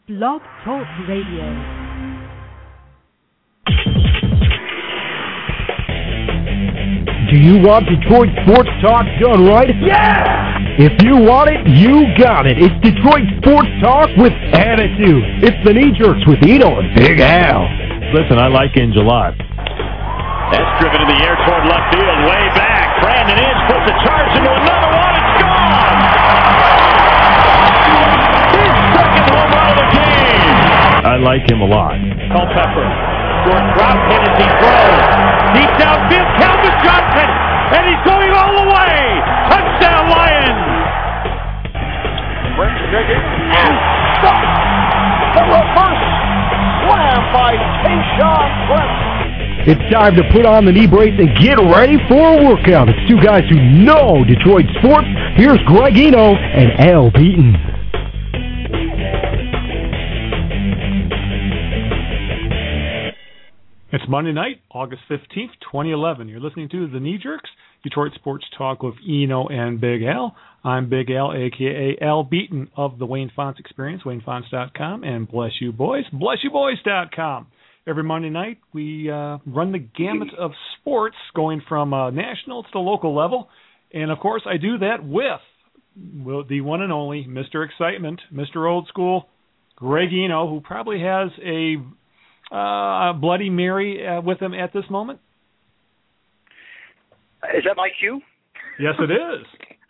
Blog Talk Radio. Do you want Detroit sports talk done right? Yeah! If you want it, you got it. It's Detroit sports talk with attitude. It's the Knee Jerks with Eno and Big Al. Listen, I like Angelot. That's driven in the air toward left field, way back. Brandon Inge puts a charge into another one. It's gone! His second home run of the game. I like him a lot. Culpepper. Short drop, Hennessy throws. Deep downfield, Calvin Johnson. And he's going all the way. Touchdown, Lions. Brings digging. And stopped. The reverse slam by Tayshaun Prince. It's time to put on the knee brace and get ready for a workout. It's two guys who know Detroit sports. Here's Greg Eno and Al Beaton. It's Monday night, August 15th, 2011. You're listening to The Knee Jerks, Detroit Sports Talk with Eno and Big Al. I'm Big Al, a.k.a. Al Beaton of the Wayne Fonts Experience, WayneFonts.com, and BlessYouBoys.com. Every Monday night, we run the gamut of sports, going from national to the local level. And, of course, I do that with the one and only Mr. Excitement, Mr. Old School, Greg Eno, who probably has a Bloody Mary with him at this moment. Is that my cue? Yes, it is.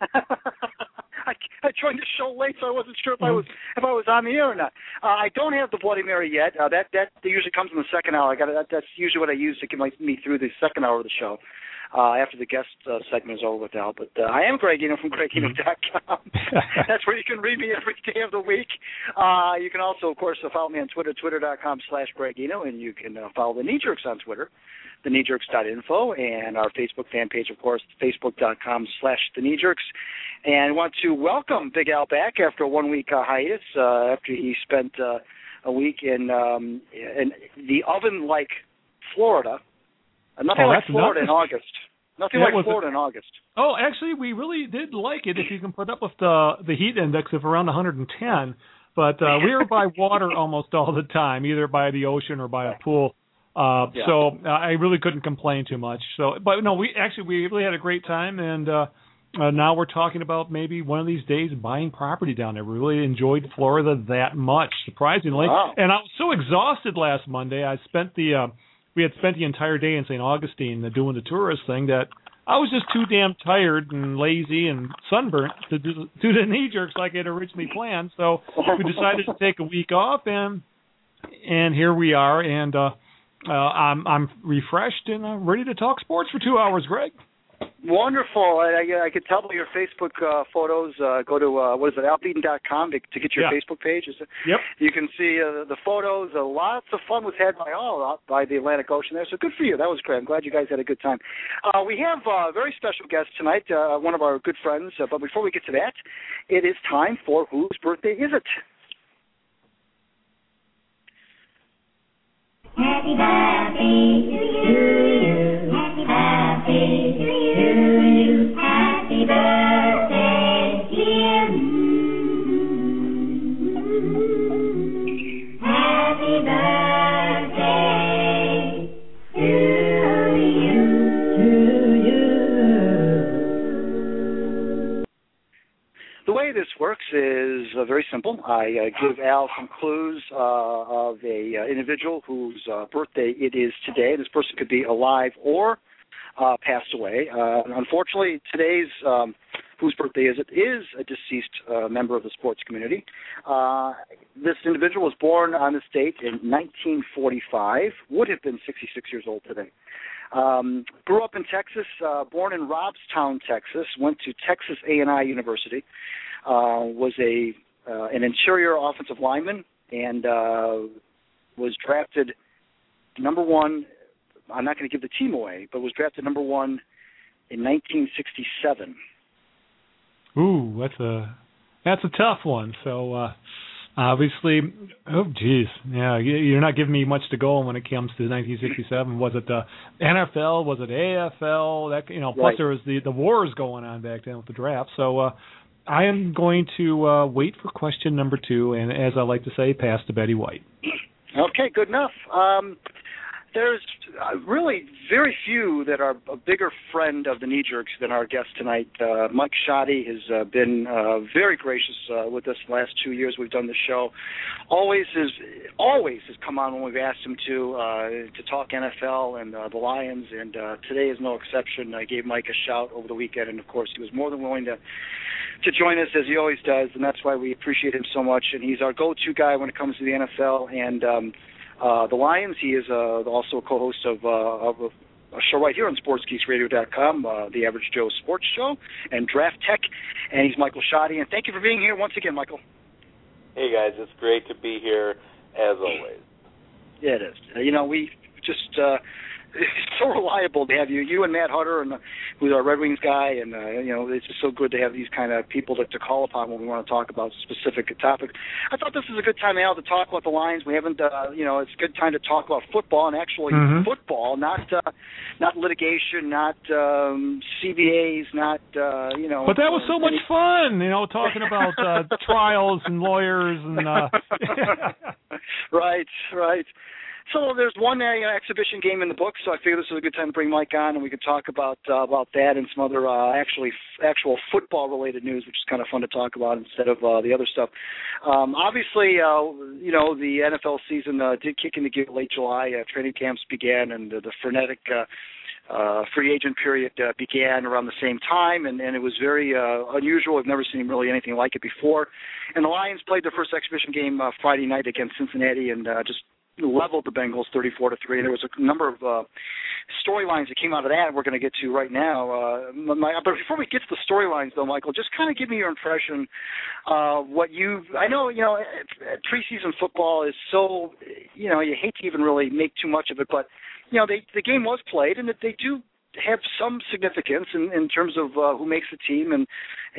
I joined the show late, so I wasn't sure if I was on the air or not. I don't have the Bloody Mary yet. That usually comes in the second hour. That's usually what I use to get me through the second hour of the show. After the guest segment is over with Al. But I am Greg Eno from GregEno.com. That's where you can read me every day of the week. You can also, of course, follow me on Twitter, twitter.com/Greg Eno, and you can follow the Knee Jerks on Twitter, thekneejerks.info, and our Facebook fan page, of course, facebook.com/thekneejerks. And I want to welcome Big Al back after a 1-week hiatus, after he spent a week in the oven-like Florida. Nothing like Florida in August. Nothing like Florida in August. Oh, actually, we really did like it if you can put up with the heat index of around 110. But we were by water almost all the time, either by the ocean or by a pool. So I really couldn't complain too much. But no, we really had a great time, and now we're talking about maybe one of these days buying property down there. We really enjoyed Florida that much, surprisingly. Wow. And I was so exhausted last Monday. We had spent the entire day in St. Augustine doing the tourist thing that I was just too damn tired and lazy and sunburnt to do the Knee Jerks like I had originally planned. So we decided to take a week off, and here we are. And I'm refreshed and ready to talk sports for 2 hours, Greg. Wonderful. I could tell by your Facebook photos. Go to, albeaton.com to get your Facebook page. Yep. You can see the photos. Lots of fun was had by all out by the Atlantic Ocean there. So good for you. That was great. I'm glad you guys had a good time. We have a very special guest tonight, one of our good friends. But before we get to that, it is time for Whose Birthday Is It? Happy birthday to you. Happy birthday to you. Happy birthday, dear you. Happy birthday to you. The way this works is very simple. I give Al some clues of a individual whose birthday it is today. This person could be alive or passed away. Unfortunately, today's Whose Birthday Is It is a deceased member of the sports community. This individual was born on this date in 1945, would have been 66 years old today. Grew up in Texas, born in Robstown, Texas, went to Texas A&I University, was an interior offensive lineman, and was drafted number one. I'm not going to give the team away, but was drafted number one in 1967. Ooh, that's a tough one. So obviously, oh geez, yeah, you're not giving me much to go on when it comes to 1967. Was it NFL? Was it AFL? Plus right. there was the wars going on back then with the draft. So I am going to wait for question number 2, and as I like to say, pass to Betty White. Okay, good enough. There's really very few that are a bigger friend of the Knee Jerks than our guest tonight. Mike Shoddy has been very gracious with us the last 2 years we've done the show. Always has come on when we've asked him to talk NFL and the Lions, and today is no exception. I gave Mike a shout over the weekend, and of course he was more than willing to join us, as he always does, and that's why we appreciate him so much. And he's our go-to guy when it comes to the NFL and the Lions. He is also a co-host of a show right here on SportsGeeksRadio.com, the Average Joe Sports Show, and Draft Tech. And he's Michael Shoddy. And thank you for being here once again, Michael. Hey, guys. It's great to be here, as always. Yeah, it is. We just... it's so reliable to have you and Matt Hutter, and who's our Red Wings guy, and it's just so good to have these kind of people to call upon when we want to talk about specific topics. I thought this was a good time, Al, to talk about the Lions. We haven't, it's a good time to talk about football, and actually football, not litigation, not CBAs, not But that was so much fun, talking about trials and lawyers and. Right. So there's one exhibition game in the book, so I figured this was a good time to bring Mike on, and we could talk about that and some other actual football-related news, which is kind of fun to talk about instead of the other stuff. Obviously, the NFL season did kick into gear late July. Training camps began, and the frenetic free agent period began around the same time, and it was very unusual. I've never seen really anything like it before. And the Lions played their first exhibition game Friday night against Cincinnati and just leveled the Bengals 34-3. There was a number of storylines that came out of that we're going to get to right now. But before we get to the storylines, though, Michael, just kind of give me your impression of what I know, preseason football is so, you hate to even really make too much of it, but, the game was played, and they do have some significance in terms of who makes the team, and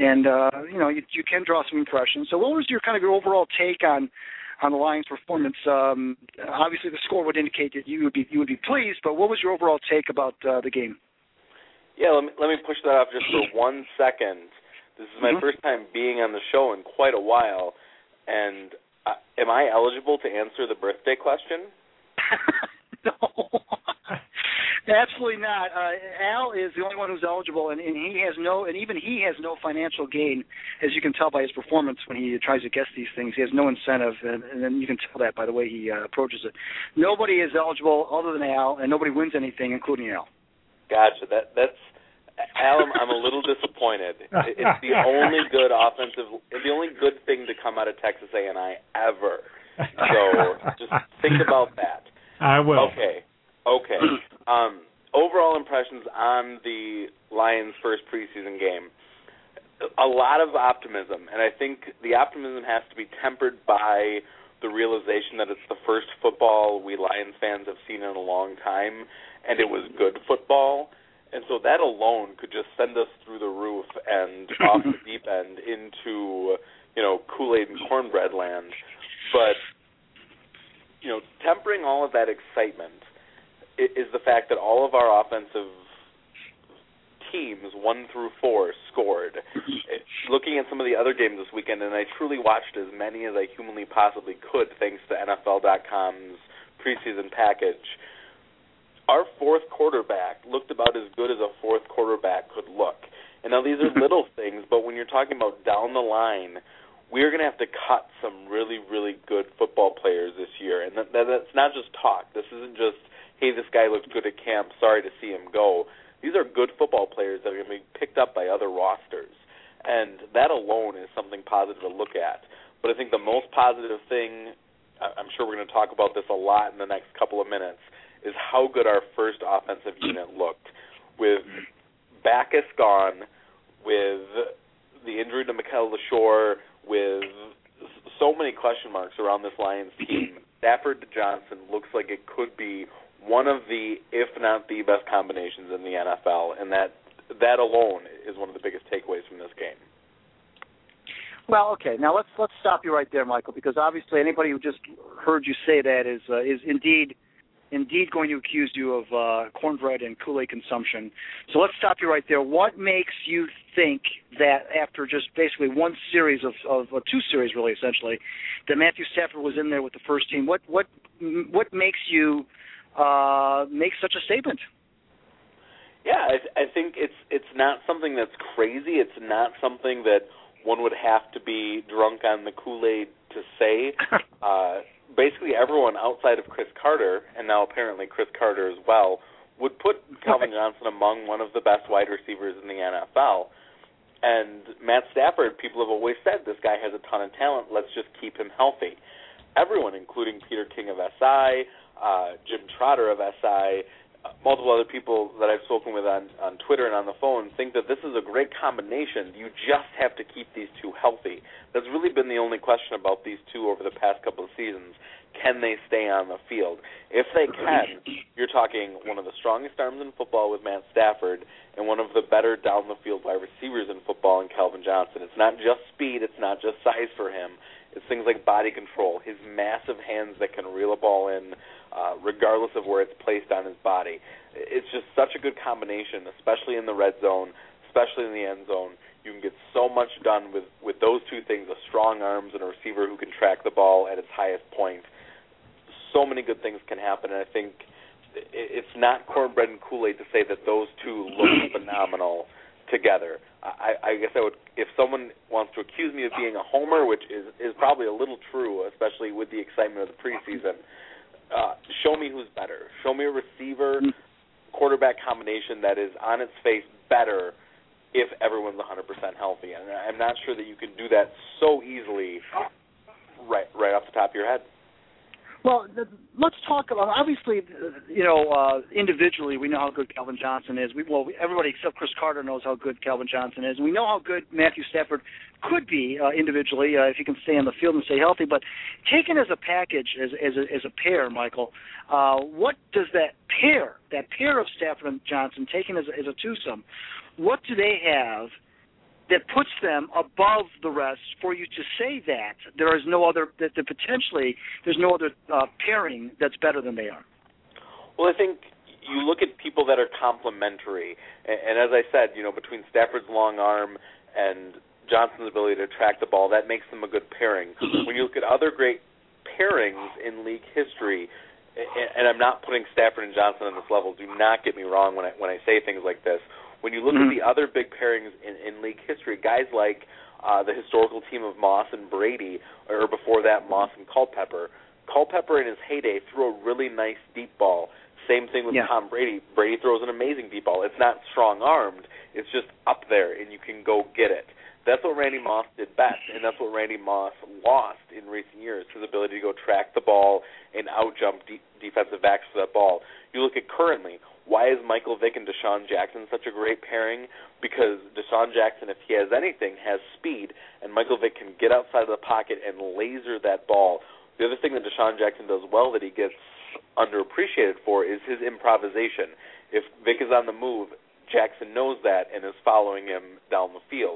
you can draw some impressions. So what was your overall take on the Lions' performance? Obviously, the score would indicate that you would be pleased, but what was your overall take about the game? Yeah, let me push that off just for 1 second. This is my first time being on the show in quite a while, and am I eligible to answer the birthday question? No. Absolutely not. Al is the only one who's eligible, and even he has no financial gain, as you can tell by his performance when he tries to guess these things. He has no incentive, and then you can tell that by the way he approaches it. Nobody is eligible other than Al, and nobody wins anything, including Al. Gotcha. That's Al. I'm a little disappointed. It's the only good thing to come out of Texas A&I ever. So just think about that. I will. Okay. Overall impressions on the Lions' first preseason game. A lot of optimism, and I think the optimism has to be tempered by the realization that it's the first football we Lions fans have seen in a long time, and it was good football. And so that alone could just send us through the roof and off the deep end into, Kool-Aid and cornbread land. But, tempering all of that excitement is the fact that all of our offensive teams, 1 through 4, scored. Looking at some of the other games this weekend, and I truly watched as many as I humanly possibly could thanks to NFL.com's preseason package, our fourth quarterback looked about as good as a fourth quarterback could look. And now these are little things, but when you're talking about down the line, we're going to have to cut some really, really good football players this year. And that's not just talk. This isn't just, hey, this guy looked good at camp, sorry to see him go. These are good football players that are going to be picked up by other rosters. And that alone is something positive to look at. But I think the most positive thing, I'm sure we're going to talk about this a lot in the next couple of minutes, is how good our first offensive unit looked. With Backus gone, with the injury to Mikel LaShore, with so many question marks around this Lions team, Stafford to Johnson looks like it could be one of the, if not the best combinations in the NFL, and that alone is one of the biggest takeaways from this game. Well, okay. Now let's stop you right there, Michael, because obviously anybody who just heard you say that is indeed indeed going to accuse you of cornbread and Kool-Aid consumption. So let's stop you right there. What makes you think that after just basically one series of two series, really, essentially, that Matthew Stafford was in there with the first team? What makes you make such a statement? Yeah, I think it's not something that's crazy. It's not something that one would have to be drunk on the Kool-Aid to say. Basically, everyone outside of Chris Carter, and now apparently Chris Carter as well, would put Calvin Johnson among one of the best wide receivers in the NFL. And Matt Stafford, people have always said, this guy has a ton of talent, let's just keep him healthy. Everyone, including Peter King of SI, Jim Trotter of SI, multiple other people that I've spoken with on Twitter and on the phone think that this is a great combination. You just have to keep these two healthy. That's really been the only question about these two over the past couple of seasons. Can they stay on the field? If they can, you're talking one of the strongest arms in football with Matt Stafford and one of the better down-the-field wide receivers in football in Calvin Johnson. It's not just speed. It's not just size for him. It's things like body control, his massive hands that can reel a ball in regardless of where it's placed on his body. It's just such a good combination, especially in the red zone, especially in the end zone. You can get so much done with those two things, a strong arms and a receiver who can track the ball at its highest point. So many good things can happen, and I think it's not cornbread and Kool-Aid to say that those two look phenomenal together. I guess I would, if someone wants to accuse me of being a homer, which is probably a little true, especially with the excitement of the preseason, show me who's better. Show me a receiver-quarterback combination that is on its face better if everyone's 100% healthy. And I'm not sure that you can do that so easily right off the top of your head. Well, let's talk about, obviously, individually we know how good Calvin Johnson is. Everybody except Chris Carter knows how good Calvin Johnson is. We know how good Matthew Stafford could be individually if he can stay on the field and stay healthy. But taken as a package, as a pair, Michael, what does that pair of Stafford and Johnson, taken as a twosome, what do they have that puts them above the rest for you to say that there is no other, that potentially there's no other pairing that's better than they are? Well, I think you look at people that are complementary, and as I said, between Stafford's long arm and Johnson's ability to track the ball, that makes them a good pairing. When you look at other great pairings in league history, and I'm not putting Stafford and Johnson on this level, do not get me wrong when I say things like this. When you look at the other big pairings in league history, guys like the historical team of Moss and Brady, or before that, Moss and Culpepper. Culpepper in his heyday threw a really nice deep ball. Same thing with Tom Brady. Brady throws an amazing deep ball. It's not strong-armed. It's just up there, and you can go get it. That's what Randy Moss did best, and that's what Randy Moss lost in recent years, his ability to go track the ball and out-jump defensive backs for that ball. You look at currently, why is Michael Vick and Deshaun Jackson such a great pairing? Because Deshaun Jackson, if he has anything, has speed, and Michael Vick can get outside of the pocket and laser that ball. The other thing that Deshaun Jackson does well that he gets underappreciated for is his improvisation. If Vick is on the move, Jackson knows that and is following him down the field.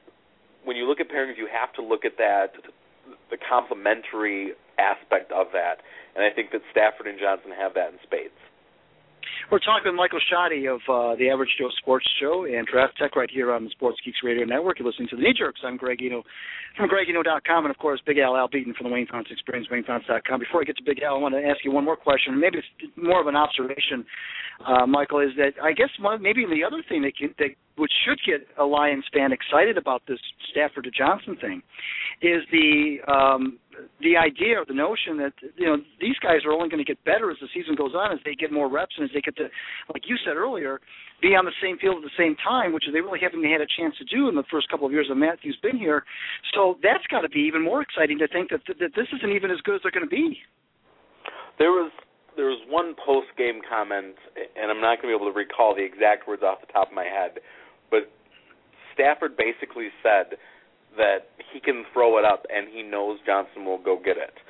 When you look at pairings, you have to look at that, the complementary aspect of that, and I think that Stafford and Johnson have that in spades. We're talking with Michael Shoddy of the Average Joe Sports Show and Draft Tech right here on the Sports Geeks Radio Network. You're listening to The Knee Jerks. I'm Greg Eno from GregEno.com, and, of course, Big Al Beaton from the Wayne Founts Experience, WayneFounts.com. Before I get to Big Al, I want to ask you one more question. Maybe it's more of an observation, Michael, is that I guess maybe the other thing which should get a Lions fan excited about this Stafford to Johnson thing is the idea or the notion that these guys are only going to get better as the season goes on, as they get more reps and as they get to, like you said earlier, be on the same field at the same time, which they really haven't had a chance to do in the first couple of years that Matthew's been here. So that's got to be even more exciting to think that this isn't even as good as they're going to be. There was one post-game comment, and I'm not going to be able to recall the exact words off the top of my head, but Stafford basically said that he can throw it up and he knows Johnson will go get it.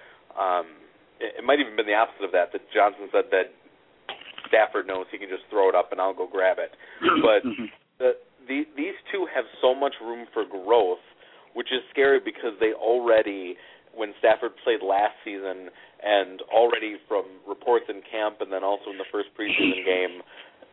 It might even been the opposite of that Johnson said that Stafford knows he can just throw it up and I'll go grab it. But these two have so much room for growth, which is scary because they already when Stafford played last season, and already from reports in camp and then also in the first preseason game,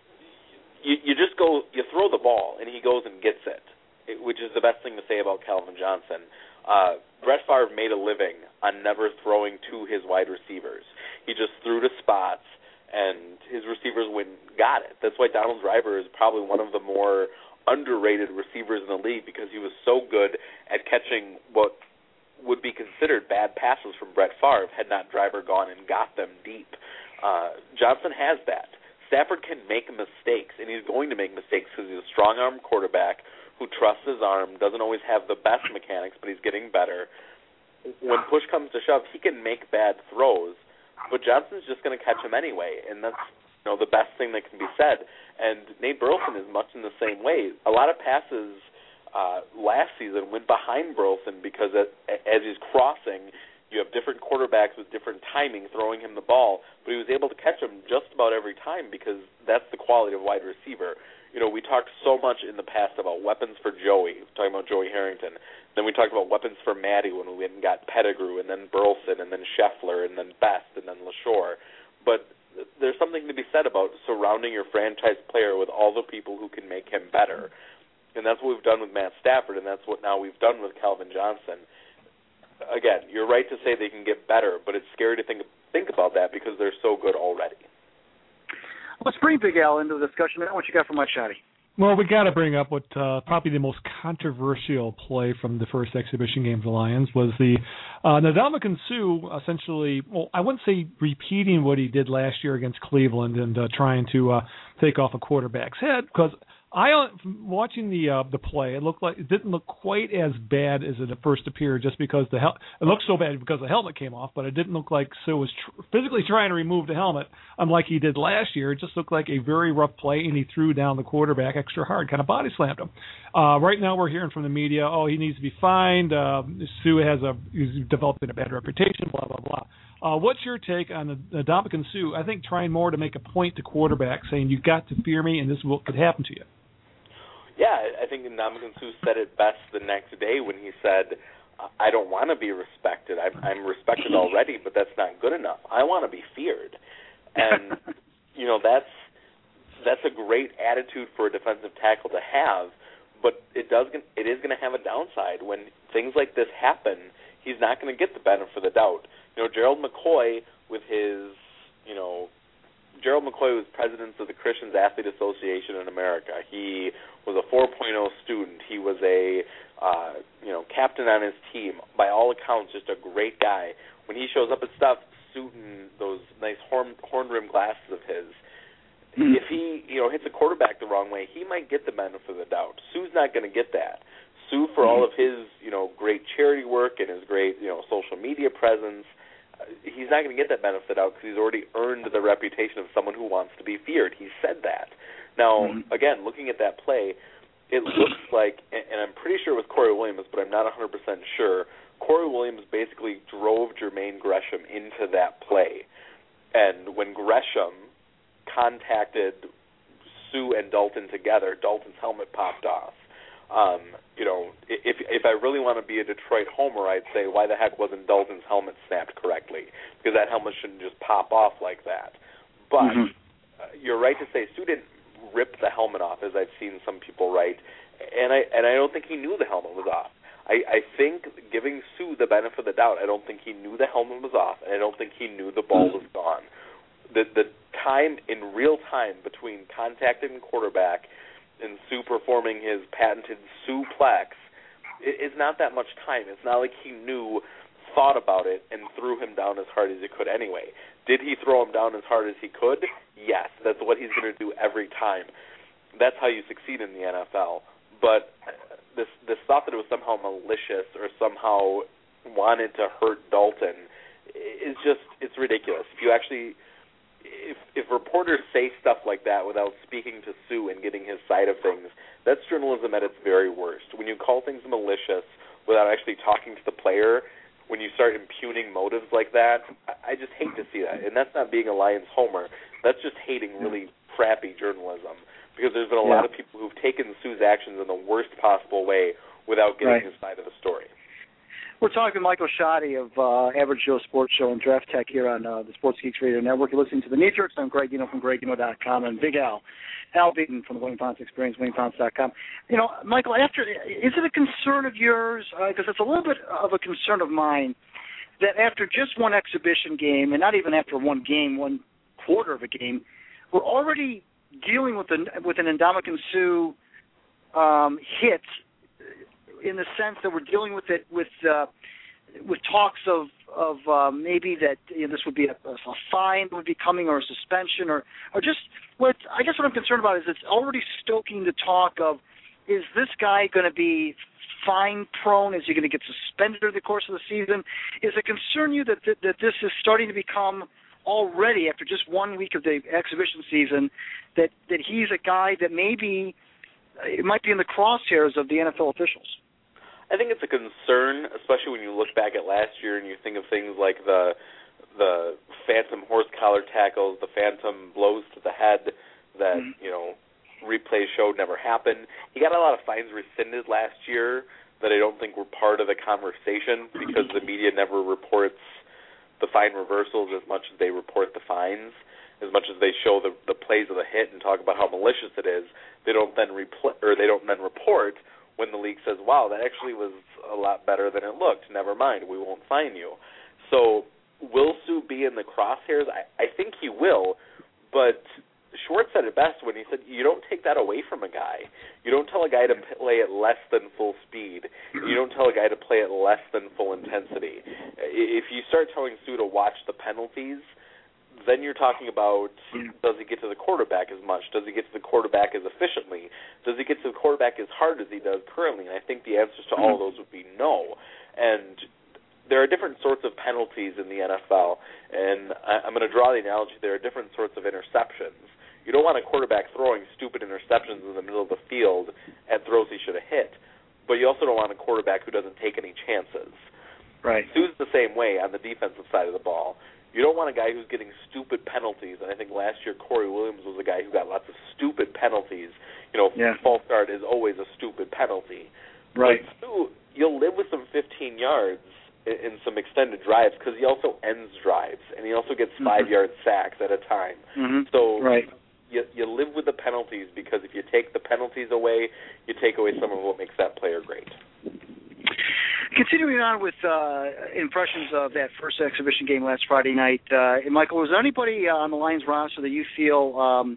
you just you throw the ball, and he goes and gets it, which is the best thing to say about Calvin Johnson. Brett Favre made a living on never throwing to his wide receivers. He just threw to spots, and his receivers got it. That's why Donald Driver is probably one of the more underrated receivers in the league, because he was so good at catching what would be considered bad passes from Brett Favre had not Driver gone and got them deep. Johnson has that. Stafford can make mistakes, and he's going to make mistakes because he's a strong-arm quarterback who trusts his arm, doesn't always have the best mechanics, but he's getting better. When push comes to shove, he can make bad throws, but Johnson's just going to catch him anyway, and that's the best thing that can be said. And Nate Burleson is much in the same way. A lot of passes last season went behind Burleson because as he's crossing, you have different quarterbacks with different timing throwing him the ball, but he was able to catch him just about every time because that's the quality of wide receiver. We talked so much in the past about weapons for Joey, talking about Joey Harrington. Then we talked about weapons for Matty when we went and got Pettigrew, and then Burleson, and then Scheffler, and then Best, and then LaShore. But there's something to be said about surrounding your franchise player with all the people who can make him better. And that's what we've done with Matt Stafford, and that's what now we've done with Calvin Johnson. Again, you're right to say they can get better, but it's scary to think about that because they're so good already. Let's bring Big Al into the discussion. What you got for Mike Shotty? Well, we got to bring up what probably the most controversial play from the first exhibition game of the Lions was the Ndamukong Suh essentially, well, I wouldn't say repeating what he did last year against Cleveland and trying to take off a quarterback's head, because watching the play, it didn't look quite as bad as it at first appeared, just because it looked so bad because the helmet came off, but it didn't look like Suh was physically trying to remove the helmet, unlike he did last year. It just looked like a very rough play, and he threw down the quarterback extra hard, kind of body slammed him. Right now we're hearing from the media, he needs to be fined. Suh he's developing a bad reputation, blah, blah, blah. What's your take on Ndamukong Suh? I think trying more to make a point to quarterback, saying you've got to fear me and this is what could happen to you. Yeah, I think Ndamukong Suh said it best the next day when he said, I don't want to be respected. I'm respected already, but that's not good enough. I want to be feared. And, that's a great attitude for a defensive tackle to have, but it is going to have a downside. When things like this happen, he's not going to get the benefit of the doubt. Gerald McCoy was president of the Christians Athlete Association in America. He was a 4.0 student. He was a captain on his team. By all accounts, just a great guy. When he shows up at stuff, suit and those nice horn-rimmed glasses of his, if he hits a quarterback the wrong way, he might get the benefit of the doubt. Suh's not going to get that. Suh, for all of his great charity work and his great social media presence, he's not going to get that benefit out because he's already earned the reputation of someone who wants to be feared. He said that. Now, again, looking at that play, it looks like, and I'm pretty sure it was Corey Williams, but I'm not 100% sure, Corey Williams basically drove Jermaine Gresham into that play. And when Gresham contacted Suh and Dalton together, Dalton's helmet popped off. If I really want to be a Detroit homer, I'd say, why the heck wasn't Dalton's helmet snapped correctly? Because that helmet shouldn't just pop off like that. But you're right to say Suh didn't rip the helmet off, as I've seen some people write, and I don't think he knew the helmet was off. I think giving Suh the benefit of the doubt, I don't think he knew the helmet was off, and I don't think he knew the ball was gone. The time in real time between contacting the quarterback and Suh performing his patented Suhplex, it's not that much time. It's not like he thought about it, and threw him down as hard as he could anyway. Did he throw him down as hard as he could? Yes, that's what he's going to do every time. That's how you succeed in the NFL. But this thought that it was somehow malicious or somehow wanted to hurt Dalton is it's ridiculous. If reporters say stuff like that without speaking to Suh and getting his side of things, that's journalism at its very worst. When you call things malicious without actually talking to the player, when you start impugning motives like that, I just hate to see that. And that's not being a Lions homer. That's just hating really crappy journalism, because there's been a lot of people who've taken Suh's actions in the worst possible way without getting his side of the story. We're talking Michael Shoddy of Average Joe Sports Show and Draft Tech here on the Sports Geeks Radio Network. You're listening to the Knee Jerks. I'm Greg Gino from GregGino.com and Big Al Beaton from the Wayne Ponce Experience, WaynePonce.com. Michael, is it a concern of yours, because it's a little bit of a concern of mine, that after just one exhibition game, and not even after one game, one quarter of a game, we're already dealing with an Ndamukong Suh hit, in the sense that we're dealing with it with talks of maybe that this would be a fine that would be coming, or a suspension, or just what I guess what I'm concerned about is it's already stoking the talk of, is this guy going to be fine prone? Is he going to get suspended over the course of the season? Is it concern you that this is starting to become already, after just 1 week of the exhibition season, that he's a guy that maybe it might be in the crosshairs of the NFL officials? I think it's a concern, especially when you look back at last year and you think of things like the phantom horse collar tackles, the phantom blows to the head that, replays showed never happened. He got a lot of fines rescinded last year that I don't think were part of the conversation, because the media never reports the fine reversals as much as they report the fines. As much as they show the plays of the hit and talk about how malicious it is, they don't then report when the league says, wow, that actually was a lot better than it looked. Never mind, we won't fine you. So will Suh be in the crosshairs? I think he will, but Schwartz said it best when he said, you don't take that away from a guy. You don't tell a guy to play at less than full speed. You don't tell a guy to play at less than full intensity. If you start telling Suh to watch the penalties, then you're talking about, does he get to the quarterback as much? Does he get to the quarterback as efficiently? Does he get to the quarterback as hard as he does currently? And I think the answers to all of those would be no. And there are different sorts of penalties in the NFL, and I'm going to draw the analogy. There are different sorts of interceptions. You don't want a quarterback throwing stupid interceptions in the middle of the field at throws he should have hit, but you also don't want a quarterback who doesn't take any chances. Right. Suh's the same way on the defensive side of the ball. You don't want a guy who's getting stupid penalties, and I think last year Corey Williams was a guy who got lots of stupid penalties. False start is always a stupid penalty. Right. But Suh, you'll live with some 15 yards in some extended drives, because he also ends drives, and he also gets 5-yard sacks at a time. So right. You live with the penalties, because if you take the penalties away, you take away some of what makes that player great. Continuing on with impressions of that first exhibition game last Friday night, Michael, was there anybody on the Lions roster that you feel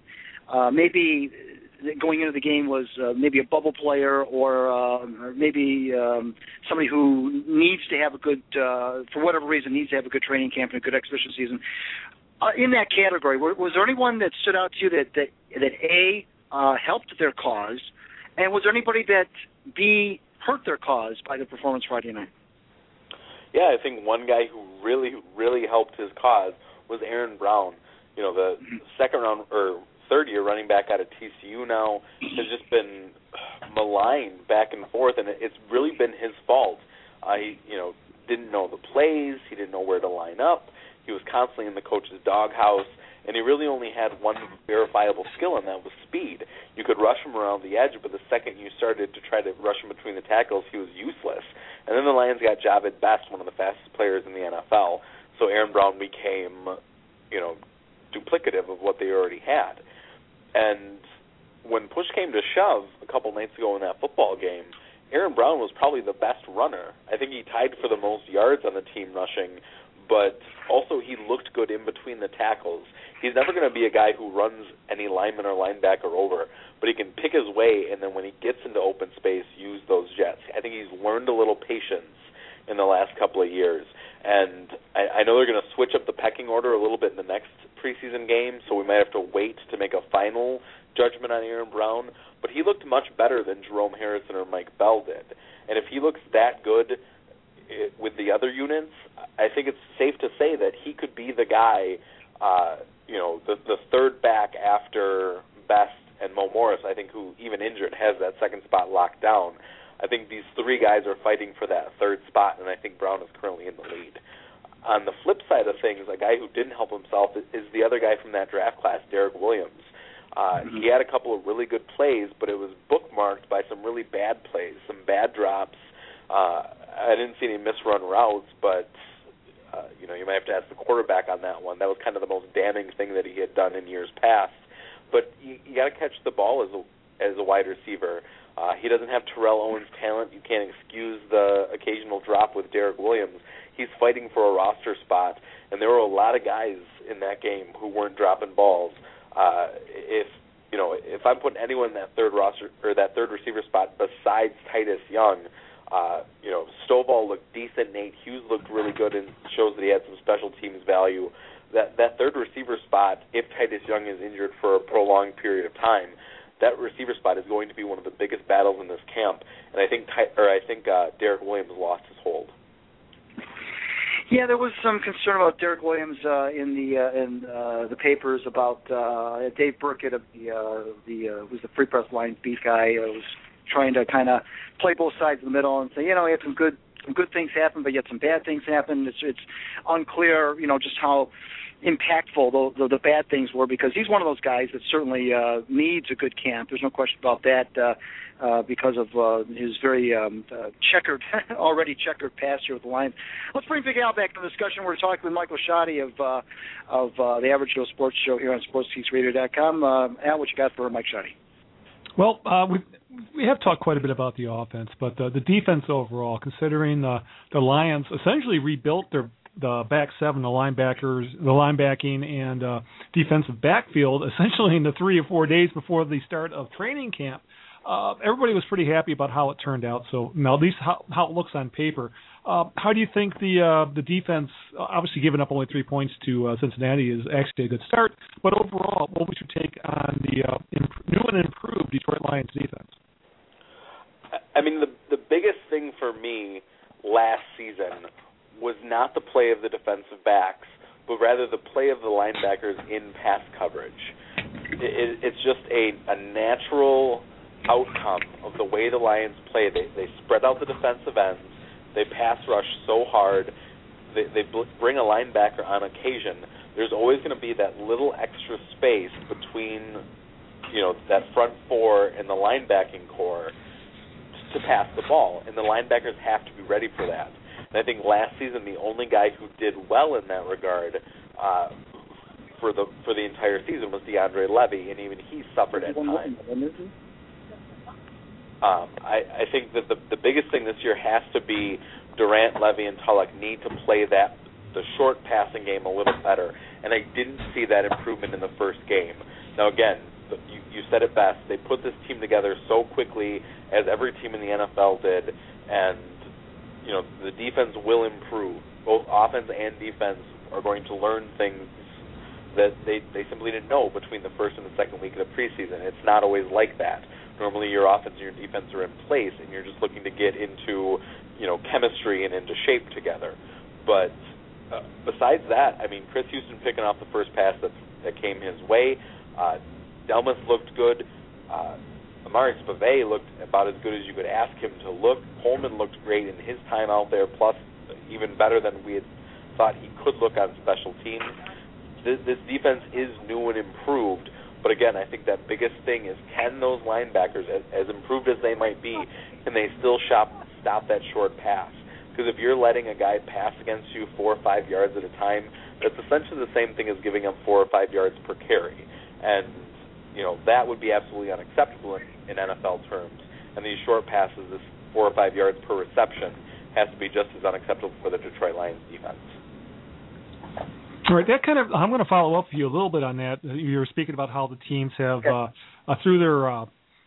maybe going into the game was maybe a bubble player, or maybe somebody who needs to have a good, for whatever reason, needs to have a good training camp and a good exhibition season? In that category, was there anyone that stood out to you that A, helped their cause, and was there anybody that B, hurt their cause by the performance Friday night? Yeah, I think one guy who really, really helped his cause was Aaron Brown. The second-round or third-year running back out of TCU now has just been maligned back and forth, and it's really been his fault. He, didn't know the plays. He didn't know where to line up. He was constantly in the coach's doghouse, and he really only had one verifiable skill, and that was speed. You could rush him around the edge, but the second you started to try to rush him between the tackles, he was useless. And then the Lions got Javid Best, one of the fastest players in the NFL, so Aaron Brown became, duplicative of what they already had. And when push came to shove a couple nights ago in that football game, Aaron Brown was probably the best runner. I think he tied for the most yards on the team rushing, but also he looked good in between the tackles. He's never going to be a guy who runs any lineman or linebacker over, but he can pick his way, and then when he gets into open space, use those jets. I think he's learned a little patience in the last couple of years, and I know they're going to switch up the pecking order a little bit in the next preseason game, so we might have to wait to make a final judgment on Aaron Brown, but he looked much better than Jerome Harrison or Mike Bell did, and if he looks that good with the other units, I think it's safe to say that he could be the guy, the third back after Best and Mo Morris, I think, who even injured has that second spot locked down. I think these three guys are fighting for that third spot, and I think Brown is currently in the lead. On the flip side of things, a guy who didn't help himself is the other guy from that draft class, Derek Williams. He had a couple of really good plays, but it was bookmarked by some really bad plays, some bad drops. I didn't see any misrun routes, but you might have to ask the quarterback on that one. That was kind of the most damning thing that he had done in years past. But you got to catch the ball as a wide receiver. He doesn't have Terrell Owens' talent. You can't excuse the occasional drop with Derek Williams. He's fighting for a roster spot, and there were a lot of guys in that game who weren't dropping balls. If I'm putting anyone in that third receiver spot besides Titus Young, Stovall looked decent. Nate Hughes looked really good and shows that he had some special teams value. That third receiver spot, if Titus Young is injured for a prolonged period of time, that receiver spot is going to be one of the biggest battles in this camp. And I think Derek Williams lost his hold. Yeah, there was some concern about Derek Williams in the papers about Dave Burkett of who's the Free Press Lions beat guy, was trying to kind of play both sides of the middle and say, he had some good things happen, but yet some bad things happen. It's unclear, just how impactful the bad things were, because he's one of those guys that certainly needs a good camp. There's no question about that, because of his very already checkered past here with the Lions. Let's bring Big Al back to the discussion. We're talking with Michael Shoddy of the Average Joe Sports Show here on SportsCaseRadio.com. Al, what you got for Mike Shoddy? Well, we have talked quite a bit about the offense, but the defense overall, considering the Lions essentially rebuilt the back seven, the linebackers, the linebacking, and defensive backfield essentially in the 3 or 4 days before the start of training camp. Everybody was pretty happy about how it turned out. So now, at least how it looks on paper. How do you think the defense, obviously giving up only 3 points to Cincinnati, is actually a good start? But overall, what was your take on the new and improved Detroit Lions defense? I mean, the biggest thing for me last season was not the play of the defensive backs, but rather the play of the linebackers in pass coverage. It's just a natural outcome of the way the Lions play. They spread out the defensive ends. They pass rush so hard. They bring a linebacker on occasion. There's always going to be that little extra space between, that front four and the linebacking core to pass the ball, and the linebackers have to be ready for that. And I think last season the only guy who did well in that regard for the entire season was DeAndre Levy, and even he suffered at times. I think that the biggest thing this year has to be Durant, Levy, and Tulloch need to play the short passing game a little better, and I didn't see that improvement in the first game. Now, again, you said it best. They put this team together so quickly, as every team in the NFL did, and the defense will improve. Both offense and defense are going to learn things that they simply didn't know between the first and the second week of the preseason. It's not always like that. Normally your offense and your defense are in place, and you're just looking to get into chemistry and into shape together. But besides that, I mean, Chris Houston picking off the first pass that came his way. Delmas looked good. Amari Spivey looked about as good as you could ask him to look. Coleman looked great in his time out there, plus even better than we had thought he could look on special teams. This defense is new and improved, but again, I think that biggest thing is, can those linebackers, as improved as they might be, can they still stop that short pass? Because if you're letting a guy pass against you 4 or 5 yards at a time, that's essentially the same thing as giving up 4 or 5 yards per carry. And that would be absolutely unacceptable in NFL terms. And these short passes, this 4 or 5 yards per reception, has to be just as unacceptable for the Detroit Lions defense. All right, I'm going to follow up with you a little bit on that. You were speaking about how the teams have, through their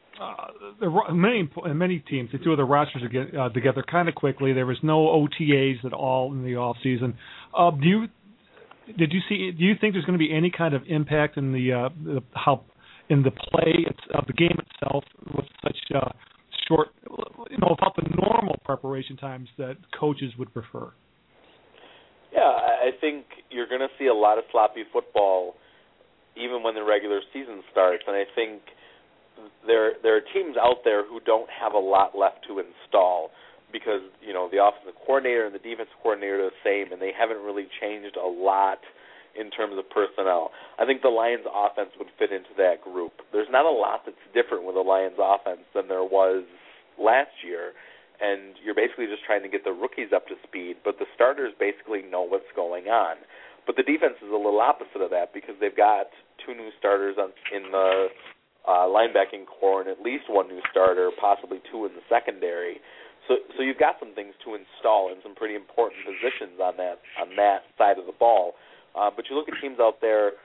many teams, they threw their rosters together kind of quickly. There was no OTAs at all in the off season. Do you think there's going to be any kind of impact in the play of the game itself with such short, without the normal preparation times that coaches would prefer? Yeah, I think you're going to see a lot of sloppy football even when the regular season starts, and I think there are teams out there who don't have a lot left to install because, the offensive coordinator and the defensive coordinator are the same, and they haven't really changed a lot in terms of personnel. I think the Lions offense would fit into that group. There's not a lot that's different with the Lions offense than there was last year. and you're basically just trying to get the rookies up to speed, but the starters basically know what's going on. But the defense is a little opposite of that because they've got 2 new starters in the linebacking core and at least 1 new starter, possibly 2 in the secondary. So you've got some things to install in some pretty important positions on that side of the ball. But you look at teams out there,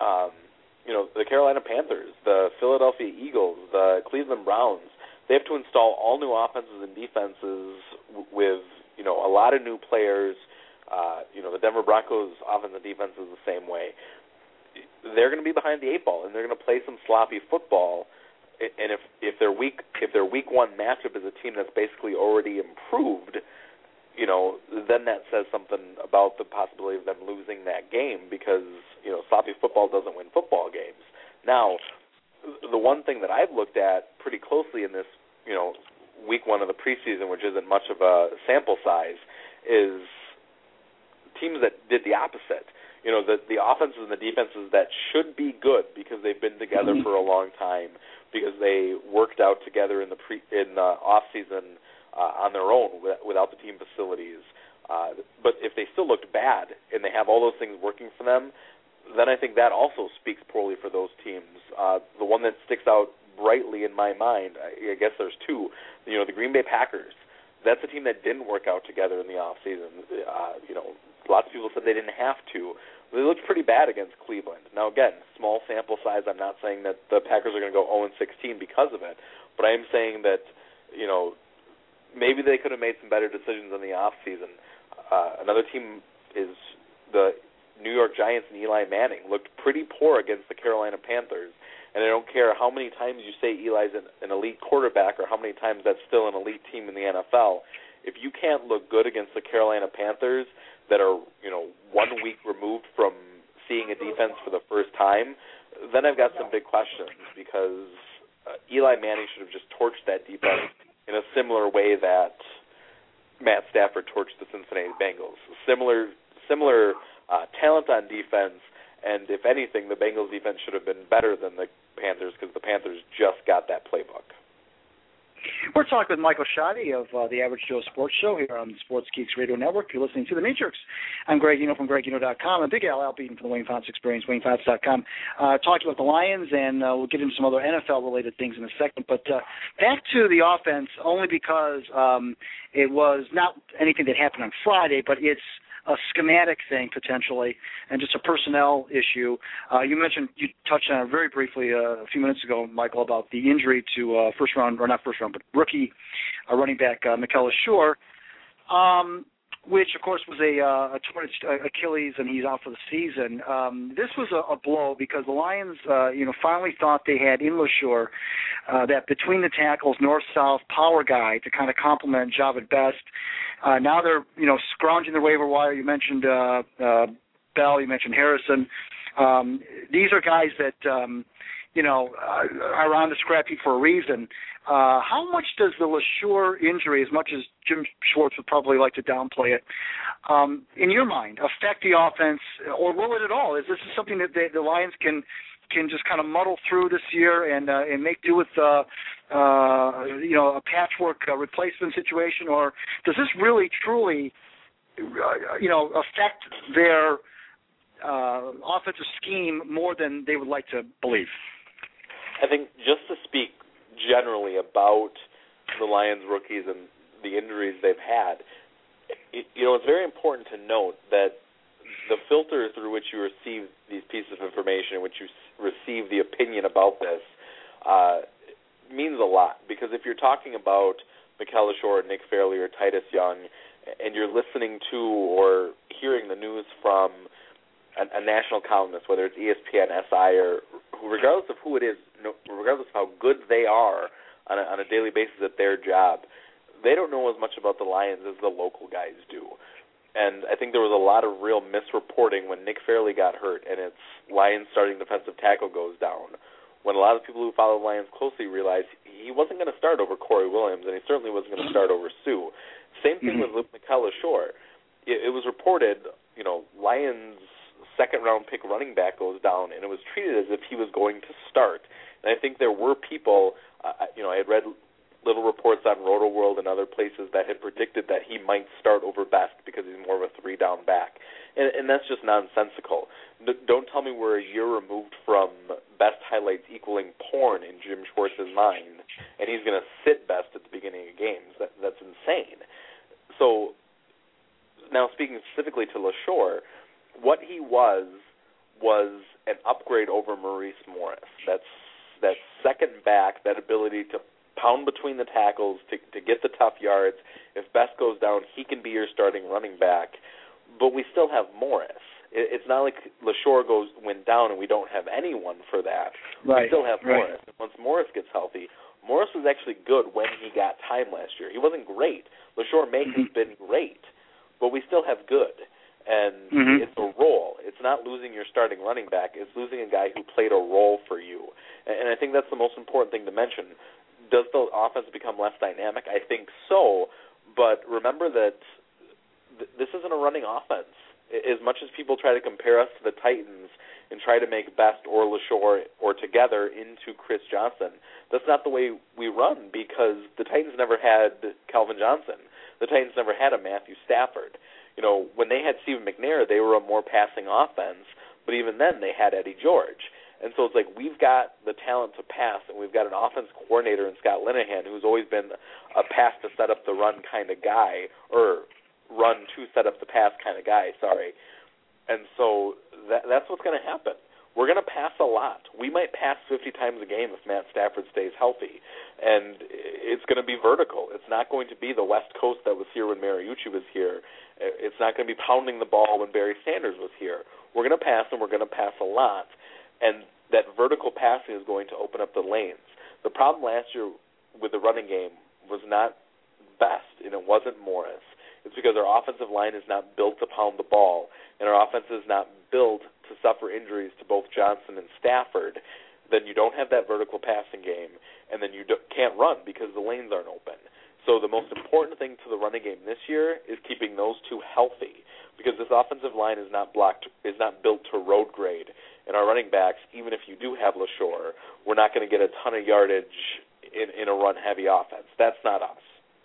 the Carolina Panthers, the Philadelphia Eagles, the Cleveland Browns. They have to install all new offenses and defenses with a lot of new players. The Denver Broncos offense and defense is the same way. They're going to be behind the 8 ball, and they're going to play some sloppy football. And if their week 1 matchup is a team that's basically already improved, then that says something about the possibility of them losing that game because sloppy football doesn't win football games. Now, the one thing that I've looked at pretty closely in this week 1 of the preseason, which isn't much of a sample size, is teams that did the opposite. The offenses and the defenses that should be good because they've been together for a long time, because they worked out together in the off season on their own without the team facilities. But if they still looked bad and they have all those things working for them, then I think that also speaks poorly for those teams. The one that sticks out brightly in my mind, I guess there's 2. The Green Bay Packers. That's a team that didn't work out together in the off season. Lots of people said they didn't have to. They looked pretty bad against Cleveland. Now, again, small sample size. I'm not saying that the Packers are going to go 0-16 because of it, but I am saying that, maybe they could have made some better decisions in the off season. Another team is the New York Giants and Eli Manning looked pretty poor against the Carolina Panthers. And I don't care how many times you say Eli's an elite quarterback or how many times that's still an elite team in the NFL. If you can't look good against the Carolina Panthers that are, 1 week removed from seeing a defense for the first time, then I've got some big questions because Eli Manning should have just torched that defense in a similar way that Matt Stafford torched the Cincinnati Bengals. Similar talent on defense, and if anything, the Bengals defense should have been better than the Panthers because the Panthers just got that playbook. We're talking with Michael Shoddy of the Average Joe Sports Show here on the Sports Geeks Radio Network. You're listening to The Matrix. I'm Greg Eno from GregEno.com and Big Al Albeeden from the Wayne Fontes Experience, WayneFontes.com. Talking about the Lions, and we'll get into some other NFL-related things in a second. But back to the offense, only because it was not anything that happened on Friday, but it's a schematic thing potentially, and just a personnel issue. You touched on it very briefly a few minutes ago, Michael, about the injury to rookie running back Mikel Leshoure, which of course was a torn Achilles, and he's out for the season. This was a blow because the Lions, finally thought they had in Leshoure that between the tackles, north-south power guy to kind of complement Javid Best. Now they're, scrounging their waiver wire. You mentioned Bell. You mentioned Harrison. These are guys that, are on the scrap heap for a reason. How much does the Leshoure injury, as much as Jim Schwartz would probably like to downplay it, in your mind, affect the offense, or will it at all? Is this something that the Lions can just kind of muddle through this year and make do with a patchwork replacement situation, or does this really truly affect their offensive scheme more than they would like to believe? I think just to speak generally about the Lions rookies and the injuries they've had, it's very important to note that the filter through which you receive these pieces of information, which you receive the opinion about this, means a lot. Because if you're talking about Mikel Leshoure, Nick Fairley, or Titus Young, and you're listening to or hearing the news from a national columnist, whether it's ESPN, SI, or regardless of who it is, regardless of how good they are on a daily basis at their job, they don't know as much about the Lions as the local guys do. And I think there was a lot of real misreporting when Nick Fairley got hurt and its Lions starting defensive tackle goes down, when a lot of people who follow the Lions closely realized he wasn't going to start over Corey Williams, and he certainly wasn't going to start over Sue. Same thing with Mikel Leshoure. It was reported, Lions' second-round pick running back goes down, and it was treated as if he was going to start. And I think there were people, I had read little reports on Roto-World and other places that had predicted that he might start over Best because he's more of a three-down back. And that's just nonsensical. Don't tell me we're a year removed from Best highlights equaling porn in Jim Schwartz's mind, and he's going to sit Best at the beginning of games. That's insane. So now speaking specifically to LaShore, what he was an upgrade over Maurice Morris. That second back, that ability to pound between the tackles, to get the tough yards. If Best goes down, he can be your starting running back. But we still have Morris. It's not like LaShore went down and we don't have anyone for that. Right. We still have Morris. And once Morris gets healthy, Morris was actually good when he got time last year. He wasn't great. LaShore may have been great, but we still have good. And it's a role. It's not losing your starting running back. It's losing a guy who played a role for you. And I think that's the most important thing to mention. Does the offense become less dynamic? I think so. But remember that this isn't a running offense. As much as people try to compare us to the Titans and try to make Best or LaShore or together into Chris Johnson, that's not the way we run, because the Titans never had Calvin Johnson. The Titans never had a Matthew Stafford. You know, when they had Stephen McNair, they were a more passing offense, but even then they had Eddie George. And so it's like we've got the talent to pass, and we've got an offense coordinator in Scott Linehan who's always been a pass to set up the run kind of guy, or run to set up the pass kind of guy, sorry. And so that's what's going to happen. We're going to pass a lot. We might pass 50 times a game if Matt Stafford stays healthy. And it's going to be vertical. It's not going to be the West Coast that was here when Mariucci was here. It's not going to be pounding the ball when Barry Sanders was here. We're going to pass, and we're going to pass a lot. And that vertical passing is going to open up the lanes. The problem last year with the running game was not Best, and it wasn't Morris. It's because our offensive line is not built to pound the ball, and our offense is not built to suffer injuries to both Johnson and Stafford. Then you don't have that vertical passing game, and then you can't run because the lanes aren't open. So the most important thing to the running game this year is keeping those two healthy, because this offensive line is not built to road grade. And our running backs, even if you do have LaShore, we're not going to get a ton of yardage in a run-heavy offense. That's not us.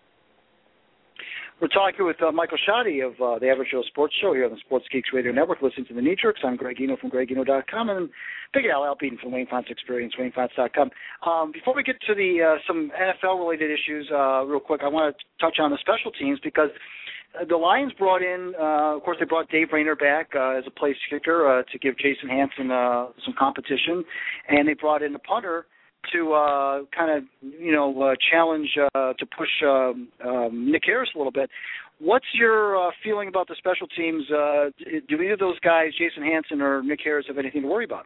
We're talking with Michael Shoddy of the Average Joe Sports Show here on the Sports Geeks Radio Network, listening to the Knee-Jerks. I'm Greg Eno from GregEno.com, and Big Al Beaton from Wayne Fonts Experience, WayneFonts.com. Before we get to the some NFL-related issues real quick, I want to touch on the special teams, because the Lions brought in, of course, they brought Dave Rayner back as a place kicker to give Jason Hanson some competition, and they brought in a punter to challenge, to push Nick Harris a little bit. What's your feeling about the special teams? Do either of those guys, Jason Hanson or Nick Harris, have anything to worry about?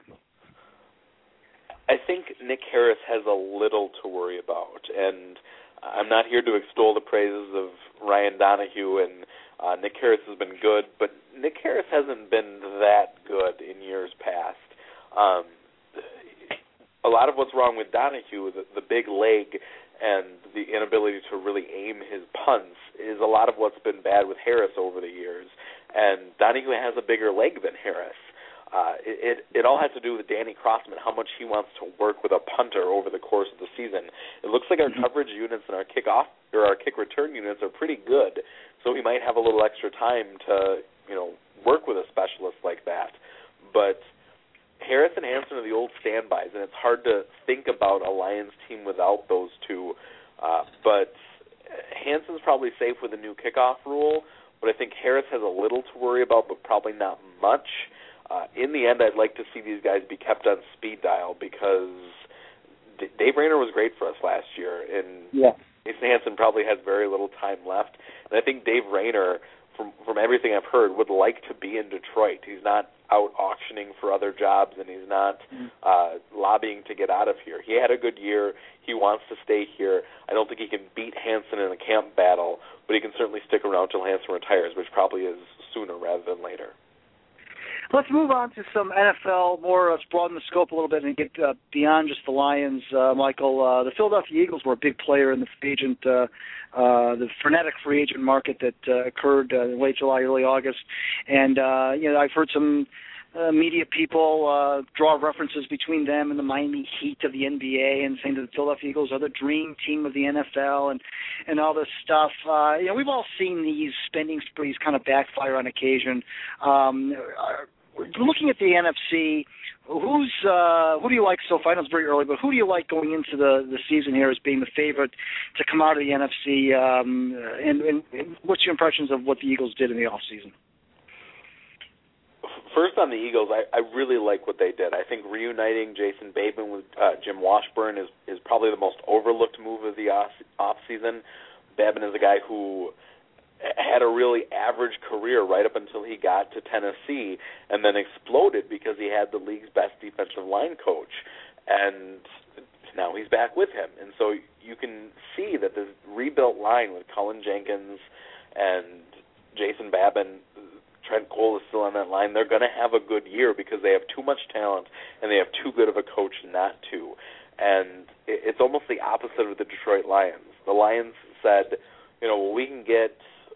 I think Nick Harris has a little to worry about, and I'm not here to extol the praises of Ryan Donahue, and Nick Harris has been good, but Nick Harris hasn't been that good in years past. A lot of what's wrong with Donahue, the big leg and the inability to really aim his punts, is a lot of what's been bad with Harris over the years. And Donahue has a bigger leg than Harris. It all has to do with Danny Crossman, how much he wants to work with a punter over the course of the season. It looks like our coverage units and our kick return units are pretty good, so we might have a little extra time to, work with a specialist like that. But Harris and Hanson are the old standbys, and it's hard to think about a Lions team without those two. But Hanson's probably safe with the new kickoff rule, but I think Harris has a little to worry about, but probably not much. In the end, I'd like to see these guys be kept on speed dial, because Dave Rayner was great for us last year, and Jason Hanson probably has very little time left. And I think Dave Rayner, from everything I've heard, would like to be in Detroit. He's not out auctioning for other jobs, and he's not lobbying to get out of here. He had a good year. He wants to stay here. I don't think he can beat Hanson in a camp battle, but he can certainly stick around till Hanson retires, which probably is sooner rather than later. Let's move on to some NFL, let's broaden the scope a little bit and get beyond just the Lions, Michael. The Philadelphia Eagles were a big player in the free agent, the frenetic free agent market that occurred in late July, early August. And, I've heard some media people draw references between them and the Miami Heat of the NBA and saying that the Philadelphia Eagles are the dream team of the NFL and all this stuff. We've all seen these spending sprees kind of backfire on occasion. Looking at the NFC, who do you like so far? I know it's very early, but who do you like going into the season here as being the favorite to come out of the NFC? And what's your impressions of what the Eagles did in the offseason? First on the Eagles, I really like what they did. I think reuniting Jason Bateman with Jim Washburn is probably the most overlooked move of the offseason. Babin is a guy who had a really average career right up until he got to Tennessee and then exploded because he had the league's best defensive line coach. And now he's back with him. And so you can see that this rebuilt line with Cullen Jenkins and Jason Babin, Trent Cole is still on that line. They're going to have a good year because they have too much talent and they have too good of a coach not to. And it's almost the opposite of the Detroit Lions. The Lions said, we can get,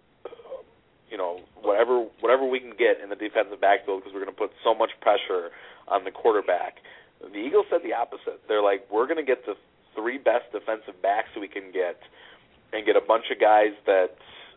whatever we can get in the defensive backfield because we're going to put so much pressure on the quarterback. The Eagles said the opposite. They're like, we're going to get the 3 best defensive backs we can get and get a bunch of guys that,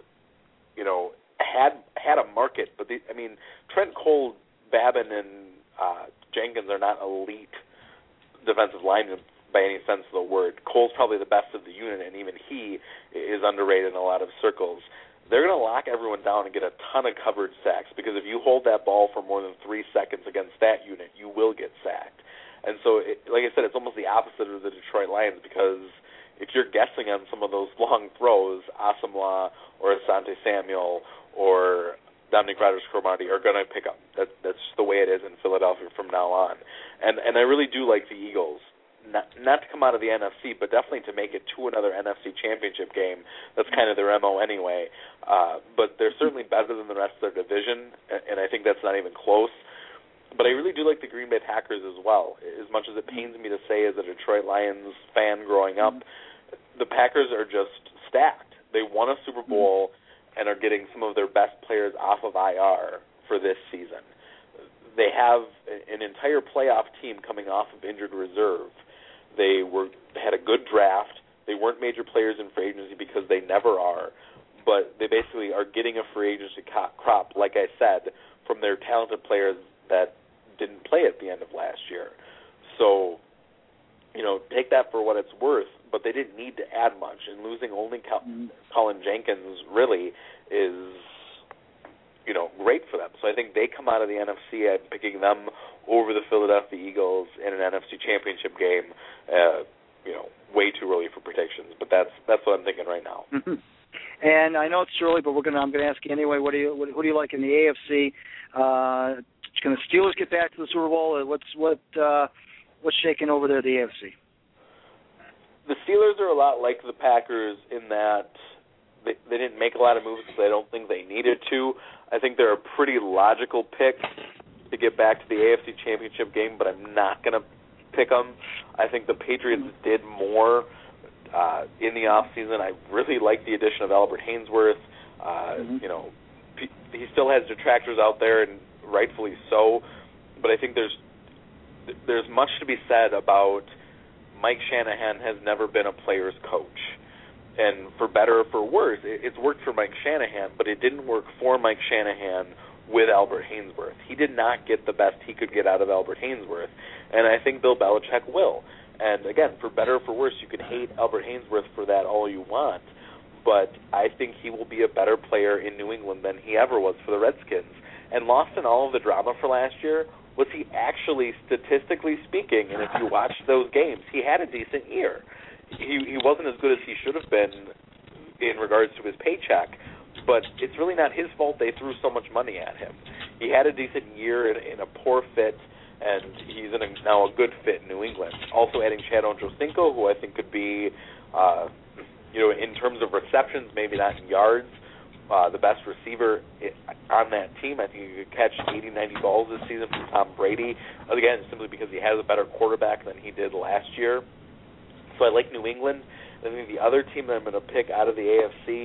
had a market. But, Trent Cole, Babin, and Jenkins are not elite defensive linemen by any sense of the word. Cole's probably the best of the unit, and even he is underrated in a lot of circles. They're going to lock everyone down and get a ton of coverage sacks because if you hold that ball for more than 3 seconds against that unit, you will get sacked. And so, like I said, it's almost the opposite of the Detroit Lions because if you're guessing on some of those long throws, Asamoah or Asante Samuel or Dominique Rodgers-Cromartie are going to pick up. That's just the way it is in Philadelphia from now on. And I really do like the Eagles. Not to come out of the NFC, but definitely to make it to another NFC championship game. That's kind of their MO anyway. But they're certainly better than the rest of their division, and I think that's not even close. But I really do like the Green Bay Packers as well. As much as it pains me to say as a Detroit Lions fan growing up, the Packers are just stacked. They won a Super Bowl and are getting some of their best players off of IR for this season. They have an entire playoff team coming off of injured reserve. They had a good draft. They weren't major players in free agency because they never are, but they basically are getting a free agency crop, like I said, from their talented players that didn't play at the end of last year. So, take that for what it's worth, but they didn't need to add much, and losing only Cullen Jenkins really is, great for them. So I think they come out of the NFC and picking them over the Philadelphia Eagles in an NFC championship game, way too early for predictions, but that's what I'm thinking right now. Mm-hmm. And I know it's early, but I'm going to ask you anyway. Who do you like in the AFC? Can the Steelers get back to the Super Bowl? What's shaking over there at the AFC? The Steelers are a lot like the Packers in that they didn't make a lot of moves because I don't think they needed to. I think they're a pretty logical pick to get back to the AFC Championship game, but I'm not going to pick them. I think the Patriots did more in the offseason. I really like the addition of Albert Hainsworth. He still has detractors out there, and rightfully so, but I think there's much to be said about Mike Shanahan has never been a player's coach. And for better or for worse, it's worked for Mike Shanahan, but it didn't work for Mike Shanahan with Albert Hainsworth. He did not get the best he could get out of Albert Hainsworth, and I think Bill Belichick will. And again, for better or for worse, you can hate Albert Hainsworth for that all you want, but I think he will be a better player in New England than he ever was for the Redskins. And lost in all of the drama for last year was he actually, statistically speaking, and if you watch those games, he had a decent year. He wasn't as good as he should have been in regards to his paycheck, but it's really not his fault they threw so much money at him. He had a decent year in a poor fit, and he's now a good fit in New England. Also adding Chad Ochocinco, who I think could be, in terms of receptions, maybe not in yards, the best receiver on that team. I think he could catch 80, 90 balls this season from Tom Brady, again, simply because he has a better quarterback than he did last year. So I like New England. I think the other team that I'm going to pick out of the AFC,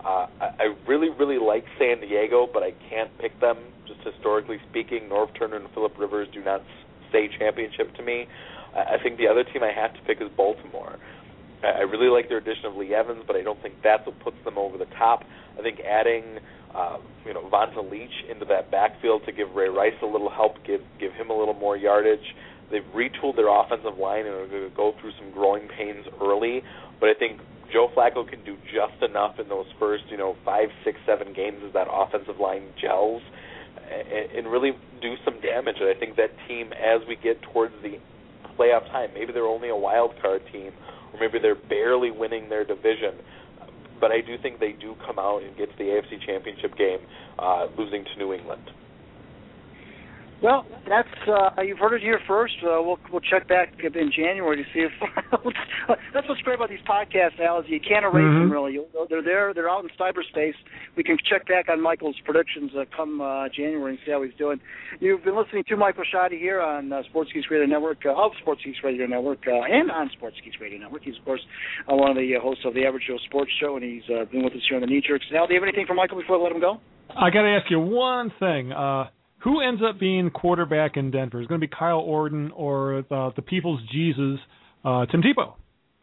I really, really like San Diego, but I can't pick them, just historically speaking. Norv Turner and Phillip Rivers do not say championship to me. I think the other team I have to pick is Baltimore. I really like their addition of Lee Evans, but I don't think that's what puts them over the top. I think adding Vonta Leach into that backfield to give Ray Rice a little help, give him a little more yardage. They've retooled their offensive line and are going to go through some growing pains early, but I think Joe Flacco can do just enough in those first 5, 6, 7 games as that offensive line gels and really do some damage. And I think that team, as we get towards the playoff time, maybe they're only a wild card team, or maybe they're barely winning their division, but I do think they do come out and get to the AFC Championship game, losing to New England. Well, that's you've heard it here first. We'll check back in January to see if that's what's great about these podcasts, Al, is you can't erase them really. They're there. They're out in cyberspace. We can check back on Michael's predictions come January and see how he's doing. You've been listening to Michael Sciatti here on Sports Geeks Radio Network, of Sports Geeks Radio Network, and on Sports Geeks Radio Network. He's, of course, one of the hosts of the Average Joe Sports Show, and he's been with us here on the Knee Jerks. Al, do you have anything for Michael before I let him go? I got to ask you one thing. Who ends up being quarterback in Denver? Is it going to be Kyle Orton or the people's Jesus, Tim Tebow?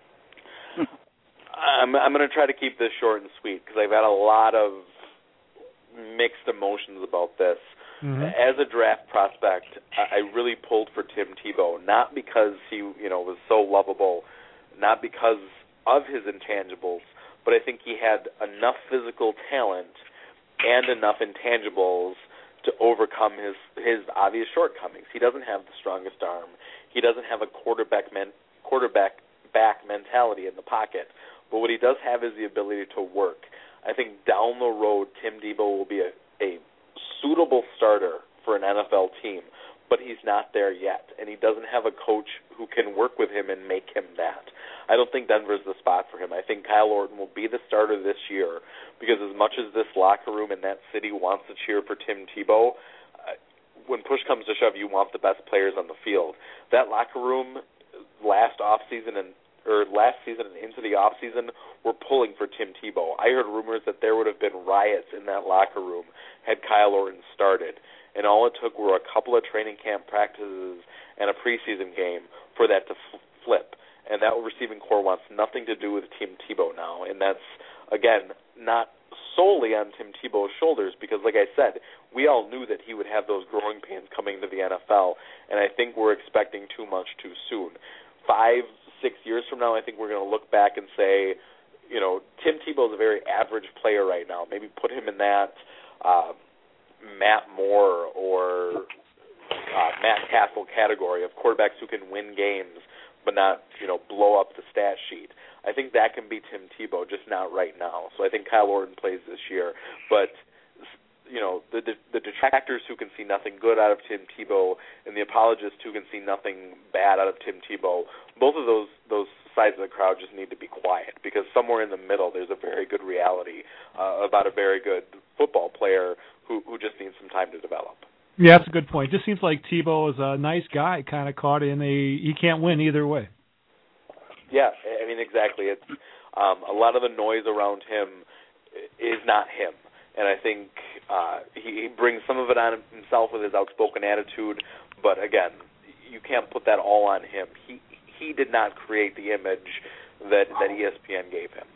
I'm going to try to keep this short and sweet because I've had a lot of mixed emotions about this. As a draft prospect, I really pulled for Tim Tebow, not because he was so lovable, not because of his intangibles, but I think he had enough physical talent and enough intangibles to overcome his obvious shortcomings. He doesn't have the strongest arm. He doesn't have a quarterback back mentality in the pocket. But what he does have is the ability to work. I think down the road, Tim Tebow will be a suitable starter for an NFL team, but he's not there yet, and he doesn't have a coach who can work with him and make him that. I don't think Denver's the spot for him. I think Kyle Orton will be the starter this year because as much as this locker room in that city wants to cheer for Tim Tebow, when push comes to shove, you want the best players on the field. That locker room last season and into the offseason were pulling for Tim Tebow. I heard rumors that there would have been riots in that locker room had Kyle Orton started, and all it took were a couple of training camp practices and a preseason game for that to flip. And that receiving core wants nothing to do with Tim Tebow now. And that's, again, not solely on Tim Tebow's shoulders because, like I said, we all knew that he would have those growing pains coming to the NFL, and I think we're expecting too much too soon. 5, 6 years from now, I think we're going to look back and say, Tim Tebow's a very average player right now. Maybe put him in that Matt Moore or Matt Castle category of quarterbacks who can win games but not, blow up the stat sheet. I think that can be Tim Tebow, just not right now. So I think Kyle Orton plays this year. But, the detractors who can see nothing good out of Tim Tebow and the apologists who can see nothing bad out of Tim Tebow, both of those sides of the crowd just need to be quiet because somewhere in the middle there's a very good reality about a very good football player who just needs some time to develop. Yeah, that's a good point. Just seems like Tebow is a nice guy, kind of caught in he can't win either way. Yeah, I mean, exactly. It's a lot of the noise around him is not him, and I think he brings some of it on himself with his outspoken attitude. But again, you can't put that all on him. He did not create the image that ESPN gave him.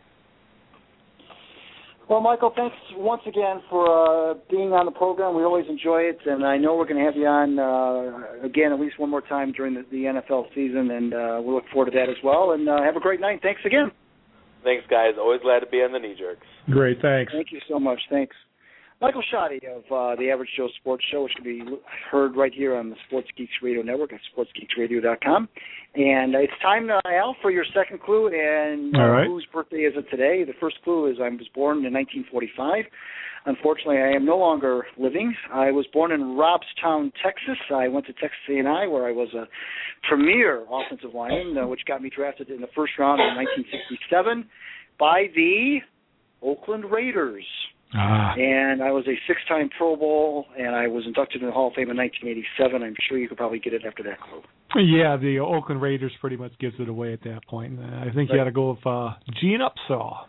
Well, Michael, thanks once again for being on the program. We always enjoy it, and I know we're going to have you on again at least one more time during the NFL season, and we look forward to that as well. And have a great night. Thanks again. Thanks, guys. Always glad to be on the Knee Jerks. Great, thanks. Thank you so much. Thanks. Michael Sciatti of the Average Joe Sports Show, which can be heard right here on the Sports Geeks Radio Network at sportsgeeksradio.com. And it's time, Al, for your second clue. And whose birthday is it today? The first clue is I was born in 1945. Unfortunately, I am no longer living. I was born in Robstown, Texas. I went to Texas A&I, where I was a premier offensive lineman, which got me drafted in the first round in 1967 by the Oakland Raiders. And I was a 6-time Pro Bowl, and I was inducted in the Hall of Fame in 1987. I'm sure you could probably get it after that clue. Yeah, the Oakland Raiders pretty much gives it away at that point. I think you got to go with Gene Upshaw.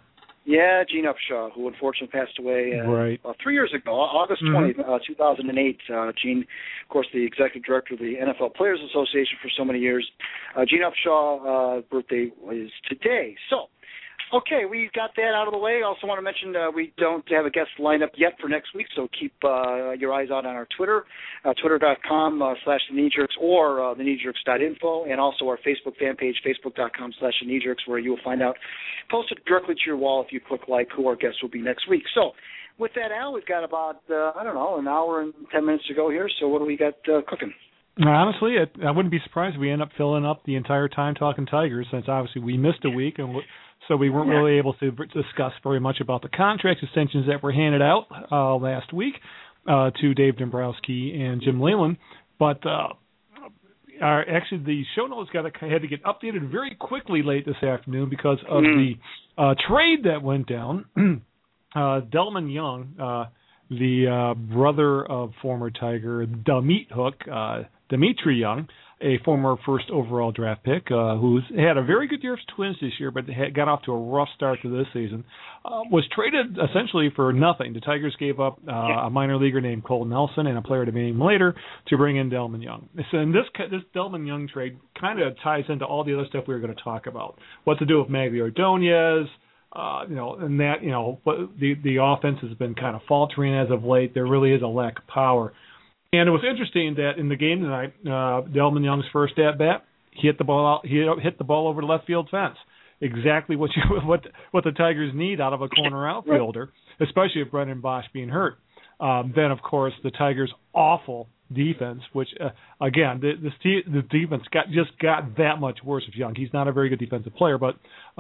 Yeah, Gene Upshaw, who unfortunately passed away about 3 years ago, August 20th, 2008. Gene, of course, the executive director of the NFL Players Association for so many years. Gene Upshaw's birthday is today. So, okay, we got that out of the way. I also want to mention we don't have a guest lined up yet for next week, so keep your eyes out on our Twitter, twitter.com/thekneejerks or thekneejerks.info, and also our Facebook fan page, facebook.com/thekneejerks, where you will find out, posted directly to your wall if you click like, who our guests will be next week. So with that, Al, we've got about, an hour and 10 minutes to go here, so what do we got cooking? Honestly, I wouldn't be surprised if we end up filling up the entire time talking Tigers, since obviously we missed a week, and so we weren't really able to discuss very much about the contract extensions that were handed out last week to Dave Dombrowski and Jim Leyland. But actually, the show notes had to get updated very quickly late this afternoon because of the trade that went down. Delman Young, the brother of former Tiger Meat Hook, Dimitri Young, a former first overall draft pick who's had a very good year for Twins this year, but got off to a rough start to this season, was traded essentially for nothing. The Tigers gave up a minor leaguer named Cole Nelson and a player to be named later to bring in Delman Young. So in this Delman Young trade kind of ties into all the other stuff we were going to talk about. What to do with Magglio Ordonez, and that, the offense has been kind of faltering as of late. There really is a lack of power. And it was interesting that in the game tonight, Delman Young's first at bat, he hit the ball out. He hit the ball over the left field fence. Exactly what the Tigers need out of a corner outfielder, especially if Brendan Bosch being hurt. Then of course the Tigers' awful defense, which again the defense got that much worse with Young. He's not a very good defensive player, but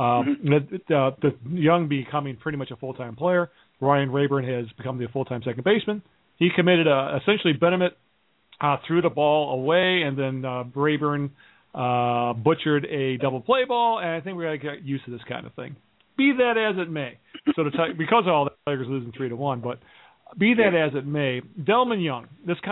the Young becoming pretty much a full-time player. Ryan Rayburn has become the full-time second baseman. He committed essentially Benjamin threw the ball away, and then Rayburn butchered a double play ball, and I think we got to get used to this kind of thing. Be that as it may, so because of all the Tigers losing 3-1, but be that as it may, Delman Young,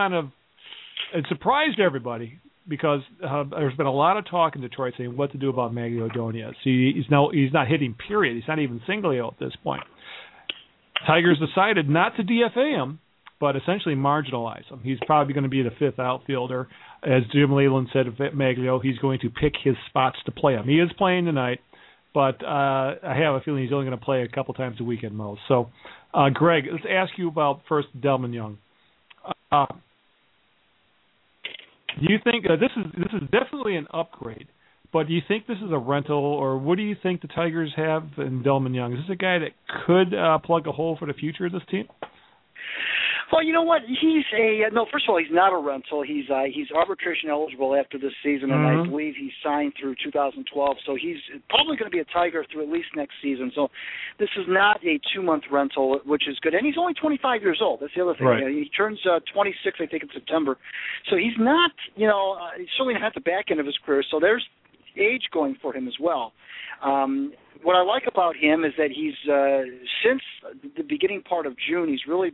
it surprised everybody because there's been a lot of talk in Detroit saying what to do about Magglio Ordonez. He's not hitting, period. He's not even single A at this point. Tigers decided not to DFA him, but essentially marginalize him. He's probably going to be the fifth outfielder. As Jim Leyland said of Magglio, he's going to pick his spots to play him. He is playing tonight, but I have a feeling he's only going to play a couple times a week at most. So, Greg, let's ask you about first Delman Young. Do you think this is definitely an upgrade, but do you think this is a rental, or what do you think the Tigers have in Delman Young? Is this a guy that could plug a hole for the future of this team? Well, you know what? First of all, he's not a rental. He's arbitration eligible after this season, and I believe he's signed through 2012. So he's probably going to be a Tiger through at least next season. So this is not a 2-month rental, which is good. And he's only 25 years old. That's the other thing. Right. He turns 26, I think, in September. So he's not, he's certainly not at the back end of his career. So there's age going for him as well. What I like about him is that he's since the beginning part of June, he really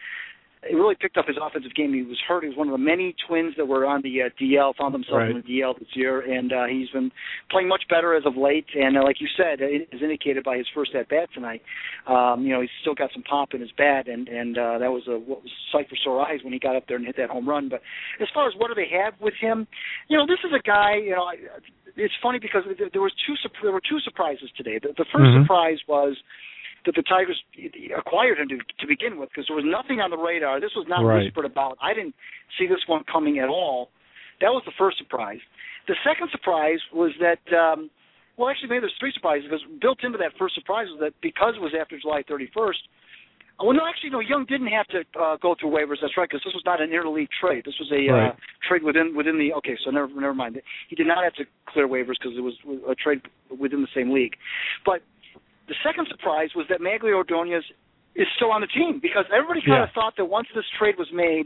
picked up his offensive game. He was hurt. He was one of the many Twins that were on the DL, found themselves in the DL this year, and he's been playing much better as of late. And like you said, as indicated by his first at-bat tonight, he's still got some pop in his bat, and that was what was sight for sore eyes when he got up there and hit that home run. But as far as what do they have with him, this is a guy, it's funny because there were two surprises today. The first surprise was that the Tigers acquired him to begin with, because there was nothing on the radar. This was not whispered about. I didn't see this one coming at all. That was the first surprise. The second surprise was that, maybe there's three surprises, because built into that first surprise was that because it was after July 31st, Young didn't have to go through waivers. That's right, because this was not an interleague trade. This was a trade within the. Okay, so never mind. He did not have to clear waivers because it was a trade within the same league. But the second surprise was that Magglio Ordonez is still on the team, because everybody kind of thought that once this trade was made,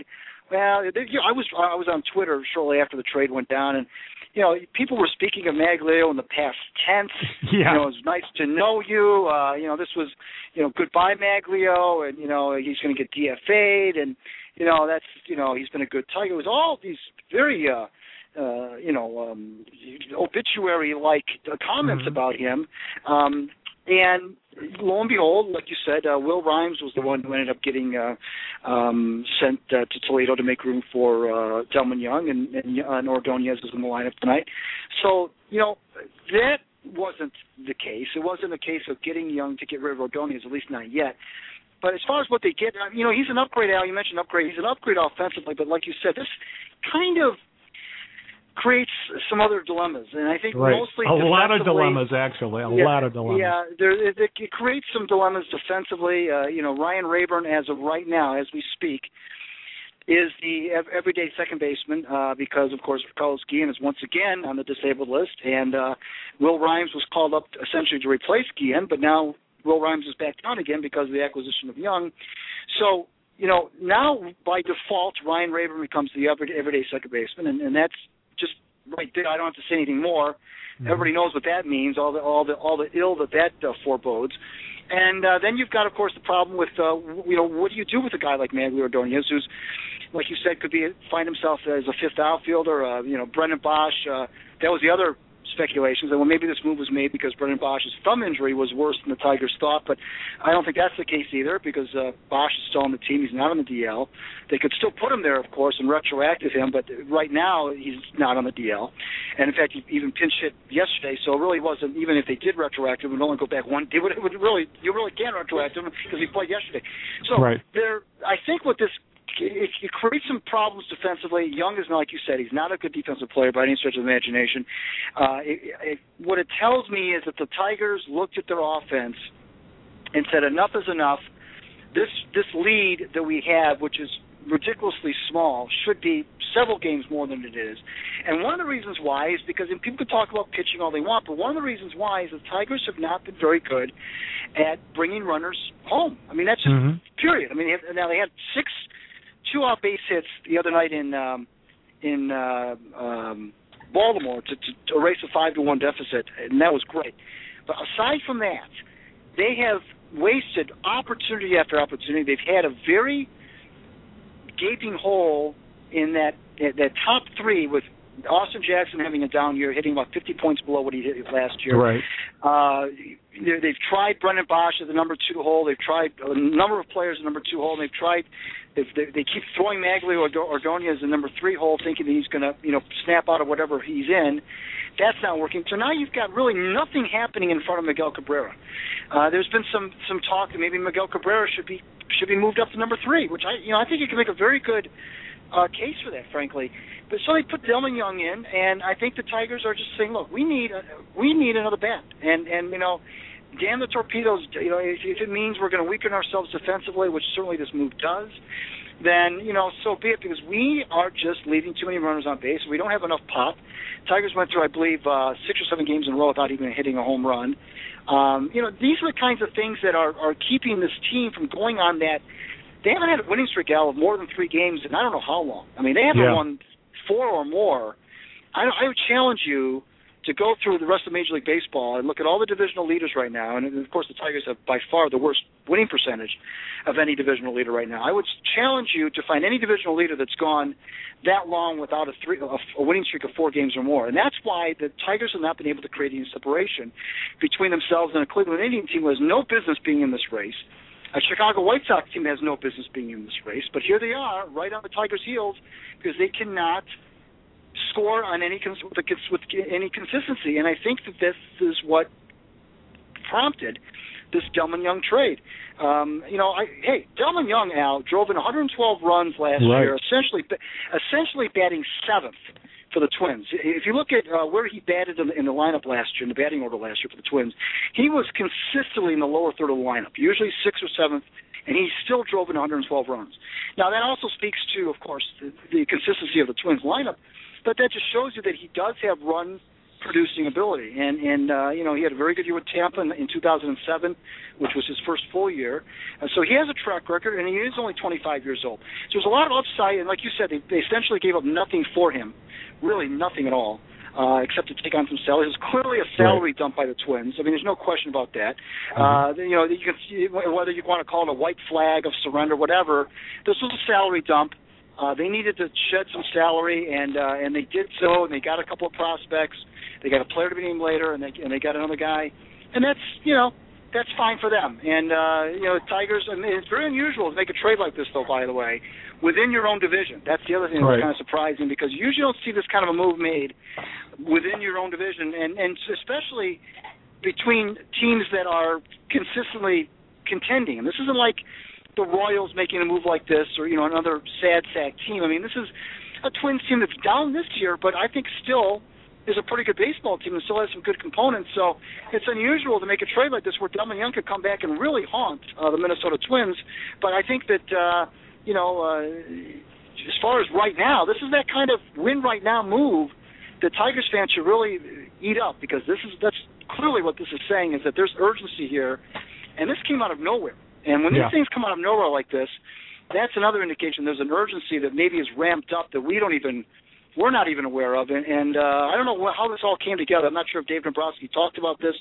I was on Twitter shortly after the trade went down, and people were speaking of Magglio in the past tense. It was nice to know you. This was, goodbye Magglio, and he's going to get DFA'd, and that's he's been a good Tiger. It was all these very obituary-like comments about him. And lo and behold, like you said, Will Rhymes was the one who ended up getting sent to Toledo to make room for Delman Young, and Ordonez is in the lineup tonight. So, that wasn't the case. It wasn't a case of getting Young to get rid of Ordonez, at least not yet. But as far as what they get, he's an upgrade, Al. You mentioned upgrade. He's an upgrade offensively, but like you said, this kind of creates some other dilemmas, and I think mostly a lot of dilemmas, actually. A lot of dilemmas. Yeah, it creates some dilemmas defensively. Ryan Rayburn, as of right now, as we speak, is the everyday second baseman because, of course, Carlos Guillen is once again on the disabled list, and Will Rhymes was called up essentially to replace Guillen, but now Will Rhymes is back down again because of the acquisition of Young. So, now by default, Ryan Rayburn becomes the everyday second baseman, and that's just right there. I don't have to say anything more. Mm-hmm. Everybody knows what that means. All the ill that forebodes. And then you've got, of course, the problem with what do you do with a guy like Magglio Ordonez, who's, like you said, could find himself as a fifth outfielder. Brendan Bosch. That was the other speculations that maybe this move was made because Brendan Bosch's thumb injury was worse than the Tigers thought, but I don't think that's the case either because Bosch is still on the team. He's not on the DL. They could still put him there, of course, and retroactive him, but right now he's not on the DL. And in fact, he even pinch hit yesterday, so it really wasn't, even if they did retroactive, it would only go back one. You really can't retroactive him because he played yesterday. So I think what this it creates some problems defensively. Young is not, like you said, he's not a good defensive player by any stretch of the imagination. What it tells me is that the Tigers looked at their offense and said, enough is enough. This lead that we have, which is ridiculously small, should be several games more than it is. And one of the reasons why is because, and people can talk about pitching all they want, but one of the reasons why is the Tigers have not been very good at bringing runners home. I mean, that's just period. I mean, now they had 6 2-out base hits the other night in Baltimore to erase a 5-1 deficit, and that was great. But aside from that, they have wasted opportunity after opportunity. They've had a very gaping hole in that top 3 with Austin Jackson having a down year, hitting about 50 points below what he hit last year. Right. They've tried Brendan Bosch at the number 2 hole. They've tried a number of players at the number 2 hole. And they keep throwing Magglio Ordonez in the number 3 hole, thinking that he's going to snap out of whatever he's in. That's not working. So now you've got really nothing happening in front of Miguel Cabrera. There's been some talk that maybe Miguel Cabrera should be moved up to number 3, which I think you can make a very good case for that, frankly. But so they put Delman Young in, and I think the Tigers are just saying, look, we need another bat, and damn the torpedoes. If it means we're going to weaken ourselves defensively, which certainly this move does, then so be it, because we are just leaving too many runners on base. We don't have enough pop. Tigers went through, I believe, 6 or 7 games in a row without even hitting a home run. These are the kinds of things that are keeping this team from going on that. They haven't had a winning streak, Al, of more than 3 games in I don't know how long. I mean, they haven't won 4 or more. I would challenge you to go through the rest of Major League Baseball and look at all the divisional leaders right now, and of course the Tigers have by far the worst winning percentage of any divisional leader right now. I would challenge you to find any divisional leader that's gone that long without a winning streak of 4 games or more, and that's why the Tigers have not been able to create any separation between themselves and a Cleveland Indian team who has no business being in this race. A Chicago White Sox team has no business being in this race, but here they are, right on the Tigers' heels, because they cannot score on with any consistency. And I think that this is what prompted this Delman Young trade. Delman Young, Al, drove in 112 runs last year, essentially batting 7th for the Twins. If you look at where he batted in the lineup last year, in the batting order last year for the Twins, he was consistently in the lower third of the lineup, usually 6th or 7th, and he still drove in 112 runs. Now, that also speaks to, of course, the consistency of the Twins lineup, but that just shows you that he does have run-producing ability. And he had a very good year with Tampa in 2007, which was his first full year. So he has a track record, and he is only 25 years old. So there's a lot of upside, and like you said, they essentially gave up nothing for him, really nothing at all, except to take on some salary. It was clearly a salary dump by the Twins. I mean, there's no question about that. You can see, whether you want to call it a white flag of surrender, whatever, this was a salary dump. They needed to shed some salary, and they did so, and they got a couple of prospects. They got a player to be named later, and they got another guy. And that's, that's fine for them. And, Tigers, I mean, it's very unusual to make a trade like this, though, by the way, within your own division. That's the other thing that's kind of surprising, because you usually don't see this kind of a move made within your own division, and especially between teams that are consistently contending. And this isn't like the Royals making a move like this, or, another sad sack team. I mean, this is a Twins team that's down this year, but I think still is a pretty good baseball team and still has some good components. So it's unusual to make a trade like this where Delmon Young could come back and really haunt the Minnesota Twins. But I think that, as far as right now, this is that kind of win right now move that Tigers fans should really eat up, because that's clearly what this is saying, is that there's urgency here, and this came out of nowhere. And when these things come out of nowhere like this, that's another indication there's an urgency that maybe is ramped up that we're not even aware of. And I don't know how this all came together. I'm not sure if Dave Dombrowski talked about this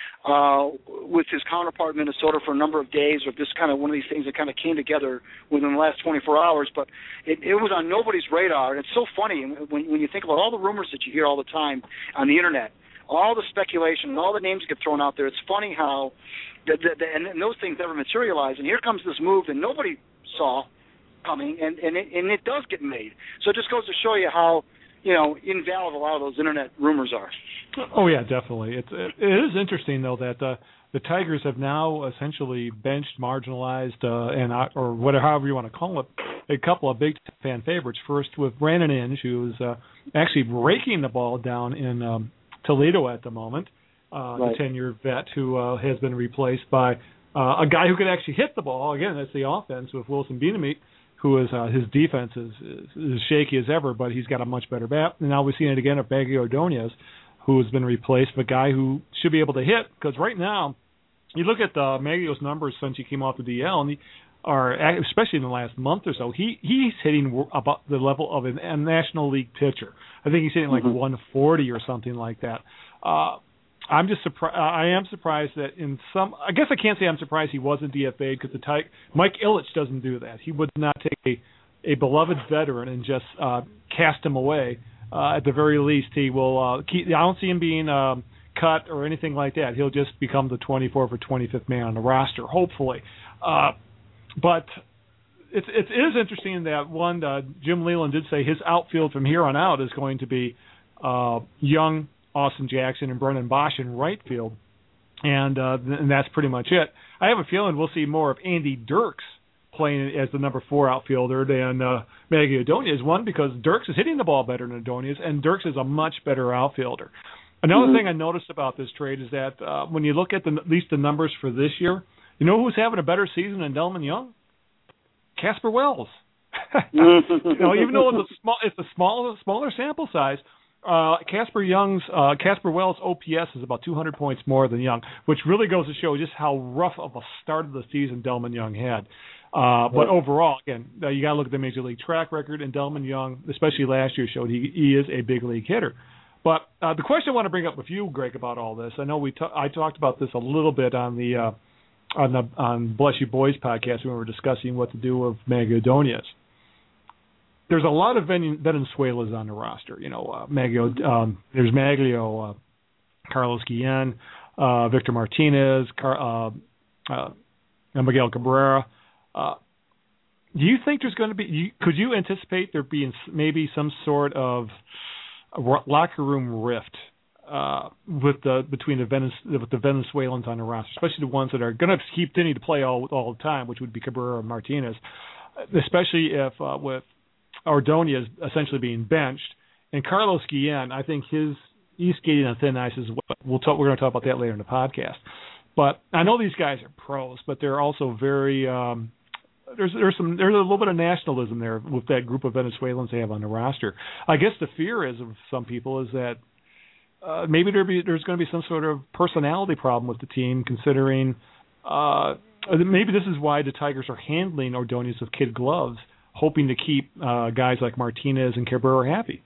with his counterpart in Minnesota for a number of days, or if this kind of one of these things that kind of came together within the last 24 hours. But it was on nobody's radar. And it's so funny when you think about all the rumors that you hear all the time on the Internet, all the speculation, and all the names get thrown out there. It's funny how and those things never materialize. And here comes this move that nobody saw coming, and it does get made. So it just goes to show you how, invalid a lot of those Internet rumors are. Oh, yeah, definitely. It is interesting, though, that the Tigers have now essentially benched, marginalized, or whatever, however you want to call it, a couple of big fan favorites. First with Brandon Inge, who's actually breaking the ball down in Toledo at the moment, the 10-year vet who has been replaced by a guy who could actually hit the ball. Again, that's the offense with Wilson Benameat, who is his defense is shaky as ever, but he's got a much better bat. And now we've seen it again of Maggie Ordonez, who has been replaced with a guy who should be able to hit. Because right now, you look at Maggio's numbers since he came off the DL, and especially in the last month or so, he's hitting about the level of a National League pitcher. I think he's hitting like 140 or something like that. I'm just surprised. I am surprised that I guess I can't say I'm surprised he wasn't DFA'd, because Mike Ilitch doesn't do that. He would not take a beloved veteran and just cast him away. At the very least, he will keep. I don't see him being cut or anything like that. He'll just become the 24th or 25th man on the roster, hopefully. But it is interesting that Jim Leyland did say his outfield from here on out is going to be Young, Austin Jackson, and Brennan Bosch in right field, and that's pretty much it. I have a feeling we'll see more of Andy Dirks playing as the number 4 outfielder than Maggie Ordonez. One, because Dirks is hitting the ball better than Ordonez, and Dirks is a much better outfielder. Another thing I noticed about this trade is that when you look at at least the numbers for this year, you know who's having a better season than Delmon Young? Casper Wells. Even though it's a smaller sample size, Casper Wells' OPS is about 200 points more than Young, which really goes to show just how rough of a start of the season Delmon Young had. But overall, again, you got to look at the Major League track record, and Delmon Young, especially last year, showed he is a big league hitter. But the question I want to bring up with you, Greg, about all this, I know I talked about this a little bit on Bless You Boys podcast when we were discussing what to do with Maggie Ordonez. There's a lot of Venezuelans on the roster. There's Maglio, Carlos Guillen, Victor Martinez, and Miguel Cabrera. Do you think there's going to be? Could you anticipate there being maybe some sort of locker room rift between the Venezuelans on the roster, especially the ones that are going to continue to play all the time, which would be Cabrera and Martinez, especially if with Ordonez essentially being benched, and Carlos Guillen, I think he's skating on thin ice as well. We're going to talk about that later in the podcast. But I know these guys are pros, but they're also very there's a little bit of nationalism there with that group of Venezuelans they have on the roster. I guess the fear is of some people is that maybe there's going to be some sort of personality problem with the team, considering maybe this is why the Tigers are handling Ordonez with kid gloves, hoping to keep guys like Martinez and Cabrera happy.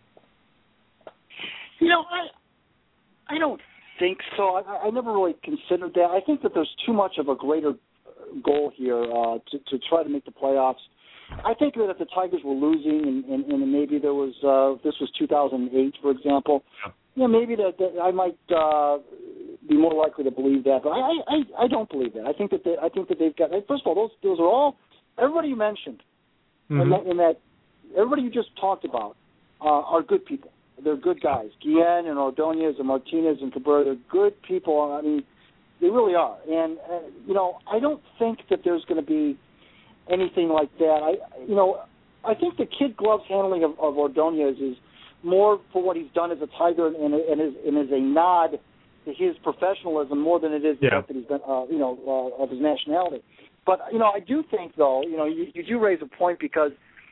I don't think so. I never really considered that. I think that there's too much of a greater goal here to try to make the playoffs. I think that if the Tigers were losing and maybe there was this was 2008, for example, maybe that I might be more likely to believe that, but I don't believe that. I think that they've got. First of all, those are all everybody you mentioned, in that everybody you just talked about are good people. They're good guys. Guillen and Ordonez and Martinez and Cabrera, they're good people. I mean, they really are. And I don't think that there's going to be anything like that. I think the kid gloves handling of Ordonez is more for what he's done as a Tiger and as a nod to his professionalism more than it is the fact that he's been, of his nationality. But, I do think, though, you do raise a point because,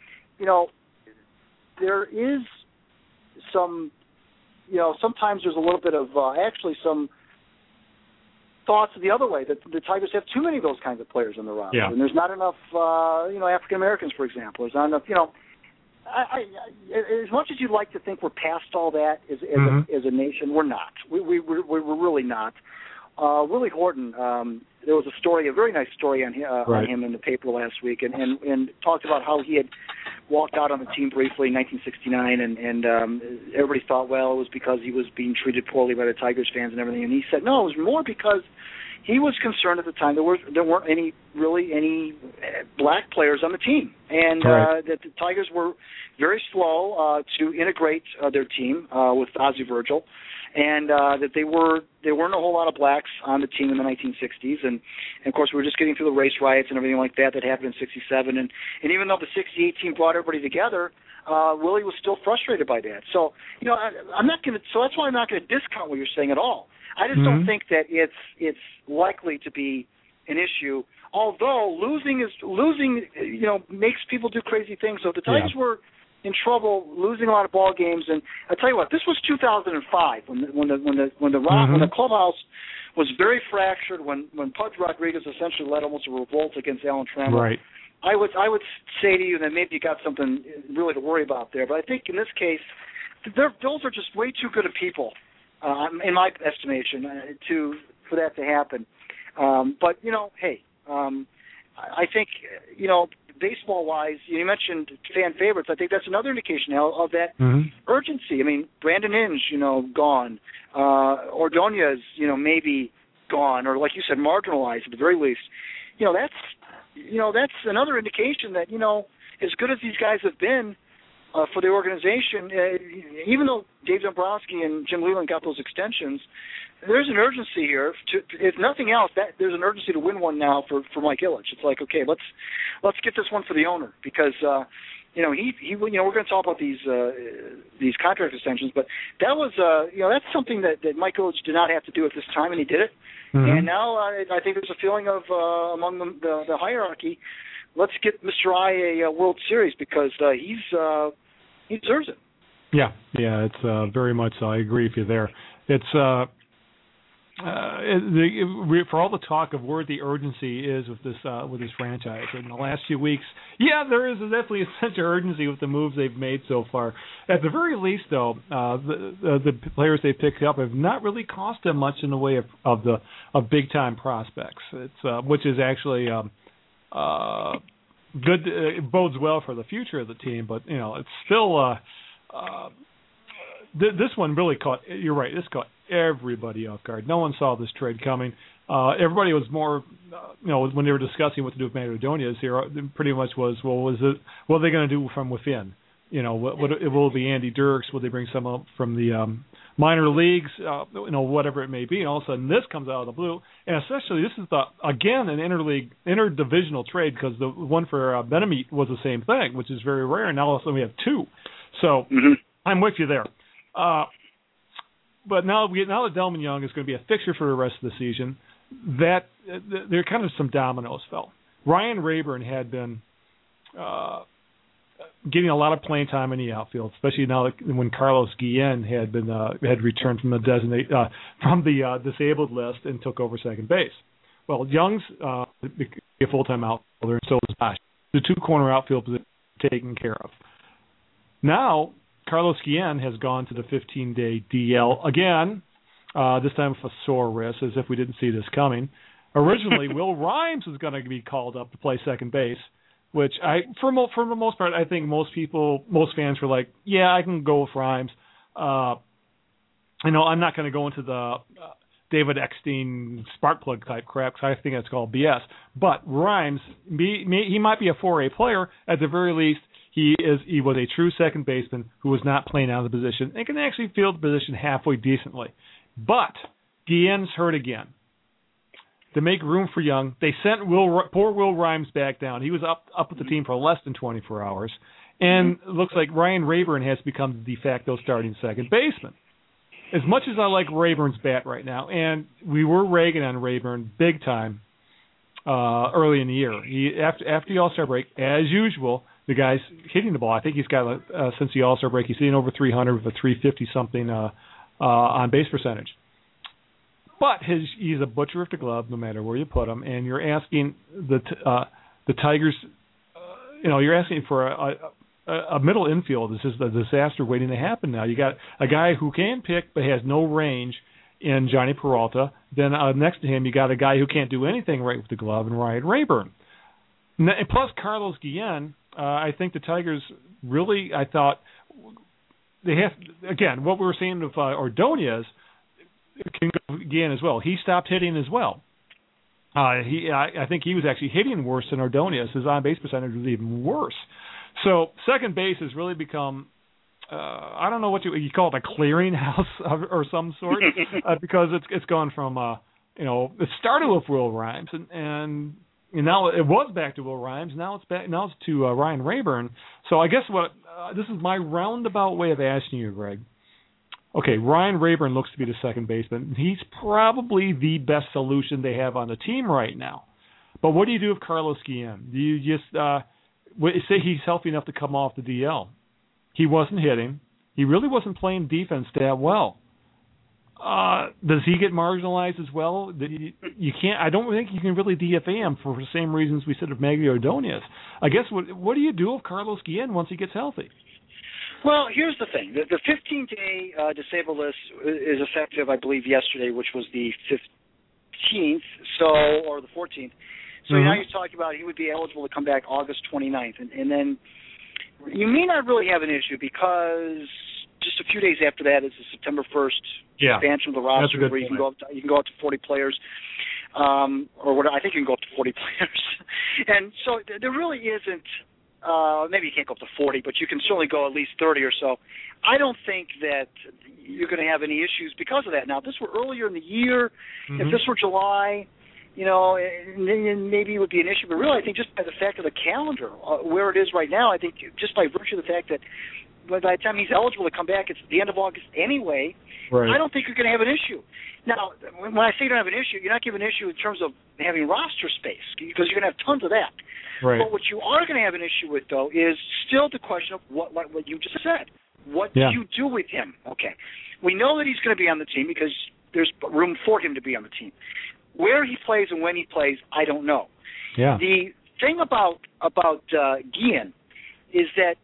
there is some, sometimes there's a little bit of actually some thoughts the other way, that the Tigers have too many of those kinds of players in the roster. Yeah. And there's not enough, African Americans, for example. There's not enough, as much as you'd like to think we're past all that as a nation, we're not. We're really not. Willie Horton, there was a very nice story on him in the paper last week, and talked about how he had walked out on the team briefly in 1969, and everybody thought, well, it was because he was being treated poorly by the Tigers fans and everything. And he said, no, it was more because he was concerned at the time there weren't any black players on the team, and that the Tigers were very slow to integrate their team with Ozzie Virgil, and that there weren't a whole lot of blacks on the team in the 1960s, and of course we were just getting through the race riots and everything like that happened in '67, and even though the '68 team brought everybody together, Willie was still frustrated by that. So I'm not going to. So that's why I'm not going to discount what you're saying at all. I just don't think that it's likely to be an issue. Although losing makes people do crazy things. So the Tigers were in trouble, losing a lot of ball games. And I tell you what, this was 2005 when the clubhouse was very fractured. When Pudge Rodriguez essentially led almost a revolt against Alan Trammell. Right. I would say to you that maybe you got something really to worry about there. But I think in this case, those are just way too good of people, in my estimation, for that to happen. But hey, I think baseball-wise, you mentioned fan favorites. I think that's another indication of that urgency. I mean, Brandon Inge, gone. Ordonez, maybe gone, or like you said, marginalized at the very least. That's another indication that as good as these guys have been for the organization, even though Dave Dombrowski and Jim Leyland got those extensions, there's an urgency here. If nothing else, there's an urgency to win one now for Mike Ilitch. It's like, okay, let's get this one for the owner because we're going to talk about these contract extensions, but that was that's something that Mike Ilitch did not have to do at this time, and he did it. And now I think there's a feeling of among the hierarchy, let's get Mr. I a World Series because he deserves it. Yeah, it's very much so. I agree with you there. It's for all the talk of where the urgency is with this franchise in the last few weeks. Yeah, there is definitely a sense of urgency with the moves they've made so far. At the very least, though, the players they picked up have not really cost them much in the way of big time prospects. It's which is actually good. It bodes well for the future of the team, but it's still. This one really caught. You're right. This caught everybody off guard. No one saw this trade coming. Everybody was more, when they were discussing what to do with Matt Ordonez here, pretty much was, what are they going to do from within? What will it be Andy Dirks? Will they bring some up from the minor leagues? Whatever it may be. And all of a sudden, this comes out of the blue. And especially, this is again an interdivisional trade because the one for Benemit was the same thing, which is very rare. And now all of a sudden we have two. So I'm with you there. But now that Delman Young is going to be a fixture for the rest of the season, that there are kind of some dominoes fell. Ryan Rayburn had been getting a lot of playing time in the outfield, especially now when Carlos Guillen had returned from the disabled list and took over second base. Well, Young's a full-time outfielder, and so is Josh. The two corner outfield positions taken care of. Now, Carlos Guillen has gone to the 15-day DL again, this time with a sore wrist, as if we didn't see this coming. Originally, Will Rhymes was going to be called up to play second base, which for the most part, I think most fans were like, yeah, I can go with Rhymes. I'm not going to go into David Eckstein spark plug type crap, because I think that's called BS. But Rhymes, he might be a 4A player. At the very least, he was a true second baseman who was not playing out of the position and can actually field the position halfway decently. But Guillen's hurt again. To make room for Young, they sent poor Will Rhymes back down. He was up with the team for less than 24 hours. And it looks like Ryan Rayburn has become the de facto starting second baseman. As much as I like Rayburn's bat right now, and we were ragging on Rayburn big time early in the year. After the All-Star break, as usual, the guy's hitting the ball. I think he's got, since the All-Star break, he's hitting over 300 with a 350-something on base percentage. But he's a butcher of the glove no matter where you put him, and you're asking the Tigers, you're asking for a middle infield. This is a disaster waiting to happen now. You got a guy who can pick but has no range in Johnny Peralta. Then next to him, you got a guy who can't do anything right with the glove in Ryan Rayburn. Plus Carlos Guillen, I think the Tigers really, I thought, they have, again, what we were seeing of Ordonez can go Guillen as well. He stopped hitting as well. I think he was actually hitting worse than Ordonez. His on-base percentage was even worse. So second base has really become, I don't know what you call it, a clearinghouse or some sort, because it's gone from, it started with Will Rhymes and now it was back to Will Rhymes. Now it's back. Now it's to Ryan Rayburn. So I guess this is my roundabout way of asking you, Greg. Okay, Ryan Rayburn looks to be the second baseman. He's probably the best solution they have on the team right now. But what do you do with Carlos Guillen? Do you just say he's healthy enough to come off the DL? He wasn't hitting. He really wasn't playing defense that well. Does he get marginalized as well? You can't. I don't think you can really DFA him for the same reasons we said of Maggie Ordonez. I guess what do you do with Carlos Guillen once he gets healthy? Well, here's the thing. The 15-day disabled list is effective, I believe, yesterday, which was the 15th, or the 14th. So now you're talking about he would be eligible to come back August 29th. And then you may not really have an issue because just a few days after that is the September 1st expansion of the roster where you can go up to 40 players. Or what I think you can go up to 40 players. And so there really isn't maybe you can't go up to 40, but you can certainly go at least 30 or so. I don't think that you're going to have any issues because of that. Now, if this were earlier in the year, if this were July, maybe it would be an issue. But really, I think just by the fact of the calendar, where it is right now, I think just by virtue of the fact that by the time he's eligible to come back, it's the end of August anyway, I don't think you're going to have an issue. Now, when I say you don't have an issue, you're not giving an issue in terms of having roster space because you're going to have tons of that. Right. But what you are going to have an issue with, though, is still the question of what you just said. What do you do with him? Okay. We know that he's going to be on the team because there's room for him to be on the team. Where he plays and when he plays, I don't know. Yeah. The thing about Guillen is that,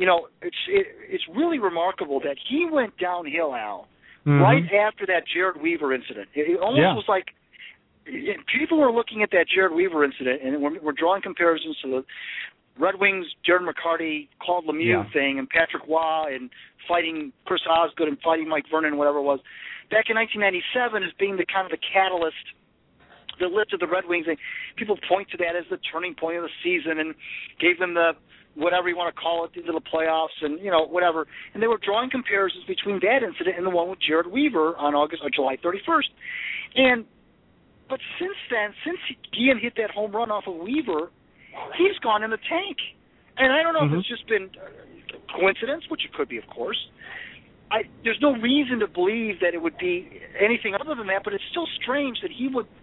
it's really remarkable that he went downhill, Al, right after that Jared Weaver incident. It almost was like people were looking at that Jared Weaver incident, and we're drawing comparisons to the Red Wings, Jared McCarty, Claude Lemieux thing, and Patrick Waugh, and fighting Chris Osgood and fighting Mike Vernon, whatever it was. Back in 1997 as being the kind of the catalyst that led to the Red Wings. And people point to that as the turning point of the season and gave them the whatever you want to call it, into the playoffs and, whatever. And they were drawing comparisons between that incident and the one with Jared Weaver on July 31st. But since then, since Guillen hit that home run off of Weaver, he's gone in the tank. And I don't know if it's just been coincidence, which it could be, of course. There's no reason to believe that it would be anything other than that, but it's still strange that he would,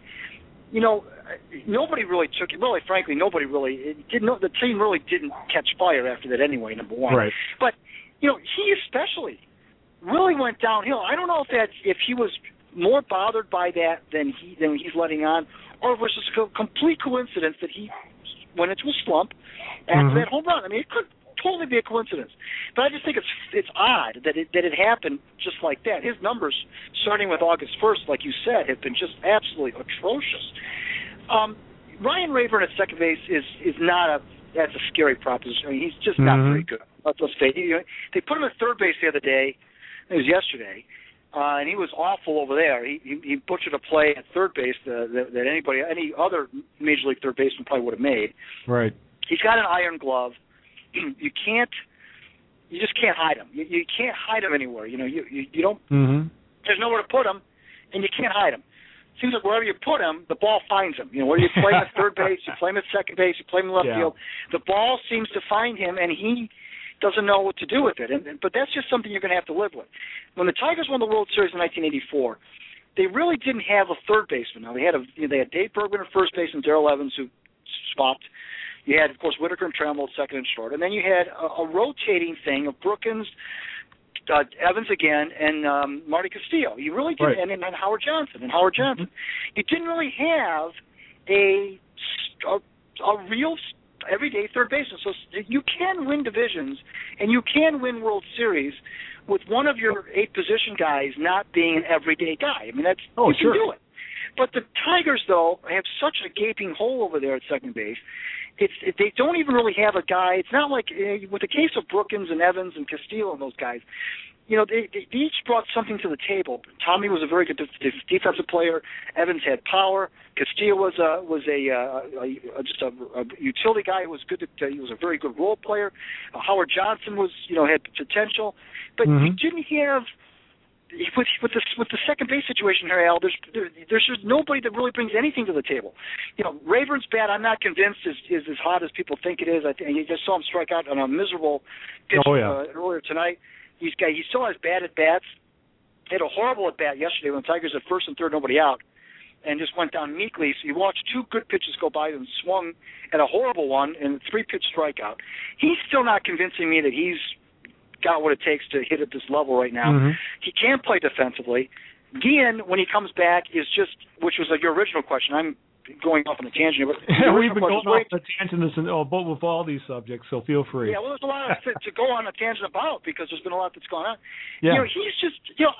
nobody really took it. Really, frankly, nobody really the team really didn't catch fire after that anyway, number one. Right. But, he especially really went downhill. I don't know if he was more bothered by that than he's letting on, or if it was just a complete coincidence that he went into a slump after that home run. I mean, it could totally be a coincidence, but I just think it's odd that it happened just like that. His numbers, starting with August 1st, like you said, have been just absolutely atrocious. Ryan Rayburn at second base is not that's a scary proposition. I mean, he's just not very good. Let's say they put him at third base the other day. It was yesterday. and he was awful over there. He butchered a play at third base that any other Major League third baseman probably would have made. Right. He's got an iron glove. You just can't hide him. You can't hide him anywhere. You don't. Mm-hmm. There's nowhere to put him, and you can't hide him. Seems like wherever you put him, the ball finds him. Whether you play him at third base, you play him at second base, you play him in left field, the ball seems to find him, and he doesn't know what to do with it. But that's just something you're going to have to live with. When the Tigers won the World Series in 1984, they really didn't have a third baseman. Now they had Dave Bergman at first base and Darrell Evans who swapped. You had, of course, Whitaker and Trammell at second and short, and then you had a rotating thing of Brookins, Evans again, and Marty Castillo. You really did, right. and Howard Johnson. Mm-hmm. You didn't really have a real everyday third baseman. So you can win divisions and you can win World Series with one of your 8 position guys not being an everyday guy. I mean, you can do it. But the Tigers, though, have such a gaping hole over there at second base. They don't even really have a guy. It's not like with the case of Brookins and Evans and Castillo and those guys. They each brought something to the table. Tommy was a very good defensive player. Evans had power. Castillo was just a utility guy who was good. He was a very good role player. Howard Johnson had potential, but you didn't have. With the second base situation here, Al, there's just nobody that really brings anything to the table. Rayburn's bat, I'm not convinced is as hot as people think it is. You just saw him strike out on a miserable pitch earlier tonight. He still has bad at bats. He had a horrible at bat yesterday when the Tigers at first and third, nobody out, and just went down meekly. So you watched 2 good pitches go by and swung at a horrible one and a 3-pitch strikeout. He's still not convincing me that he's got what it takes to hit at this level right now. Mm-hmm. He can play defensively. Guillen, when he comes back, is just, which was your original question. I'm going off on a tangent. But we've been going off on a tangent with all these subjects, so feel free. Yeah, well, there's a lot to go on a tangent about because there's been a lot that's gone on. Yeah. He's just,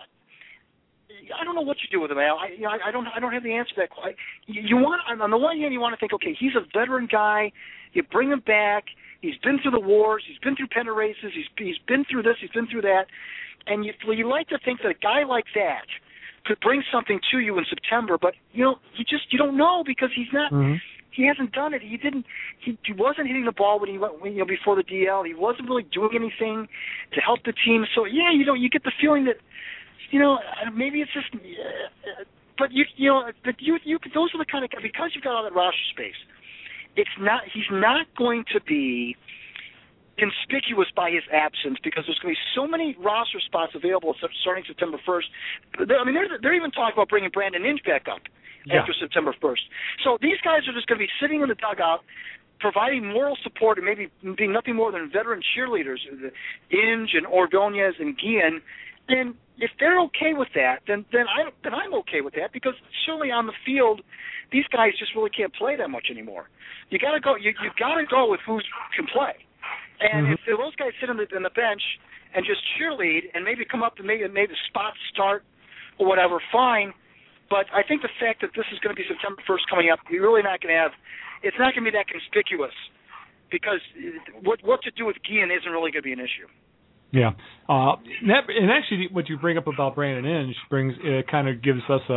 I don't know what you do with him, Al. I don't have the answer to that quite. You want, on the one hand, you want to think, okay, he's a veteran guy. You bring him back. He's been through the wars. He's been through pennant races. He's been through this. He's been through that. And you like to think that a guy like that could bring something to you in September, but you don't know because he's not. Mm-hmm. He hasn't done it. He wasn't hitting the ball when he went before the DL. He wasn't really doing anything to help the team. So yeah, you get the feeling that maybe it's just. But those are the kind of guys, because you've got all that roster space. He's not going to be conspicuous by his absence because there's going to be so many roster spots available starting September 1st. They're even talking about bringing Brandon Inge back up after September 1st. So these guys are just going to be sitting in the dugout, providing moral support and maybe being nothing more than veteran cheerleaders, Inge and Ordonez and Guillen. And if they're okay with that, then I'm okay with that because certainly on the field, these guys just really can't play that much anymore. You got to go. You got to go with who can play. And if those guys sit on the bench and just cheerlead and maybe come up and maybe the spots start or whatever, fine. But I think the fact that this is going to be September 1st coming up, you're really not going to have. It's not going to be that conspicuous because what to do with Guillen isn't really going to be an issue. Yeah, and actually, what you bring up about Brandon Inge kind of gives us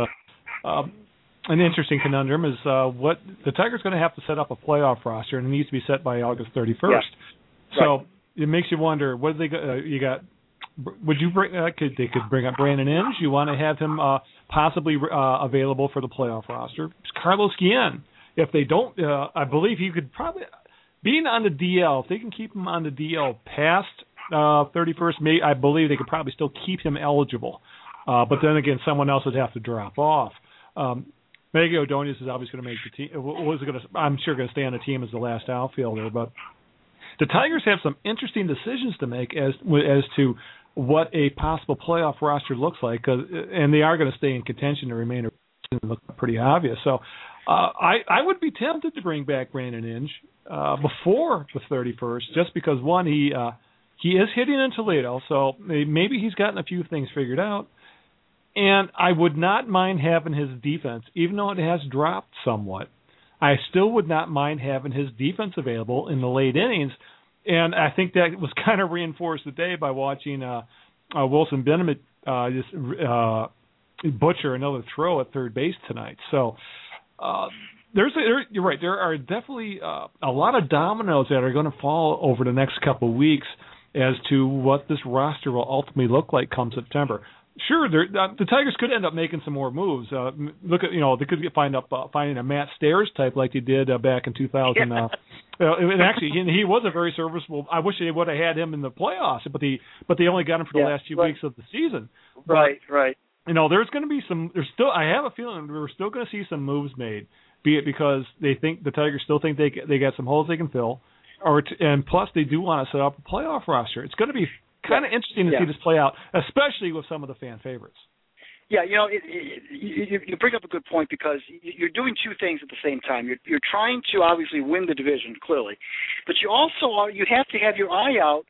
an interesting conundrum. Is what the Tigers going to have to set up a playoff roster, and it needs to be set by August 31st. Yeah. So it makes you wonder, what do they you got? Would you bring? They could bring up Brandon Inge. You want to have him possibly available for the playoff roster. It's Carlos Guillen. If they don't, I believe he could probably being on the DL. If they can keep him on the DL past 31st, I believe they could probably still keep him eligible. But then again, someone else would have to drop off. Miguel Ordonez is obviously going to make the team. I'm sure going to stay on the team as the last outfielder. But the Tigers have some interesting decisions to make as to what a possible playoff roster looks like, and they are going to stay in contention to remain. It looks pretty obvious. So I would be tempted to bring back Brandon Inge before the 31st, just because one he is hitting in Toledo, so maybe he's gotten a few things figured out. And I would not mind having his defense, even though it has dropped somewhat. I still would not mind having his defense available in the late innings. And I think that was kind of reinforced today by watching Wilson Benamet just butcher another throw at third base tonight. So you're right. There are definitely a lot of dominoes that are going to fall over the next couple of weeks as to what this roster will ultimately look like come September. Sure, the Tigers could end up making some more moves. Look at they could finding a Matt Stairs type like they did back in 2000. And actually, he was a very serviceable. I wish they would have had him in the playoffs, but they only got him for the last few weeks of the season. Right. There's going to be some. I have a feeling we're still going to see some moves made. Be it because they think the Tigers still think they got some holes they can fill, and plus they do want to set up a playoff roster. It's going to be kind of interesting to see this play out, especially with some of the fan favorites. Yeah, you bring up a good point because you're doing two things at the same time. You're trying to obviously win the division, clearly, but you also you have to have your eye out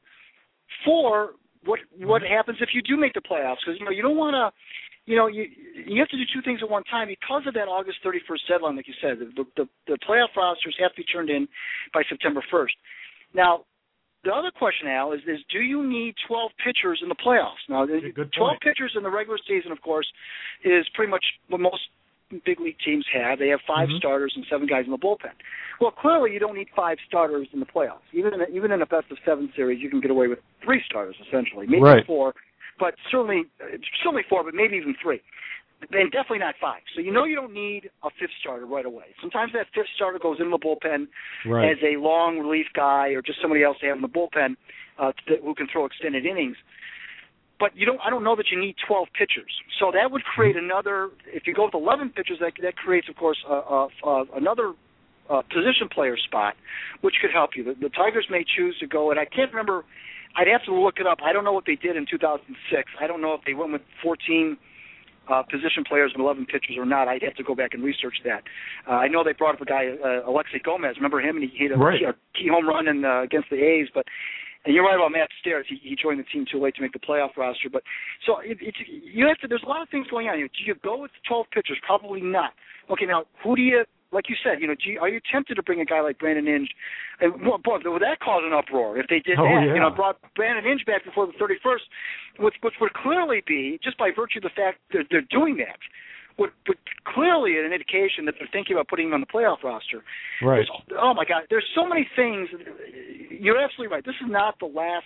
for what happens if you do make the playoffs, because you don't want to. You have to do two things at one time because of that August 31st deadline, like you said. The playoff rosters have to be turned in by September 1st. Now, the other question, Al, is do you need 12 pitchers in the playoffs? Now, 12 pitchers in the regular season, of course, is pretty much what most big league teams have. They have 5 starters and 7 guys in the bullpen. Well, clearly you don't need 5 starters in the playoffs. Even in a best-of-7 series, you can get away with 3 starters, essentially. Maybe 4. But certainly 4, but maybe even 3. And definitely not 5. So you don't need a 5th starter right away. Sometimes that 5th starter goes in the bullpen as a long relief guy or just somebody else to have in the bullpen who can throw extended innings. But I don't know that you need 12 pitchers. So that would create another. If you go with 11 pitchers, that creates, of course, another position player spot, which could help you. The Tigers may choose to go, and I can't remember. I'd have to look it up. I don't know what they did in 2006. I don't know if they went with 14 position players and 11 pitchers or not. I'd have to go back and research that. I know they brought up a guy, Alexei Gomez. Remember him? And he hit a key home run against the A's. And you're right about Matt Stairs. He joined the team too late to make the playoff roster. But so you have to. There's a lot of things going on here. Do you go with 12 pitchers? Probably not. Okay, now who do you? Like you said, are you tempted to bring a guy like Brandon Inge? And boy, would that cause an uproar if they did that? Yeah. Brought Brandon Inge back before the 31st, which would clearly be, just by virtue of the fact that they're doing that, would clearly an indication that they're thinking about putting him on the playoff roster. Right. Oh my God, there's so many things. You're absolutely right. This is not the last.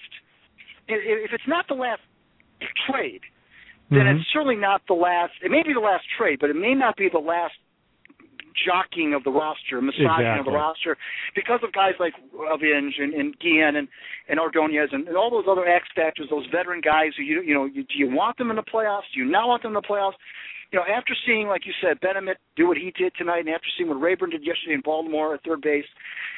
If it's not the last trade, then it's certainly not the last. It may be the last trade, but it may not be the last jockeying of the roster, massaging of the roster, because of guys like Inge and Guillen and Ordonez and all those other X factors, those veteran guys who do you want them in the playoffs? Do you not want them in the playoffs? After seeing, like you said, Benedict do what he did tonight, and after seeing what Rayburn did yesterday in Baltimore at third base,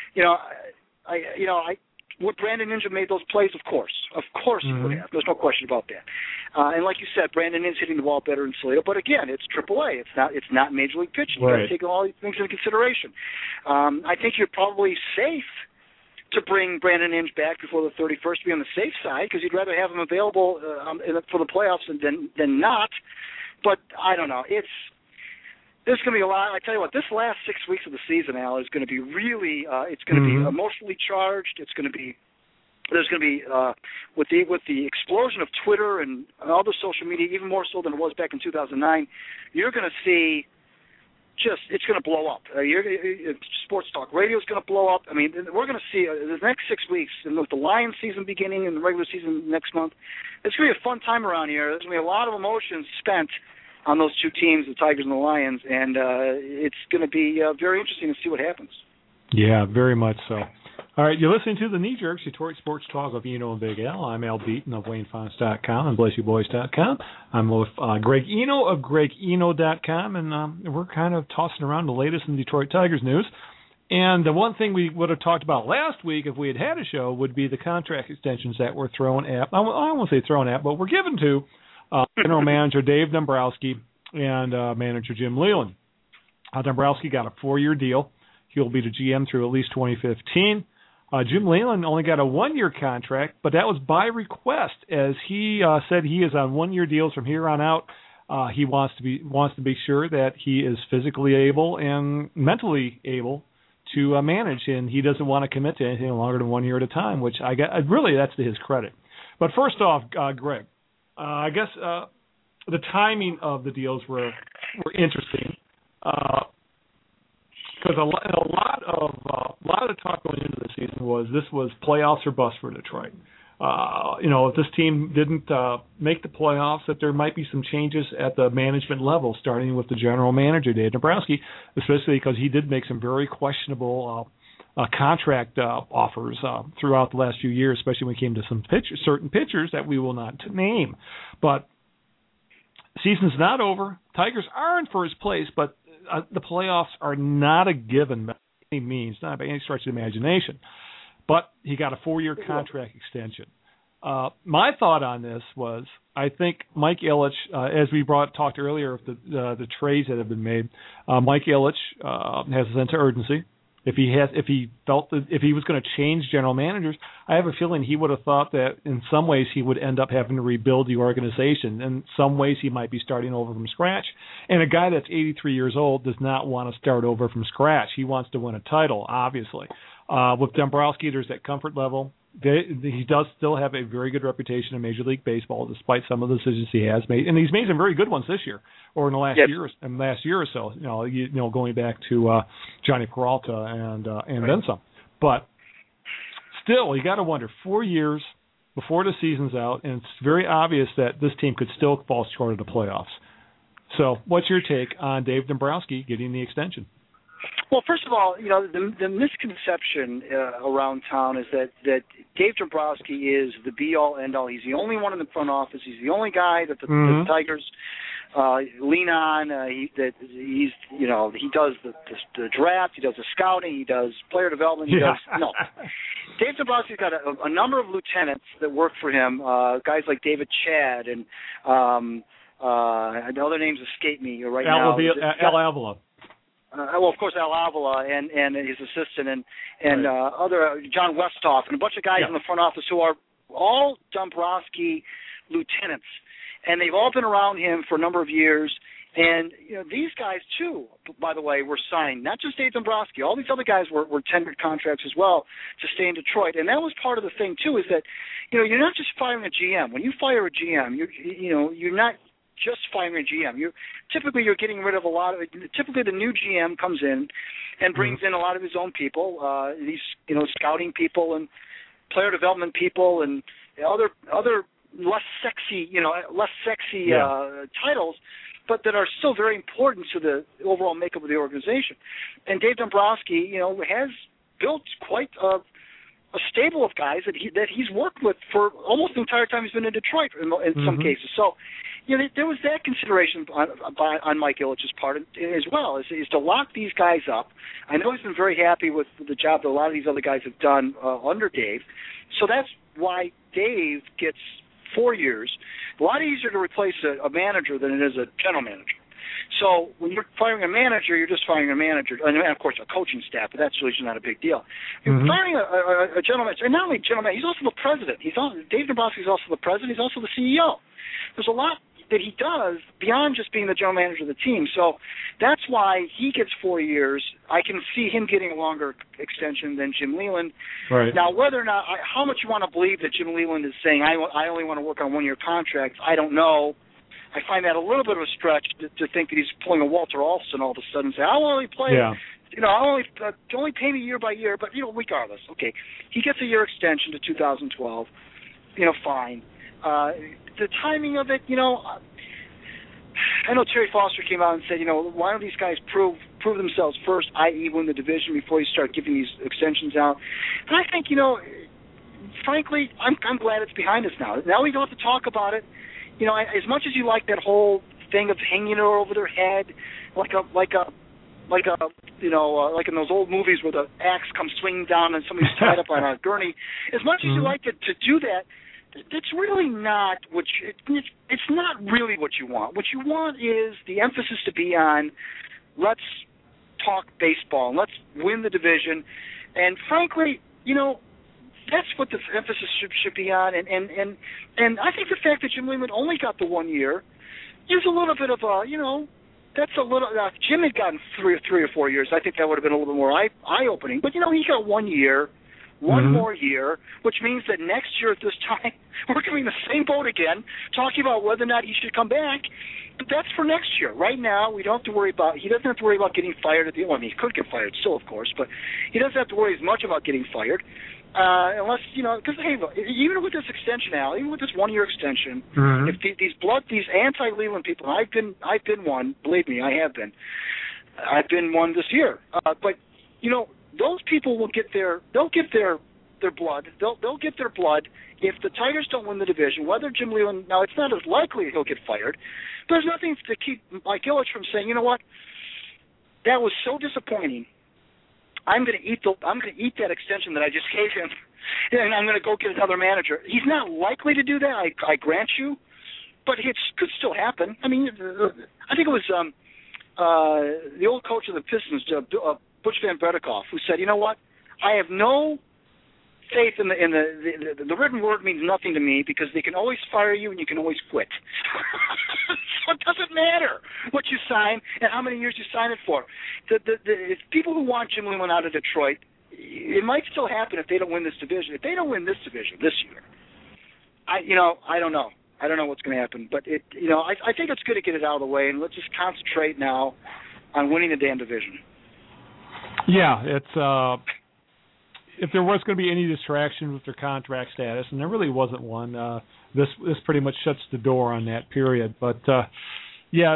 would Brandon Inge have made those plays? Of course he would have. There's no question about that. And like you said, Brandon Inge hitting the ball better than Salito. But again, it's AAA. It's not Major League pitching. Right. You got to take all these things into consideration. I think you're probably safe to bring Brandon Inge back before the 31st, be on the safe side, because you'd rather have him available for the playoffs than not. But I don't know. There's going to be a lot. I tell you what, this last 6 weeks of the season, Al, is going to be really. It's going to be emotionally charged. It's going to be. There's going to be with the explosion of Twitter and other social media, even more so than it was back in 2009. You're going to see. It's going to blow up. Sports talk radio is going to blow up. I mean, we're going to see the next 6 weeks, and with the Lions season beginning and the regular season next month, it's going to be a fun time around here. There's going to be a lot of emotions spent on those two teams, the Tigers and the Lions, and it's going to be very interesting to see what happens. Yeah, very much so. All right, you're listening to the Knee Jerks, Detroit Sports Talk with Eno and Big Al. I'm Al Beaton of WayneFonts.com and BlessYouBoys.com. I'm with Greg Eno of GregEno.com, and we're kind of tossing around the latest in Detroit Tigers news. And the one thing we would have talked about last week if we had a show would be the contract extensions that were thrown at, I won't say thrown at, but were given to General Manager Dave Dombrowski and Manager Jim Leyland. Dombrowski got a 4-year deal. He'll be the GM through at least 2015. Jim Leyland only got a 1-year contract, but that was by request, as he said he is on 1-year deals from here on out. He wants to be sure that he is physically able and mentally able to manage, and he doesn't want to commit to anything longer than 1 year at a time, which really that's to his credit. But first off, Greg, I guess the timing of the deals were interesting. Because a lot of the talk going into the season was this was playoffs or bust for Detroit. If this team didn't make the playoffs, that there might be some changes at the management level, starting with the general manager, Dave Dombrowski, especially because he did make some very questionable contract offers throughout the last few years, especially when it came to some certain pitchers that we will not name. But season's not over. Tigers are in first place, but the playoffs are not a given by any means, not by any stretch of the imagination. But he got a 4-year contract extension. My thought on this was, I think Mike Ilitch, as we talked earlier of the trades that have been made, Mike Ilitch has a sense of urgency. If he was going to change general managers, I have a feeling he would have thought that in some ways he would end up having to rebuild the organization. In some ways he might be starting over from scratch. And a guy that's 83 years old does not want to start over from scratch. He wants to win a title, obviously. With Dombrowski, there's that comfort level. He does still have a very good reputation in Major League Baseball, despite some of the decisions he has made, and he's made some very good ones this year, or in the last year or so. Going back to Johnny Peralta and then some. But still, you got to wonder, 4 years before the season's out, and it's very obvious that this team could still fall short of the playoffs. So, what's your take on Dave Dombrowski getting the extension? Well, first of all, the misconception around town is that Dave Dombrowski is the be-all, end-all. He's the only one in the front office. He's the only guy that the Tigers lean on. He does the draft. He does the scouting. He does player development. Dave Dombrowski's got a number of lieutenants that work for him. Guys like David Chad and other names escape me right now. Al Avila. Of course, Al Avila and his assistant and other John Westhoff and a bunch of guys in the front office who are all Dombrowski lieutenants, and they've all been around him for a number of years. And these guys too, by the way, were signed. Not just Dave Dombrowski; all these other guys were tendered contracts as well to stay in Detroit. And that was part of the thing too, is that you're not just firing a GM. When you fire a GM, you're not just firing a GM. Typically you're getting rid of a lot of. Typically, the new GM comes in and brings in a lot of his own people, these scouting people and player development people and other less sexy titles, but that are still very important to the overall makeup of the organization. And Dave Dombrowski, has built quite a stable of guys that he's worked with for almost the entire time he's been in Detroit in some cases. So, there was that consideration on Mike Ilitch's part as well, is to lock these guys up. I know he's been very happy with the job that a lot of these other guys have done under Dave. So that's why Dave gets 4 years. A lot easier to replace a manager than it is a general manager. So when you're firing a manager, you're just firing a manager, and of course a coaching staff, but that's really not a big deal. You're firing a general manager, and not only general manager, he's also the president. Dave Dombrowski is also the president. He's also the CEO. There's a lot that he does beyond just being the general manager of the team. So that's why he gets 4 years. I can see him getting a longer extension than Jim Leyland. Right. Now, whether or not, how much you want to believe that Jim Leyland is saying, I only want to work on 1-year contracts, I don't know. I find that a little bit of a stretch to think that he's pulling a Walter Alston all of a sudden and say, I'll only play, I'll only pay me year by year, but, regardless. Okay, he gets a year extension to 2012, fine. The timing of it, I know Terry Foster came out and said, why don't these guys prove themselves first, i.e. win the division before you start giving these extensions out? And I think, frankly, I'm glad it's behind us now. Now we don't have to talk about it. As much as you like that whole thing of hanging it over their head, like in those old movies where the axe comes swinging down and somebody's tied up on a gurney. As much as you like to do that, it's really not it's not really what you want. What you want is the emphasis to be on let's talk baseball and let's win the division. And frankly, that's what the emphasis should be on. And I think the fact that Jim Leyland only got the 1 year is a little bit of a, that's a little. If Jim had gotten three or 4 years, I think that would have been a little bit more eye-opening. But he got 1 year, one more year, which means that next year at this time, we're going to be in the same boat again, talking about whether or not he should come back. But that's for next year. Right now, he doesn't have to worry about getting fired at the end. I mean, he could get fired still, of course, but he doesn't have to worry as much about getting fired. Unless, because, hey, even with this extension, Al, even with this 1-year extension, if these anti-Leland people, I've been one, believe me, I have been. I've been one this year. But, those people will get their blood. They'll get their blood if the Tigers don't win the division. Whether Jim Leyland, now it's not as likely he'll get fired, but there's nothing to keep Mike Ilitch from saying, you know what, that was so disappointing. I'm going to eat that extension that I just gave him, and I'm going to go get another manager. He's not likely to do that, I grant you, but it could still happen. I mean, I think it was the old coach of the Pistons, Butch Van Bredekoff, who said, you know what, I have no faith in the written word means nothing to me because they can always fire you and you can always quit. So it doesn't matter what you sign and how many years you sign it for. It's people who want Jim Leyland out of Detroit, it might still happen if they don't win this division. If they don't win this division this year, I don't know. I don't know what's going to happen, but I think it's good to get it out of the way, and let's just concentrate now on winning the damn division. Yeah, it's if there was going to be any distraction with their contract status, and there really wasn't one, this pretty much shuts the door on that period. But I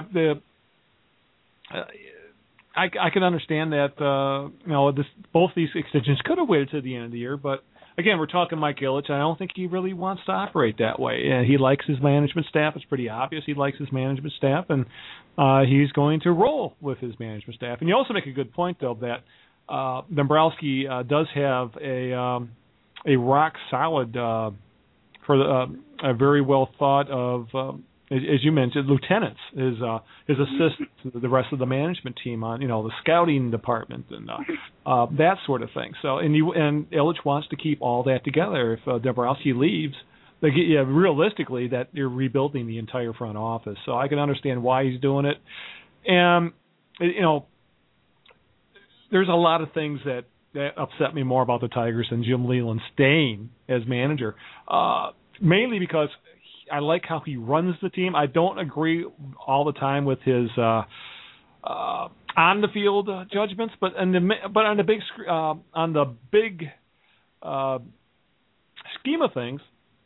can understand that both these extensions could have waited to the end of the year, but again, we're talking Mike Ilitch. I don't think he really wants to operate that way. He likes his management staff. It's pretty obvious he likes his management staff, and he's going to roll with his management staff. And you also make a good point, though, that Dombrowski does have a rock solid for a very well thought of, as you mentioned, lieutenants, his assistants, the rest of the management team on the scouting department and that sort of thing. So and Ilitch wants to keep all that together. If Dombrowski leaves, realistically, that you're rebuilding the entire front office. So I can understand why he's doing it, and there's a lot of things that upset me more about the Tigers than Jim Leyland staying as manager, mainly because I like how he runs the team. I don't agree all the time with his on the field judgments, but on the big scheme of things,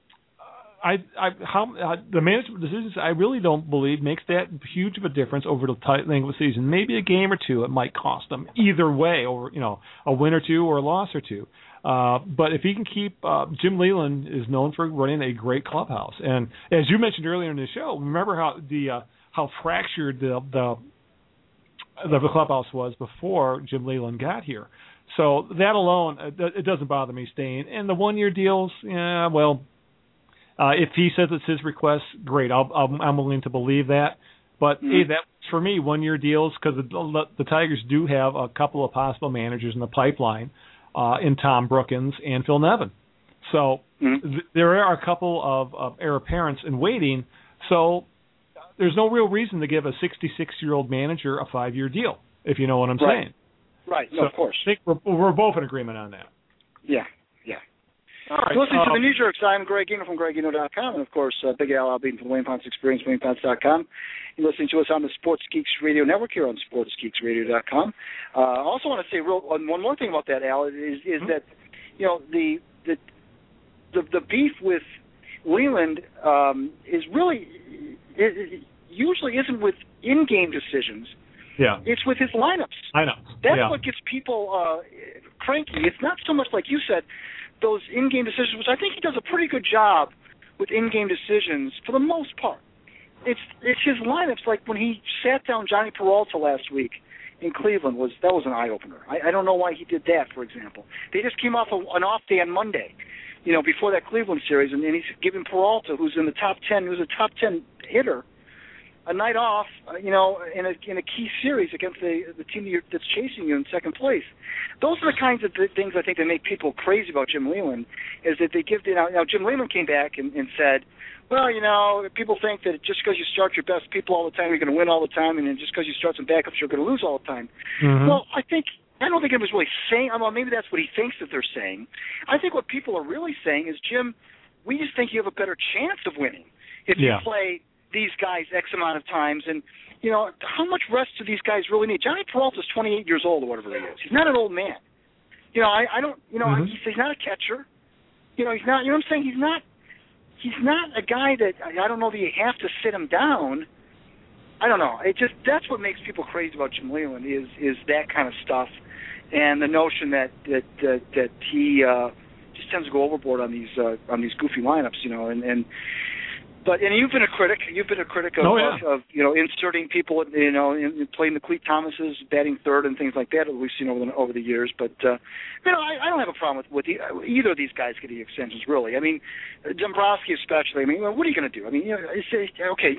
the management decisions I really don't believe makes that huge of a difference over the length of the season. Maybe a game or two it might cost them either way, or a win or two or a loss or two. But if he can keep Jim Leyland is known for running a great clubhouse, and as you mentioned earlier in the show, remember how fractured the clubhouse was before Jim Leyland got here. So that alone, it doesn't bother me staying. And the 1-year deals, if he says it's his request, great. I'm willing to believe that. But hey, that's for me 1-year deals, because the Tigers do have a couple of possible managers in the pipeline. In Tom Brookins and Phil Nevin. So there are a couple of heir apparents in waiting, so there's no real reason to give a 66-year-old manager a 5-year deal, if you know what I'm saying. Right, no, of course. I think we're both in agreement on that. Yeah. All right. Listening to the New York Times, I'm Greg Gino from GregGino.com, and of course, Big Al Albini from Wayne Ponce Experience, WaynePonce.com. You're listening to us on the Sports Geeks Radio Network here on SportsGeeksRadio.com. I also want to say one more thing about that, Al, is that the beef with Leyland is really usually isn't with in-game decisions. Yeah, it's with his lineups. I know. That's what gets people cranky. It's not so much like you said, those in-game decisions, which I think he does a pretty good job with in-game decisions for the most part. It's his lineups, like when he sat down Johnny Peralta last week in Cleveland, that was an eye-opener. I don't know why he did that, for example. They just came off an off day on Monday, before that Cleveland series, and he's giving Peralta, who's in the top 10, who's a top 10 hitter, a night off, in a key series against the team that's chasing you in second place. Those are the kinds of things I think that make people crazy about Jim Leyland, is that they give now Jim Leyland came back and said, well, people think that just because you start your best people all the time, you're going to win all the time, and then just because you start some backups, you're going to lose all the time. Mm-hmm. Well, I think I don't think it was really saying. Well, maybe that's what he thinks that they're saying. I think what people are really saying is, Jim, we just think you have a better chance of winning if you play these guys X amount of times. And, you know, how much rest do these guys really need? Johnny Peralta's 28 years old or whatever he is. He's not an old man. You know, I don't, you know, he's not a catcher. You know, he's not, you know what I'm saying? He's not a guy that, I don't know that you have to sit him down. I don't know. That's what makes people crazy about Jim Leyland is that kind of stuff, and the notion that he just tends to go overboard on these goofy lineups, you know, and you've been a critic. You've been a critic of you know, inserting people, you know, in playing the Clete Thomases, batting third, and things like that that we've seen over the years. But you know, I don't have a problem with either of these guys getting extensions. Really, I mean, Dombrowski especially. I mean, what are you going to do? I mean, you know, okay,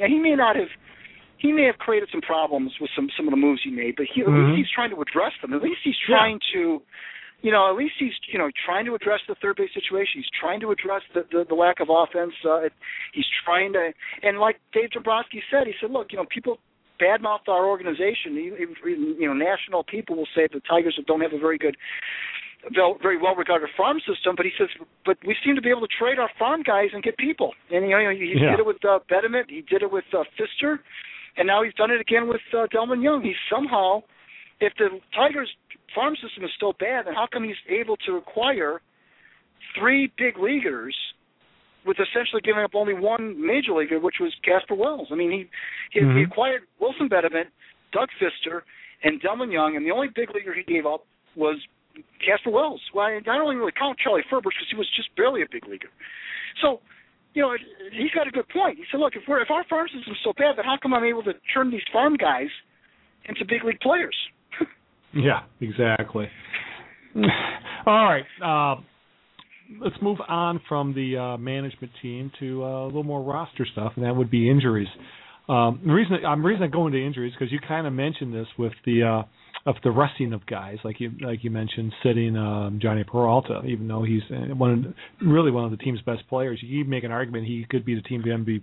he may have created some problems with some of the moves he made, but at least he's trying to address them. At least he's trying to. You know, at least he's, you know, trying to address the third base situation. He's trying to address the lack of offense. He's trying to, and like Dave Dombrowski said, he said, look, you know, people badmouth our organization. You know, national people will say the Tigers don't have a very well-regarded farm system, but he says, but we seem to be able to trade our farm guys and get people. And, you know, he did it with Betterment. He did it with Pfister. And now he's done it again with Delman Young. He's somehow, if the Tigers' farm system is still bad, then how come he's able to acquire 3 big leaguers with essentially giving up only one major leaguer, which was Casper Wells? I mean, he acquired Wilson Betterment, Doug Pfister, and Delman Young, and the only big leaguer he gave up was Casper Wells. Well, I don't really count Charlie Furbush because he was just barely a big leaguer. So, you know, he's got a good point. He said, look, if our farm system is so bad, then how come I'm able to turn these farm guys into big league players? Yeah, exactly. All right. Let's move on from the management team to a little more roster stuff, and that would be injuries. The reason I go into injuries because you kind of mentioned this with the resting of guys, like you mentioned, sitting Johnny Peralta, even though he's one of the team's best players. You can make an argument he could be the team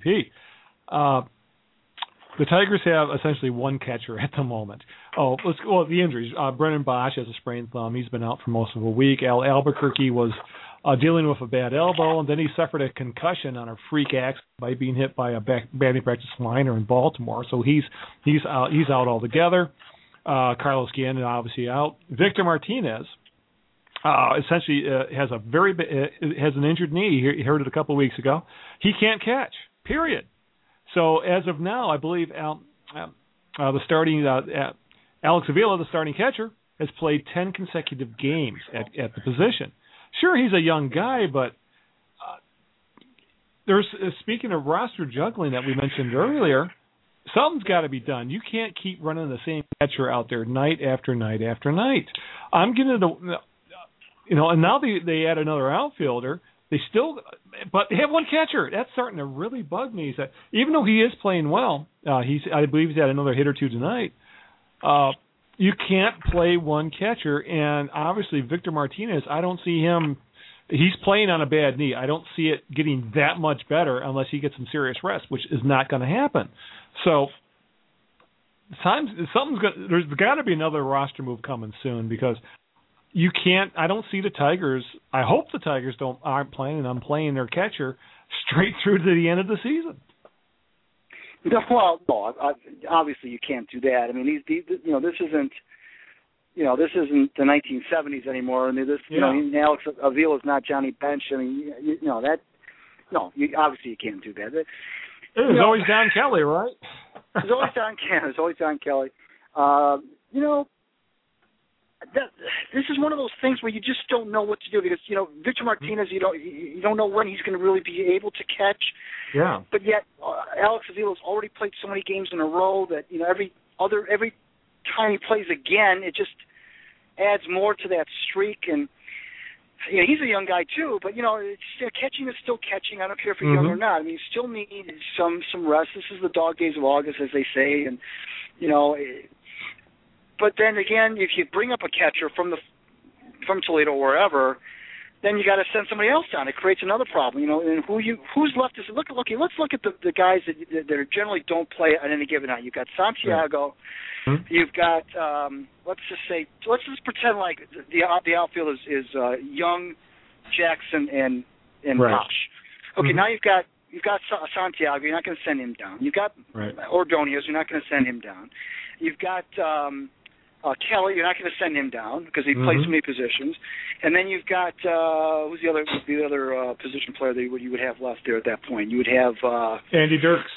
MVP. The Tigers have essentially one catcher at the moment. The injuries. Brennan Bosch has a sprained thumb. He's been out for most of a week. Al Albuquerque was dealing with a bad elbow, and then he suffered a concussion on a freak accident by being hit by a batting practice liner in Baltimore. So he's out altogether. Carlos Guillen obviously out. Victor Martinez essentially has an injured knee. He heard it a couple of weeks ago. He can't catch. Period. So as of now, I believe Alex Avila, the starting catcher, has played 10 consecutive games at the position. Sure, he's a young guy, but there's speaking of roster juggling that we mentioned earlier, something's got to be done. You can't keep running the same catcher out there night after night after night. I'm getting and now they add another outfielder. But they have one catcher. That's starting to really bug me. That even though he is playing well, I believe he's had another hit or two tonight. You can't play one catcher, and obviously Victor Martinez, I don't see him. He's playing on a bad knee. I don't see it getting that much better unless he gets some serious rest, which is not going to happen. So there's got to be another roster move coming soon because you can't. I don't see the Tigers. I hope the Tigers aren't planning on playing their catcher straight through to the end of the season. Well, no, obviously you can't do that. I mean, this isn't the 1970s anymore. I mean, Alex Avila is not Johnny Bench. I mean, obviously you can't do that. There's always Don Kelly, right? There's always Don Kelly. This is one of those things where you just don't know what to do because Victor Martinez, you don't know when he's going to really be able to catch. Yeah. But yet Alex Avila's already played so many games in a row that every time he plays again, it just adds more to that streak. And he's a young guy too, but catching is still catching. I don't care if you're young or not. I mean, you still need some rest. This is the dog days of August, as they say, and But then again, if you bring up a catcher from Toledo or wherever, then you got to send somebody else down. It creates another problem, And who's left? Let's look at the guys that generally don't play on any given night. You've got Santiago. Mm-hmm. You've got let's just pretend like the outfield is Young, Jackson, and right. Bosch. Okay, mm-hmm. now you've got Santiago. You're not going to send him down. You've got Ordonez. You're not going to send him down. You've got Kelly. You're not going to send him down because he plays so many positions. And then you've got who's the other position player that you would have left there at that point? You would have Andy Dirks.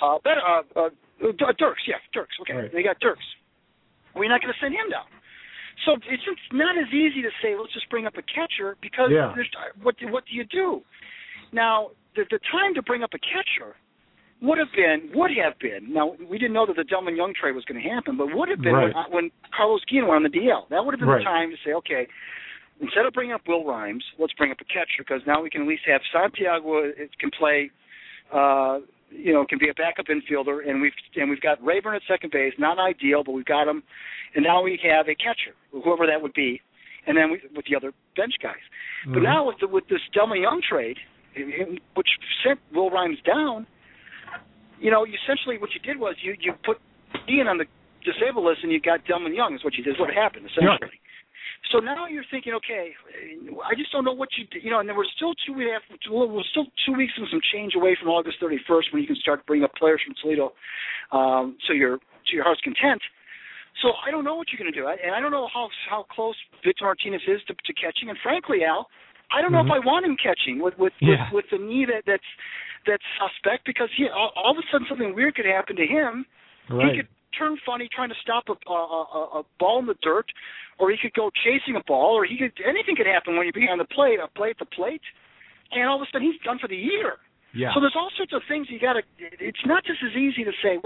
Dirks. Yeah, Dirks. Okay, right. You got Dirks. Well, you're not going to send him down. So it's not as easy to say, let's just bring up a catcher because what do you do? Now, the time to bring up a catcher would have been. Now, we didn't know that the Delman Young trade was going to happen, but would have been when Carlos Guillen went on the DL. That would have been the time to say, okay, instead of bringing up Will Rhymes, let's bring up a catcher because now we can at least have Santiago can play, can be a backup infielder, and we've got Rayburn at second base. Not ideal, but we've got him, and now we have a catcher, whoever that would be, and then with the other bench guys. Mm-hmm. But now with this Delman Young trade, which sent Will Rhymes down, essentially what you did was you put Ian on the disabled list, and you got Delman Young. Is what you did. Is what happened essentially. Yeah. So now you're thinking, okay, I just don't know what you do. And then we're still 2 weeks and some change away from August 31st when you can start to bring up players from Toledo, so your heart's content. So I don't know what you're going to do, and I don't know how close Victor Martinez is to catching. And frankly, Al, I don't know if I want him catching with the knee that's suspect because all of a sudden something weird could happen to him. Right. He could turn funny trying to stop a ball in the dirt, or he could go chasing a ball, or anything could happen when you're behind the plate, and all of a sudden he's done for the year. Yeah. So there's all sorts of things you got to. It's not just as easy to say,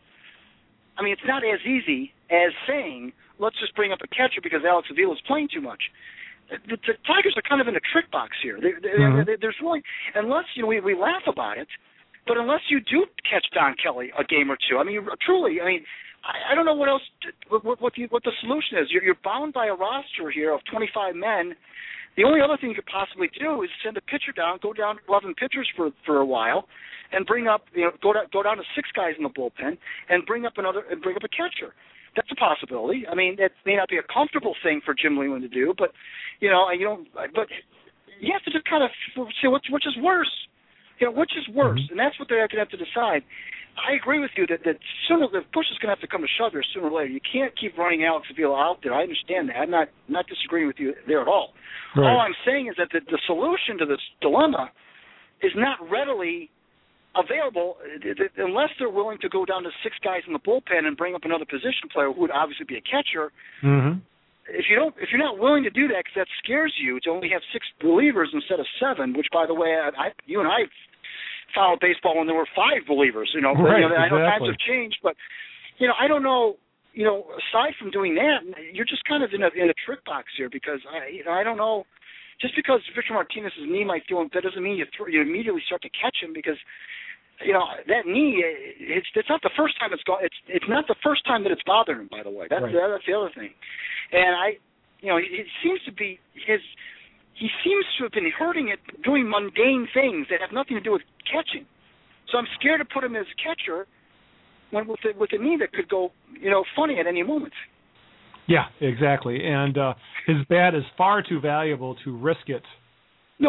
it's not as easy as saying let's just bring up a catcher because Alex Avila is playing too much. The Tigers are kind of in a trick box here. There's really, unless we laugh about it, but unless you do catch Don Kelly a game or two, truly, I don't know what else, what the solution is. You're bound by a roster here of 25 men. The only other thing you could possibly do is send a pitcher down, go down to 11 pitchers for a while, and bring up, go down to 6 guys in the bullpen, and bring up a catcher. That's a possibility. That may not be a comfortable thing for Jim Leyland to do, but but you have to just kind of say which is worse. Which is worse, and that's what they're going to have to decide. I agree with you that sooner the push is going to have to come to shove there sooner or later. You can't keep running Alex Avila out there. I understand that. I'm not disagreeing with you there at all. Right. All I'm saying is that the solution to this dilemma is not readily available unless they're willing to go down to 6 guys in the bullpen and bring up another position player who would obviously be a catcher. Mm-hmm. If you're not willing to do that because that scares you to only have 6 relievers instead of 7, which by the way, you and I followed baseball when there were 5 relievers. I know times have changed, but I don't know. Aside from doing that, you're just kind of in a trick box here because I don't know. Just because Victor Martinez's knee might feel, that doesn't mean you immediately start to catch him because that knee. It's not the first time it's gone. It's not the first time that it's bothered him. By the way, that's the other thing. And it seems to be he seems to have been hurting it doing mundane things that have nothing to do with catching. So I'm scared to put him as a catcher with a knee that could go funny at any moment. Yeah, exactly. And his bat is far too valuable to risk it. No.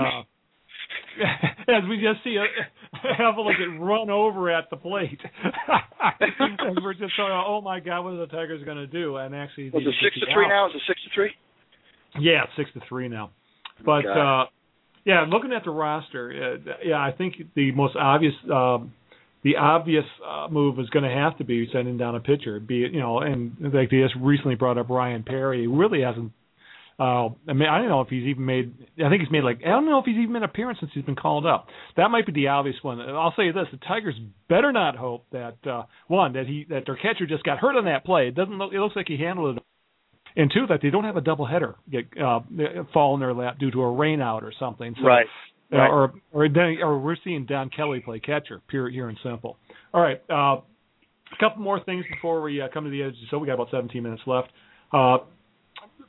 As we just see Havlicek get run over at the plate. And we're just going, oh my God, what are the Tigers going to do? And actually, was it 6-3 now? Is it 6-3? Yeah, it's 6-3 now. But looking at the roster, I think the most obvious. The obvious move is going to have to be sending down a pitcher. And like they just recently brought up Ryan Perry. He really hasn't. I don't know if he's even made. I think he's made I don't know if he's even made an appearance since he's been called up. That might be the obvious one. I'll say this: the Tigers better not hope that that their catcher just got hurt on that play. It looks like he handled it. And 2, that they don't have a doubleheader fall in their lap due to a rain out or something. So, right. Or we're seeing Don Kelly play catcher, pure and simple. All right, a couple more things before we come to the edge. So we got about 17 minutes left. A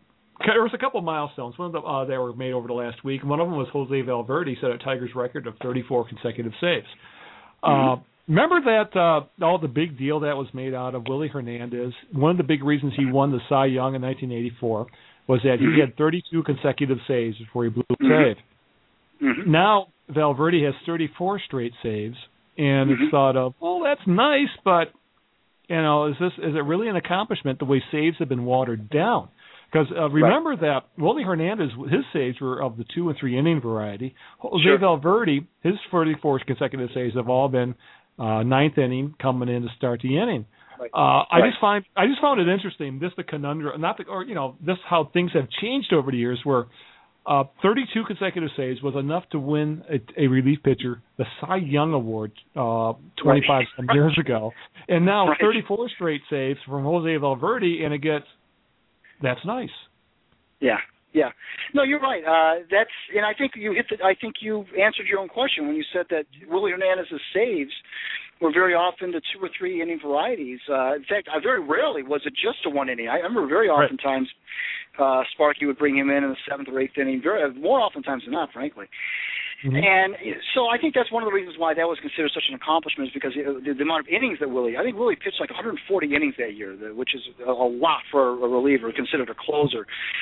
there was a couple of milestones. One of them that were made over the last week. One of them was Jose Valverde set a Tigers record of 34 consecutive saves. Remember that all the big deal that was made out of Willie Hernandez? One of the big reasons he won the Cy Young in 1984 was that he had 32 consecutive saves before he blew a save. Now Valverde has 34 straight saves, and it's thought of, well, that's nice, but is it really an accomplishment the way saves have been watered down? Because remember that Willie Hernandez, his saves were of the 2 and 3 inning variety. Jose Valverde, his 44 consecutive saves have all been ninth inning coming in to start the inning. I just found it interesting. This the conundrum, this how things have changed over the years, where 32 consecutive saves was enough to win a relief pitcher the Cy Young Award 25 some years ago, and now 34 straight saves from Jose Valverde, and that's nice. Yeah. No, you're right. And I think I think you answered your own question when you said that Willie Hernandez's saves were very often the 2 or 3 inning varieties. In fact, very rarely was it just a 1 inning. I remember very oftentimes Sparky would bring him in the 7th or 8th inning, more oftentimes than not, frankly. And so I think that's one of the reasons why that was considered such an accomplishment, is because the amount of innings that I think Willie pitched like 140 innings that year, which is a lot for a reliever, considered a closer.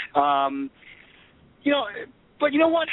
But you know what?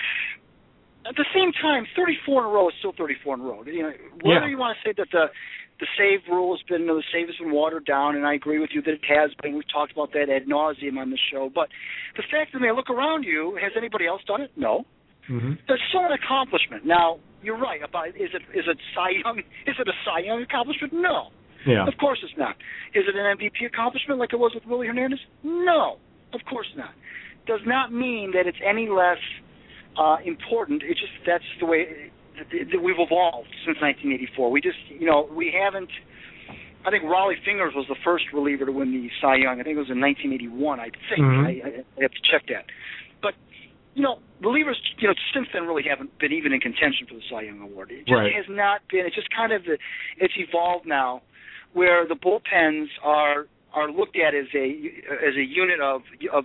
At the same time, 34 in a row is still 34 in a row. Whether you want to say that the save rule has been, the save has been watered down, and I agree with you that it has been. We've talked about that ad nauseum on the show. But the fact that when I look around you, has anybody else done it? No. That's still an accomplishment. Now, you're right about is it Cy Young? Is it a Cy Young accomplishment? No. Yeah. Of course it's not. Is it an MVP accomplishment like it was with Willie Hernandez? No. Of course not. Does not mean that it's any less important. It's just that's the way that we've evolved since 1984. We just, we haven't. I think Raleigh Fingers was the first reliever to win the Cy Young. I think it was in 1981. I think I have to check that. But relievers, since then really haven't been even in contention for the Cy Young Award. It just has not been. It's just kind of it's evolved now, where the bullpens are looked at as a unit of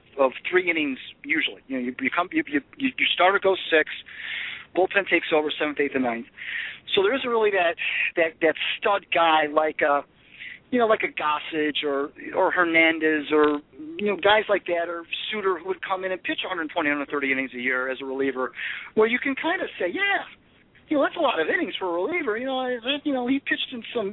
3 innings usually. You start or go 6, bullpen takes over 7th, 8th, and 9th. So there isn't really that stud guy like a Gossage or Hernandez or guys like that, or Suter, who would come in and pitch 120, 130 innings a year as a reliever, where you can kind of say, that's a lot of innings for a reliever. He pitched in some,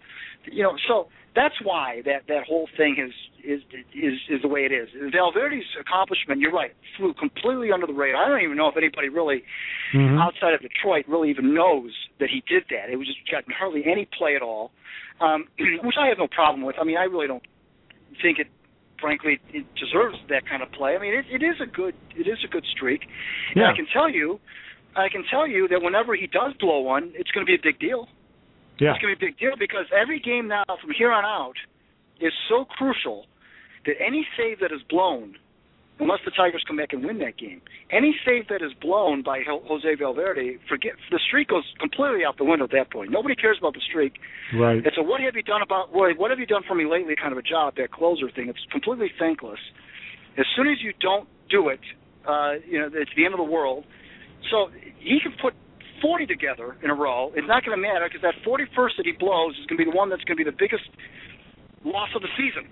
so. That's why that whole thing is the way it is. Valverde's accomplishment, you're right, flew completely under the radar. I don't even know if anybody really outside of Detroit really even knows that he did that. It was just got hardly any play at all, which I have no problem with. I mean, I really don't think it, frankly, it deserves that kind of play. I mean, it is a good streak. And I can tell you that whenever he does blow one, it's going to be a big deal. Yeah. It's going to be a big deal, because every game now from here on out is so crucial that any save that is blown, unless the Tigers come back and win that game, any save that is blown by Jose Valverde, the streak goes completely out the window at that point. Nobody cares about the streak. Right. It's a what have you done for me lately kind of a job, that closer thing. It's completely thankless. As soon as you don't do it, it's the end of the world. So he can put 40 together in a row. It's not going to matter, because that 41st that he blows is going to be the one that's going to be the biggest loss of the season.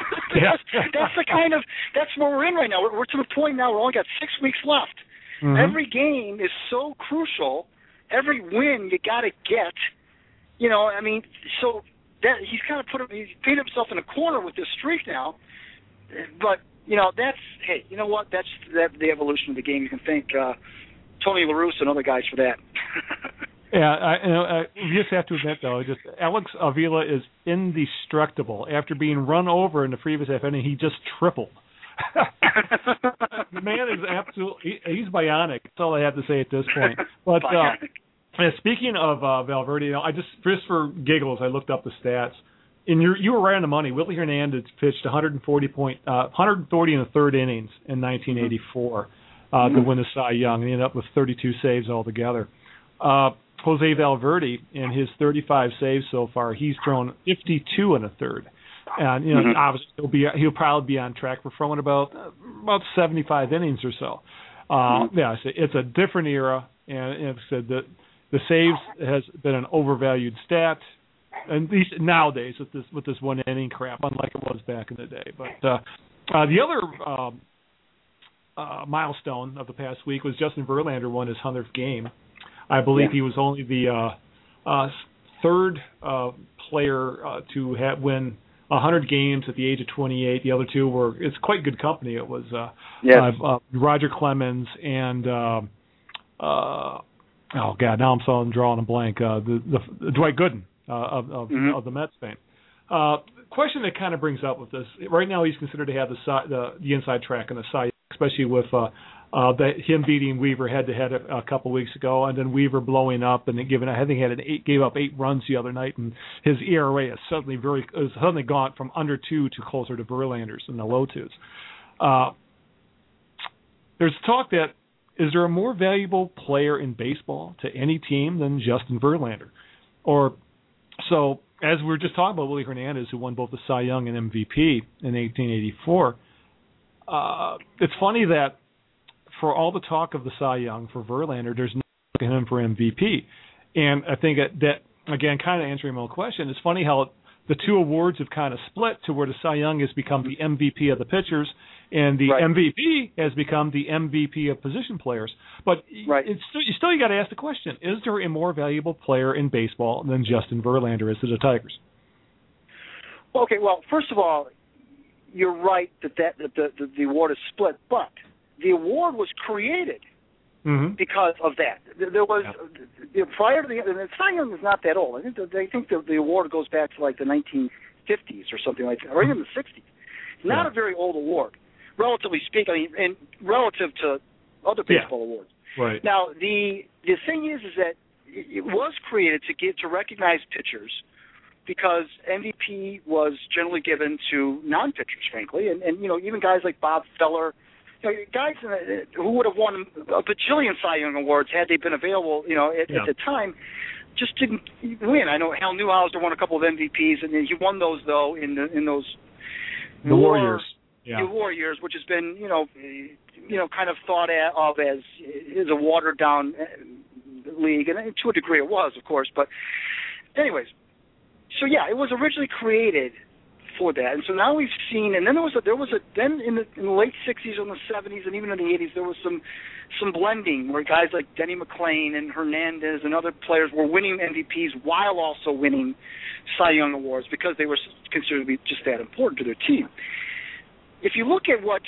That's where we're in right now. We're to the point now where we only got 6 weeks left. Every game is so crucial. Every win you got to get. So that he's kind of he's painted himself in a corner with this streak now. But that's that's the evolution of the game. You can thank Tony La Russa and other guys for that. You just have to admit, though, Alex Avila is indestructible. After being run over in the previous half inning, he just tripled. The man is he's bionic. That's all I have to say at this point. But speaking of Valverde, just for giggles, I looked up the stats. And you were right on the money. Willie Hernandez pitched 140 in the third innings in 1984. To win the Cy Young, and he ended up with 32 saves altogether. Jose Valverde, in his 35 saves so far, he's thrown 52 and a third. And obviously he'll probably be on track for throwing about 75 innings or so. Yeah, it's a different era, and it's said that the saves has been an overvalued stat, at least nowadays with this one inning crap, unlike it was back in the day. But the other milestone of the past week was Justin Verlander won his 100th game. I believe he was only the third player to win 100 games at the age of 28. The other two it's quite good company. It was Roger Clemens and oh God, now I'm drawing a blank. The Dwight Gooden of the Mets fame. Question that kind of brings up with this right now, he's considered to have the inside track in the Cy Young, especially with him beating Weaver head to head a couple weeks ago, and then Weaver blowing up and gave up 8 runs the other night, and his ERA has suddenly gone from under 2 to closer to Verlander's in the low 2s. There's talk that is there a more valuable player in baseball to any team than Justin Verlander? Or so, as we were just talking about Willie Hernandez, who won both the Cy Young and MVP in 1884, it's funny that for all the talk of the Cy Young for Verlander, there's no talk of him for MVP. And I think that again, kind of answering my own question, it's funny how the two awards have kind of split to where the Cy Young has become the MVP of the pitchers, and the MVP has become the MVP of position players. But you got to ask the question: is there a more valuable player in baseball than Justin Verlander is to the Tigers? Okay, well, first of all, you're right that the award is split, but the award was created because of that. There was prior to the Cy Young is not that old. I think the award goes back to like the 1950s or something like that, or even the 60s. Not a very old award, relatively speaking. I mean, and relative to other baseball awards. Right. Now the thing is that it was created to recognize pitchers, because MVP was generally given to non-pitchers, frankly, and even guys like Bob Feller. Guys who would have won a bajillion Cy Young awards had they been available, at the time, just didn't win. I know Hal Newhouser won a couple of MVPs, and he won those though in those the Warriors, the Warriors, which has been kind of thought of as a watered down league, and to a degree it was, of course. But anyways, so it was originally created for that, and so now we've seen, and then then in the late 60s and the 70s and even in the 80s there was some blending where guys like Denny McClain and Hernandez and other players were winning MVPs while also winning Cy Young awards because they were considered to be just that important to their team. If you look at what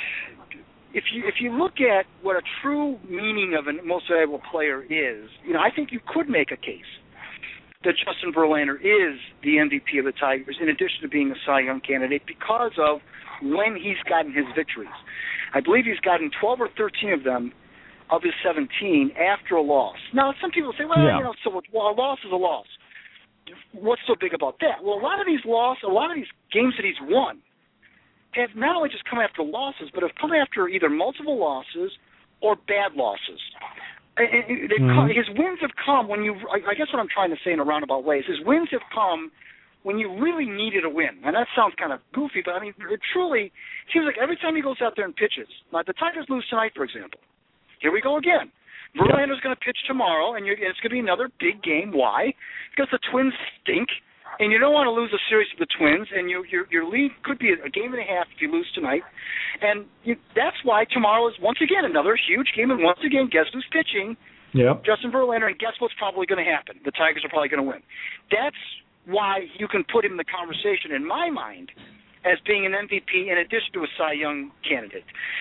a true meaning of a most valuable player is, I think you could make a case that Justin Verlander is the MVP of the Tigers, in addition to being a Cy Young candidate, because of when he's gotten his victories. I believe he's gotten 12 or 13 of them of his 17 after a loss. Now, some people say, so a loss is a loss. What's so big about that? Well, a lot of these games that he's won have not only just come after losses, but have come after either multiple losses or bad losses. His wins have come when I guess what I'm trying to say in a roundabout way is his wins have come when you really needed a win. And that sounds kind of goofy, but I mean, it truly seems like every time he goes out there and pitches, like the Tigers lose tonight, for example. Here we go again. Verlander's going to pitch tomorrow, and it's going to be another big game. Why? Because the Twins stink, and you don't want to lose a series to the Twins, and your lead could be a game and a half if you lose tonight. And that's why tomorrow is, once again, another huge game, and once again, guess who's pitching? Justin Verlander, and guess what's probably going to happen? The Tigers are probably going to win. That's why you can put him in the conversation, in my mind, as being an MVP in addition to a Cy Young candidate.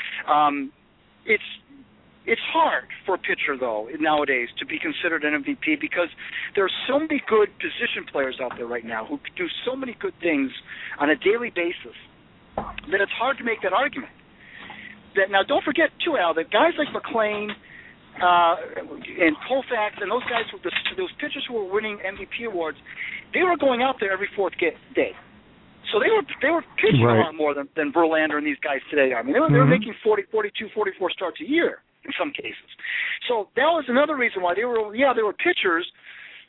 It's hard for a pitcher, though, nowadays to be considered an MVP because there are so many good position players out there right now who do so many good things on a daily basis that it's hard to make that argument. Now, don't forget, too, Al, that guys like McClain and Koufax and those guys, those pitchers who were winning MVP awards, they were going out there every fourth day. So they were pitching a lot more than Verlander and these guys today are. I mean, they were making 40, 42, 44 starts a year in some cases. So that was another reason why they were pitchers,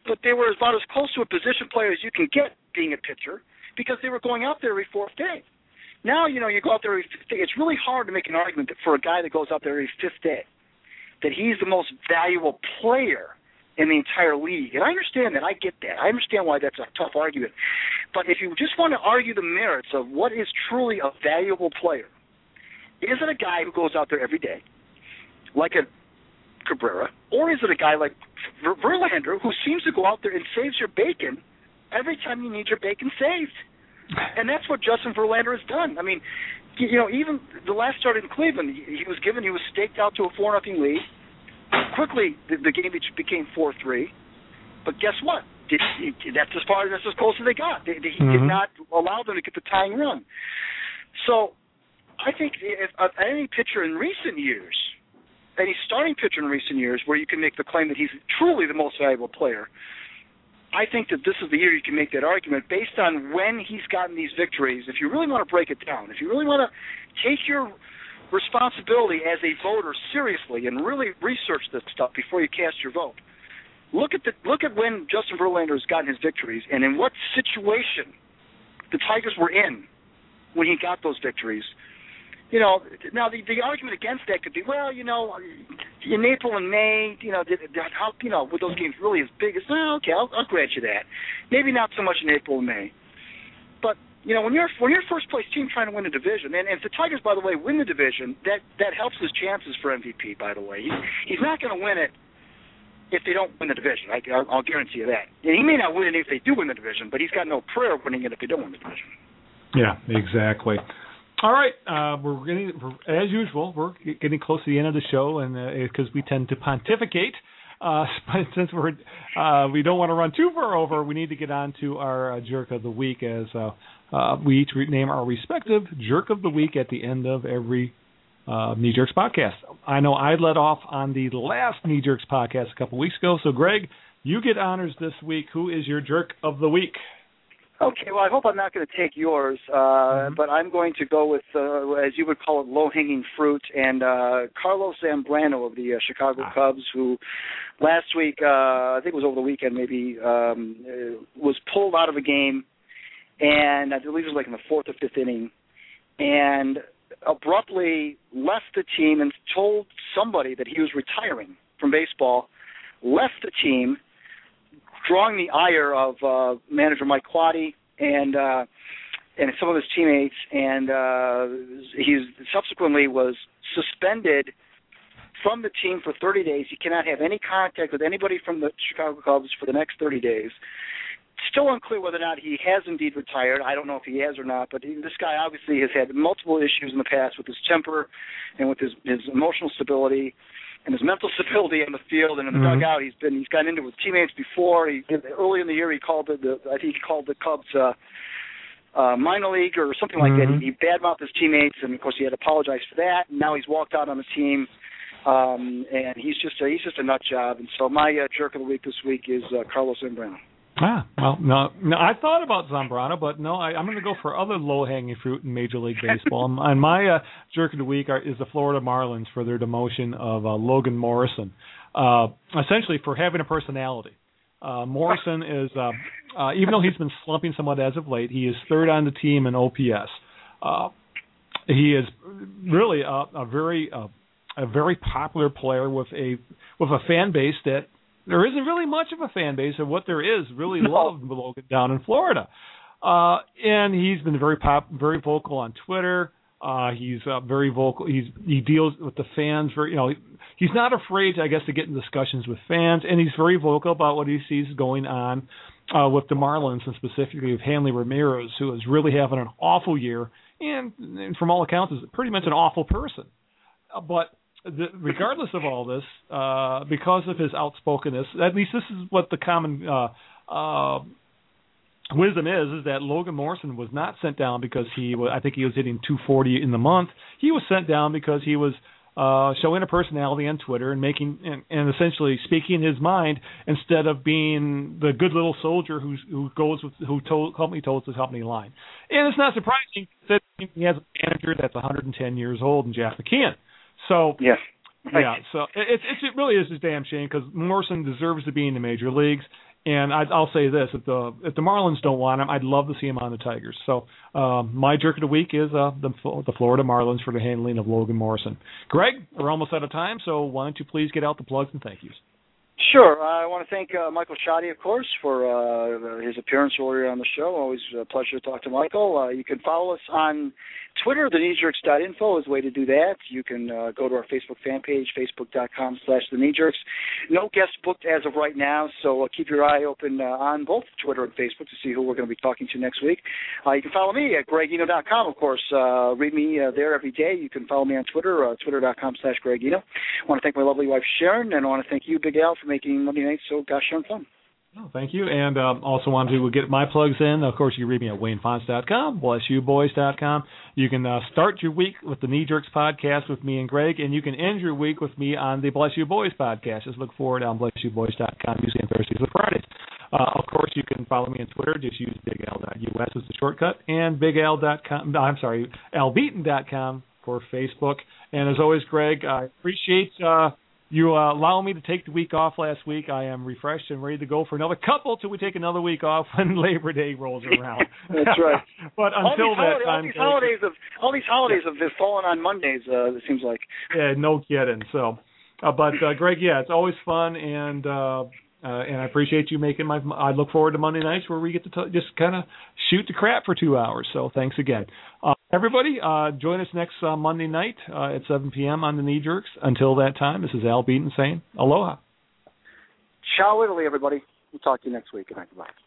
but they were about as close to a position player as you can get being a pitcher because they were going out there every fourth day. Now, you go out there every fifth day. It's really hard to make an argument that for a guy that goes out there every fifth day that he's the most valuable player in the entire league. And I understand that. I get that. I understand why that's a tough argument. But if you just want to argue the merits of what is truly a valuable player, is it a guy who goes out there every day, like a Cabrera, or is it a guy like Verlander who seems to go out there and saves your bacon every time you need your bacon saved? And that's what Justin Verlander has done. I mean, even the last start in Cleveland, he was staked out to a 4-0 lead. Quickly, the game became 4-3. But guess what? That's as close as they got. He did not allow them to get the tying run. So I think if any pitcher in recent years, any starting pitcher in recent years, where you can make the claim that he's truly the most valuable player, I think that this is the year you can make that argument based on when he's gotten these victories. If you really want to break it down, if you really want to take your responsibility as a voter seriously and really research this stuff before you cast your vote, look at when Justin Verlander has gotten his victories and in what situation the Tigers were in when he got those victories. Now the argument against that could be, in April and May, were those games really as big as? Okay, I'll grant you that. Maybe not so much in April and May, but when you're a first place team trying to win a division, and if the Tigers, by the way, win the division, that helps his chances for MVP. By the way, he's not going to win it if they don't win the division. I'll guarantee you that. And he may not win it if they do win the division, but he's got no prayer of winning it if they don't win the division. Yeah, exactly. All right, as usual, we're getting close to the end of the show, and because we tend to pontificate, but since we don't want to run too far over, we need to get on to our Jerk of the Week, as we each name our respective Jerk of the Week at the end of every Knee Jerks podcast. I know I led off on the last Knee Jerks podcast a couple weeks ago, so Greg, you get honors this week. Who is your Jerk of the Week? Okay, well, I hope I'm not going to take yours, but I'm going to go with, as you would call it, low-hanging fruit, and Carlos Zambrano of the Chicago Cubs, who last week, I think it was over the weekend maybe, was pulled out of a game, and I believe it was like in the fourth or fifth inning, and abruptly left the team and told somebody that he was retiring from baseball, left the team, drawing the ire of manager Mike Quade and some of his teammates, and he subsequently was suspended from the team for 30 days. He cannot have any contact with anybody from the Chicago Cubs for the next 30 days. Still unclear whether or not he has indeed retired. I don't know if he has or not, but this guy obviously has had multiple issues in the past with his temper and with his emotional stability and his mental stability in the field and in the dugout. He's gotten into it with teammates before. Early in the year, I think he called the Cubs minor league or something like that. He badmouthed his teammates, and of course he had to apologize for that. And now he's walked out on the team, and he's just a nut job. And so my jerk of the week this week is Carlos Zambrano. Well, no, I thought about Zambrano, but no, I'm going to go for other low-hanging fruit in Major League Baseball. And my jerk of the week is the Florida Marlins for their demotion of Logan Morrison, essentially for having a personality. Morrison is, even though he's been slumping somewhat as of late, he is third on the team in OPS. He is really a very popular player with a fan base that there isn't really much of a fan base, of what there is really loved Logan down in Florida. And he's been very vocal on Twitter. He's very vocal. He deals with the fans he's not afraid, I guess, to get in discussions with fans, and he's very vocal about what he sees going on with the Marlins, and specifically with Hanley Ramirez, who is really having an awful year, and from all accounts is pretty much an awful person. But regardless of all this, because of his outspokenness, at least this is what the common wisdom is that Logan Morrison was not sent down because I think he was hitting 240 in the month. He was sent down because he was showing a personality on Twitter and and essentially speaking his mind instead of being the good little soldier who toes the company line. And it's not surprising that he has a manager that's 110 years old in Jeff McKeon. So yes. Yeah, so it really is a damn shame because Morrison deserves to be in the major leagues, And I'll say this: if the Marlins don't want him, I'd love to see him on the Tigers. So my jerk of the week is the Florida Marlins for the handling of Logan Morrison. Greg, we're almost out of time, so why don't you please get out the plugs and thank yous? Sure. I want to thank Michael Shoddy, of course, for his appearance earlier on the show. Always a pleasure to talk to Michael. You can follow us on Twitter. TheKneeJerks.info is the way to do that. You can go to our Facebook fan page, facebook.com/TheKneeJerks. No guest booked as of right now, so keep your eye open on both Twitter and Facebook to see who we're going to be talking to next week. You can follow me at GregEno.com, of course. Read me there every day. You can follow me on Twitter, twitter.com/GregEno. I want to thank my lovely wife, Sharon, and I want to thank you, Big Al, for making Monday night so gosh darn fun. Oh, thank you. And also want to get my plugs in. Of course, you can read me at WayneFonts.com, BlessYouBoys.com. You can start your week with the Knee Jerks podcast with me and Greg, and you can end your week with me on the Bless You Boys podcast. Just look for it on BlessYouBoys.com, usually on Thursdays or Fridays. Of course, you can follow me on Twitter. Just use BigAl.us as the shortcut, and AlBeaton.com for Facebook. And as always, Greg, I appreciate you allow me to take the week off last week. I am refreshed and ready to go for another couple till we take another week off when Labor Day rolls around. That's right. But until that time, all these holidays have fallen on Mondays. It seems like. Yeah, no kidding. So, but Greg, yeah, it's always fun, and I appreciate you making I look forward to Monday nights where we get to just kind of shoot the crap for 2 hours. So thanks again. Everybody, join us next Monday night at 7 p.m. on the Knee Jerks. Until that time, this is Al Beaton saying aloha. Ciao, Italy, everybody. We'll talk to you next week. Good night. Goodbye.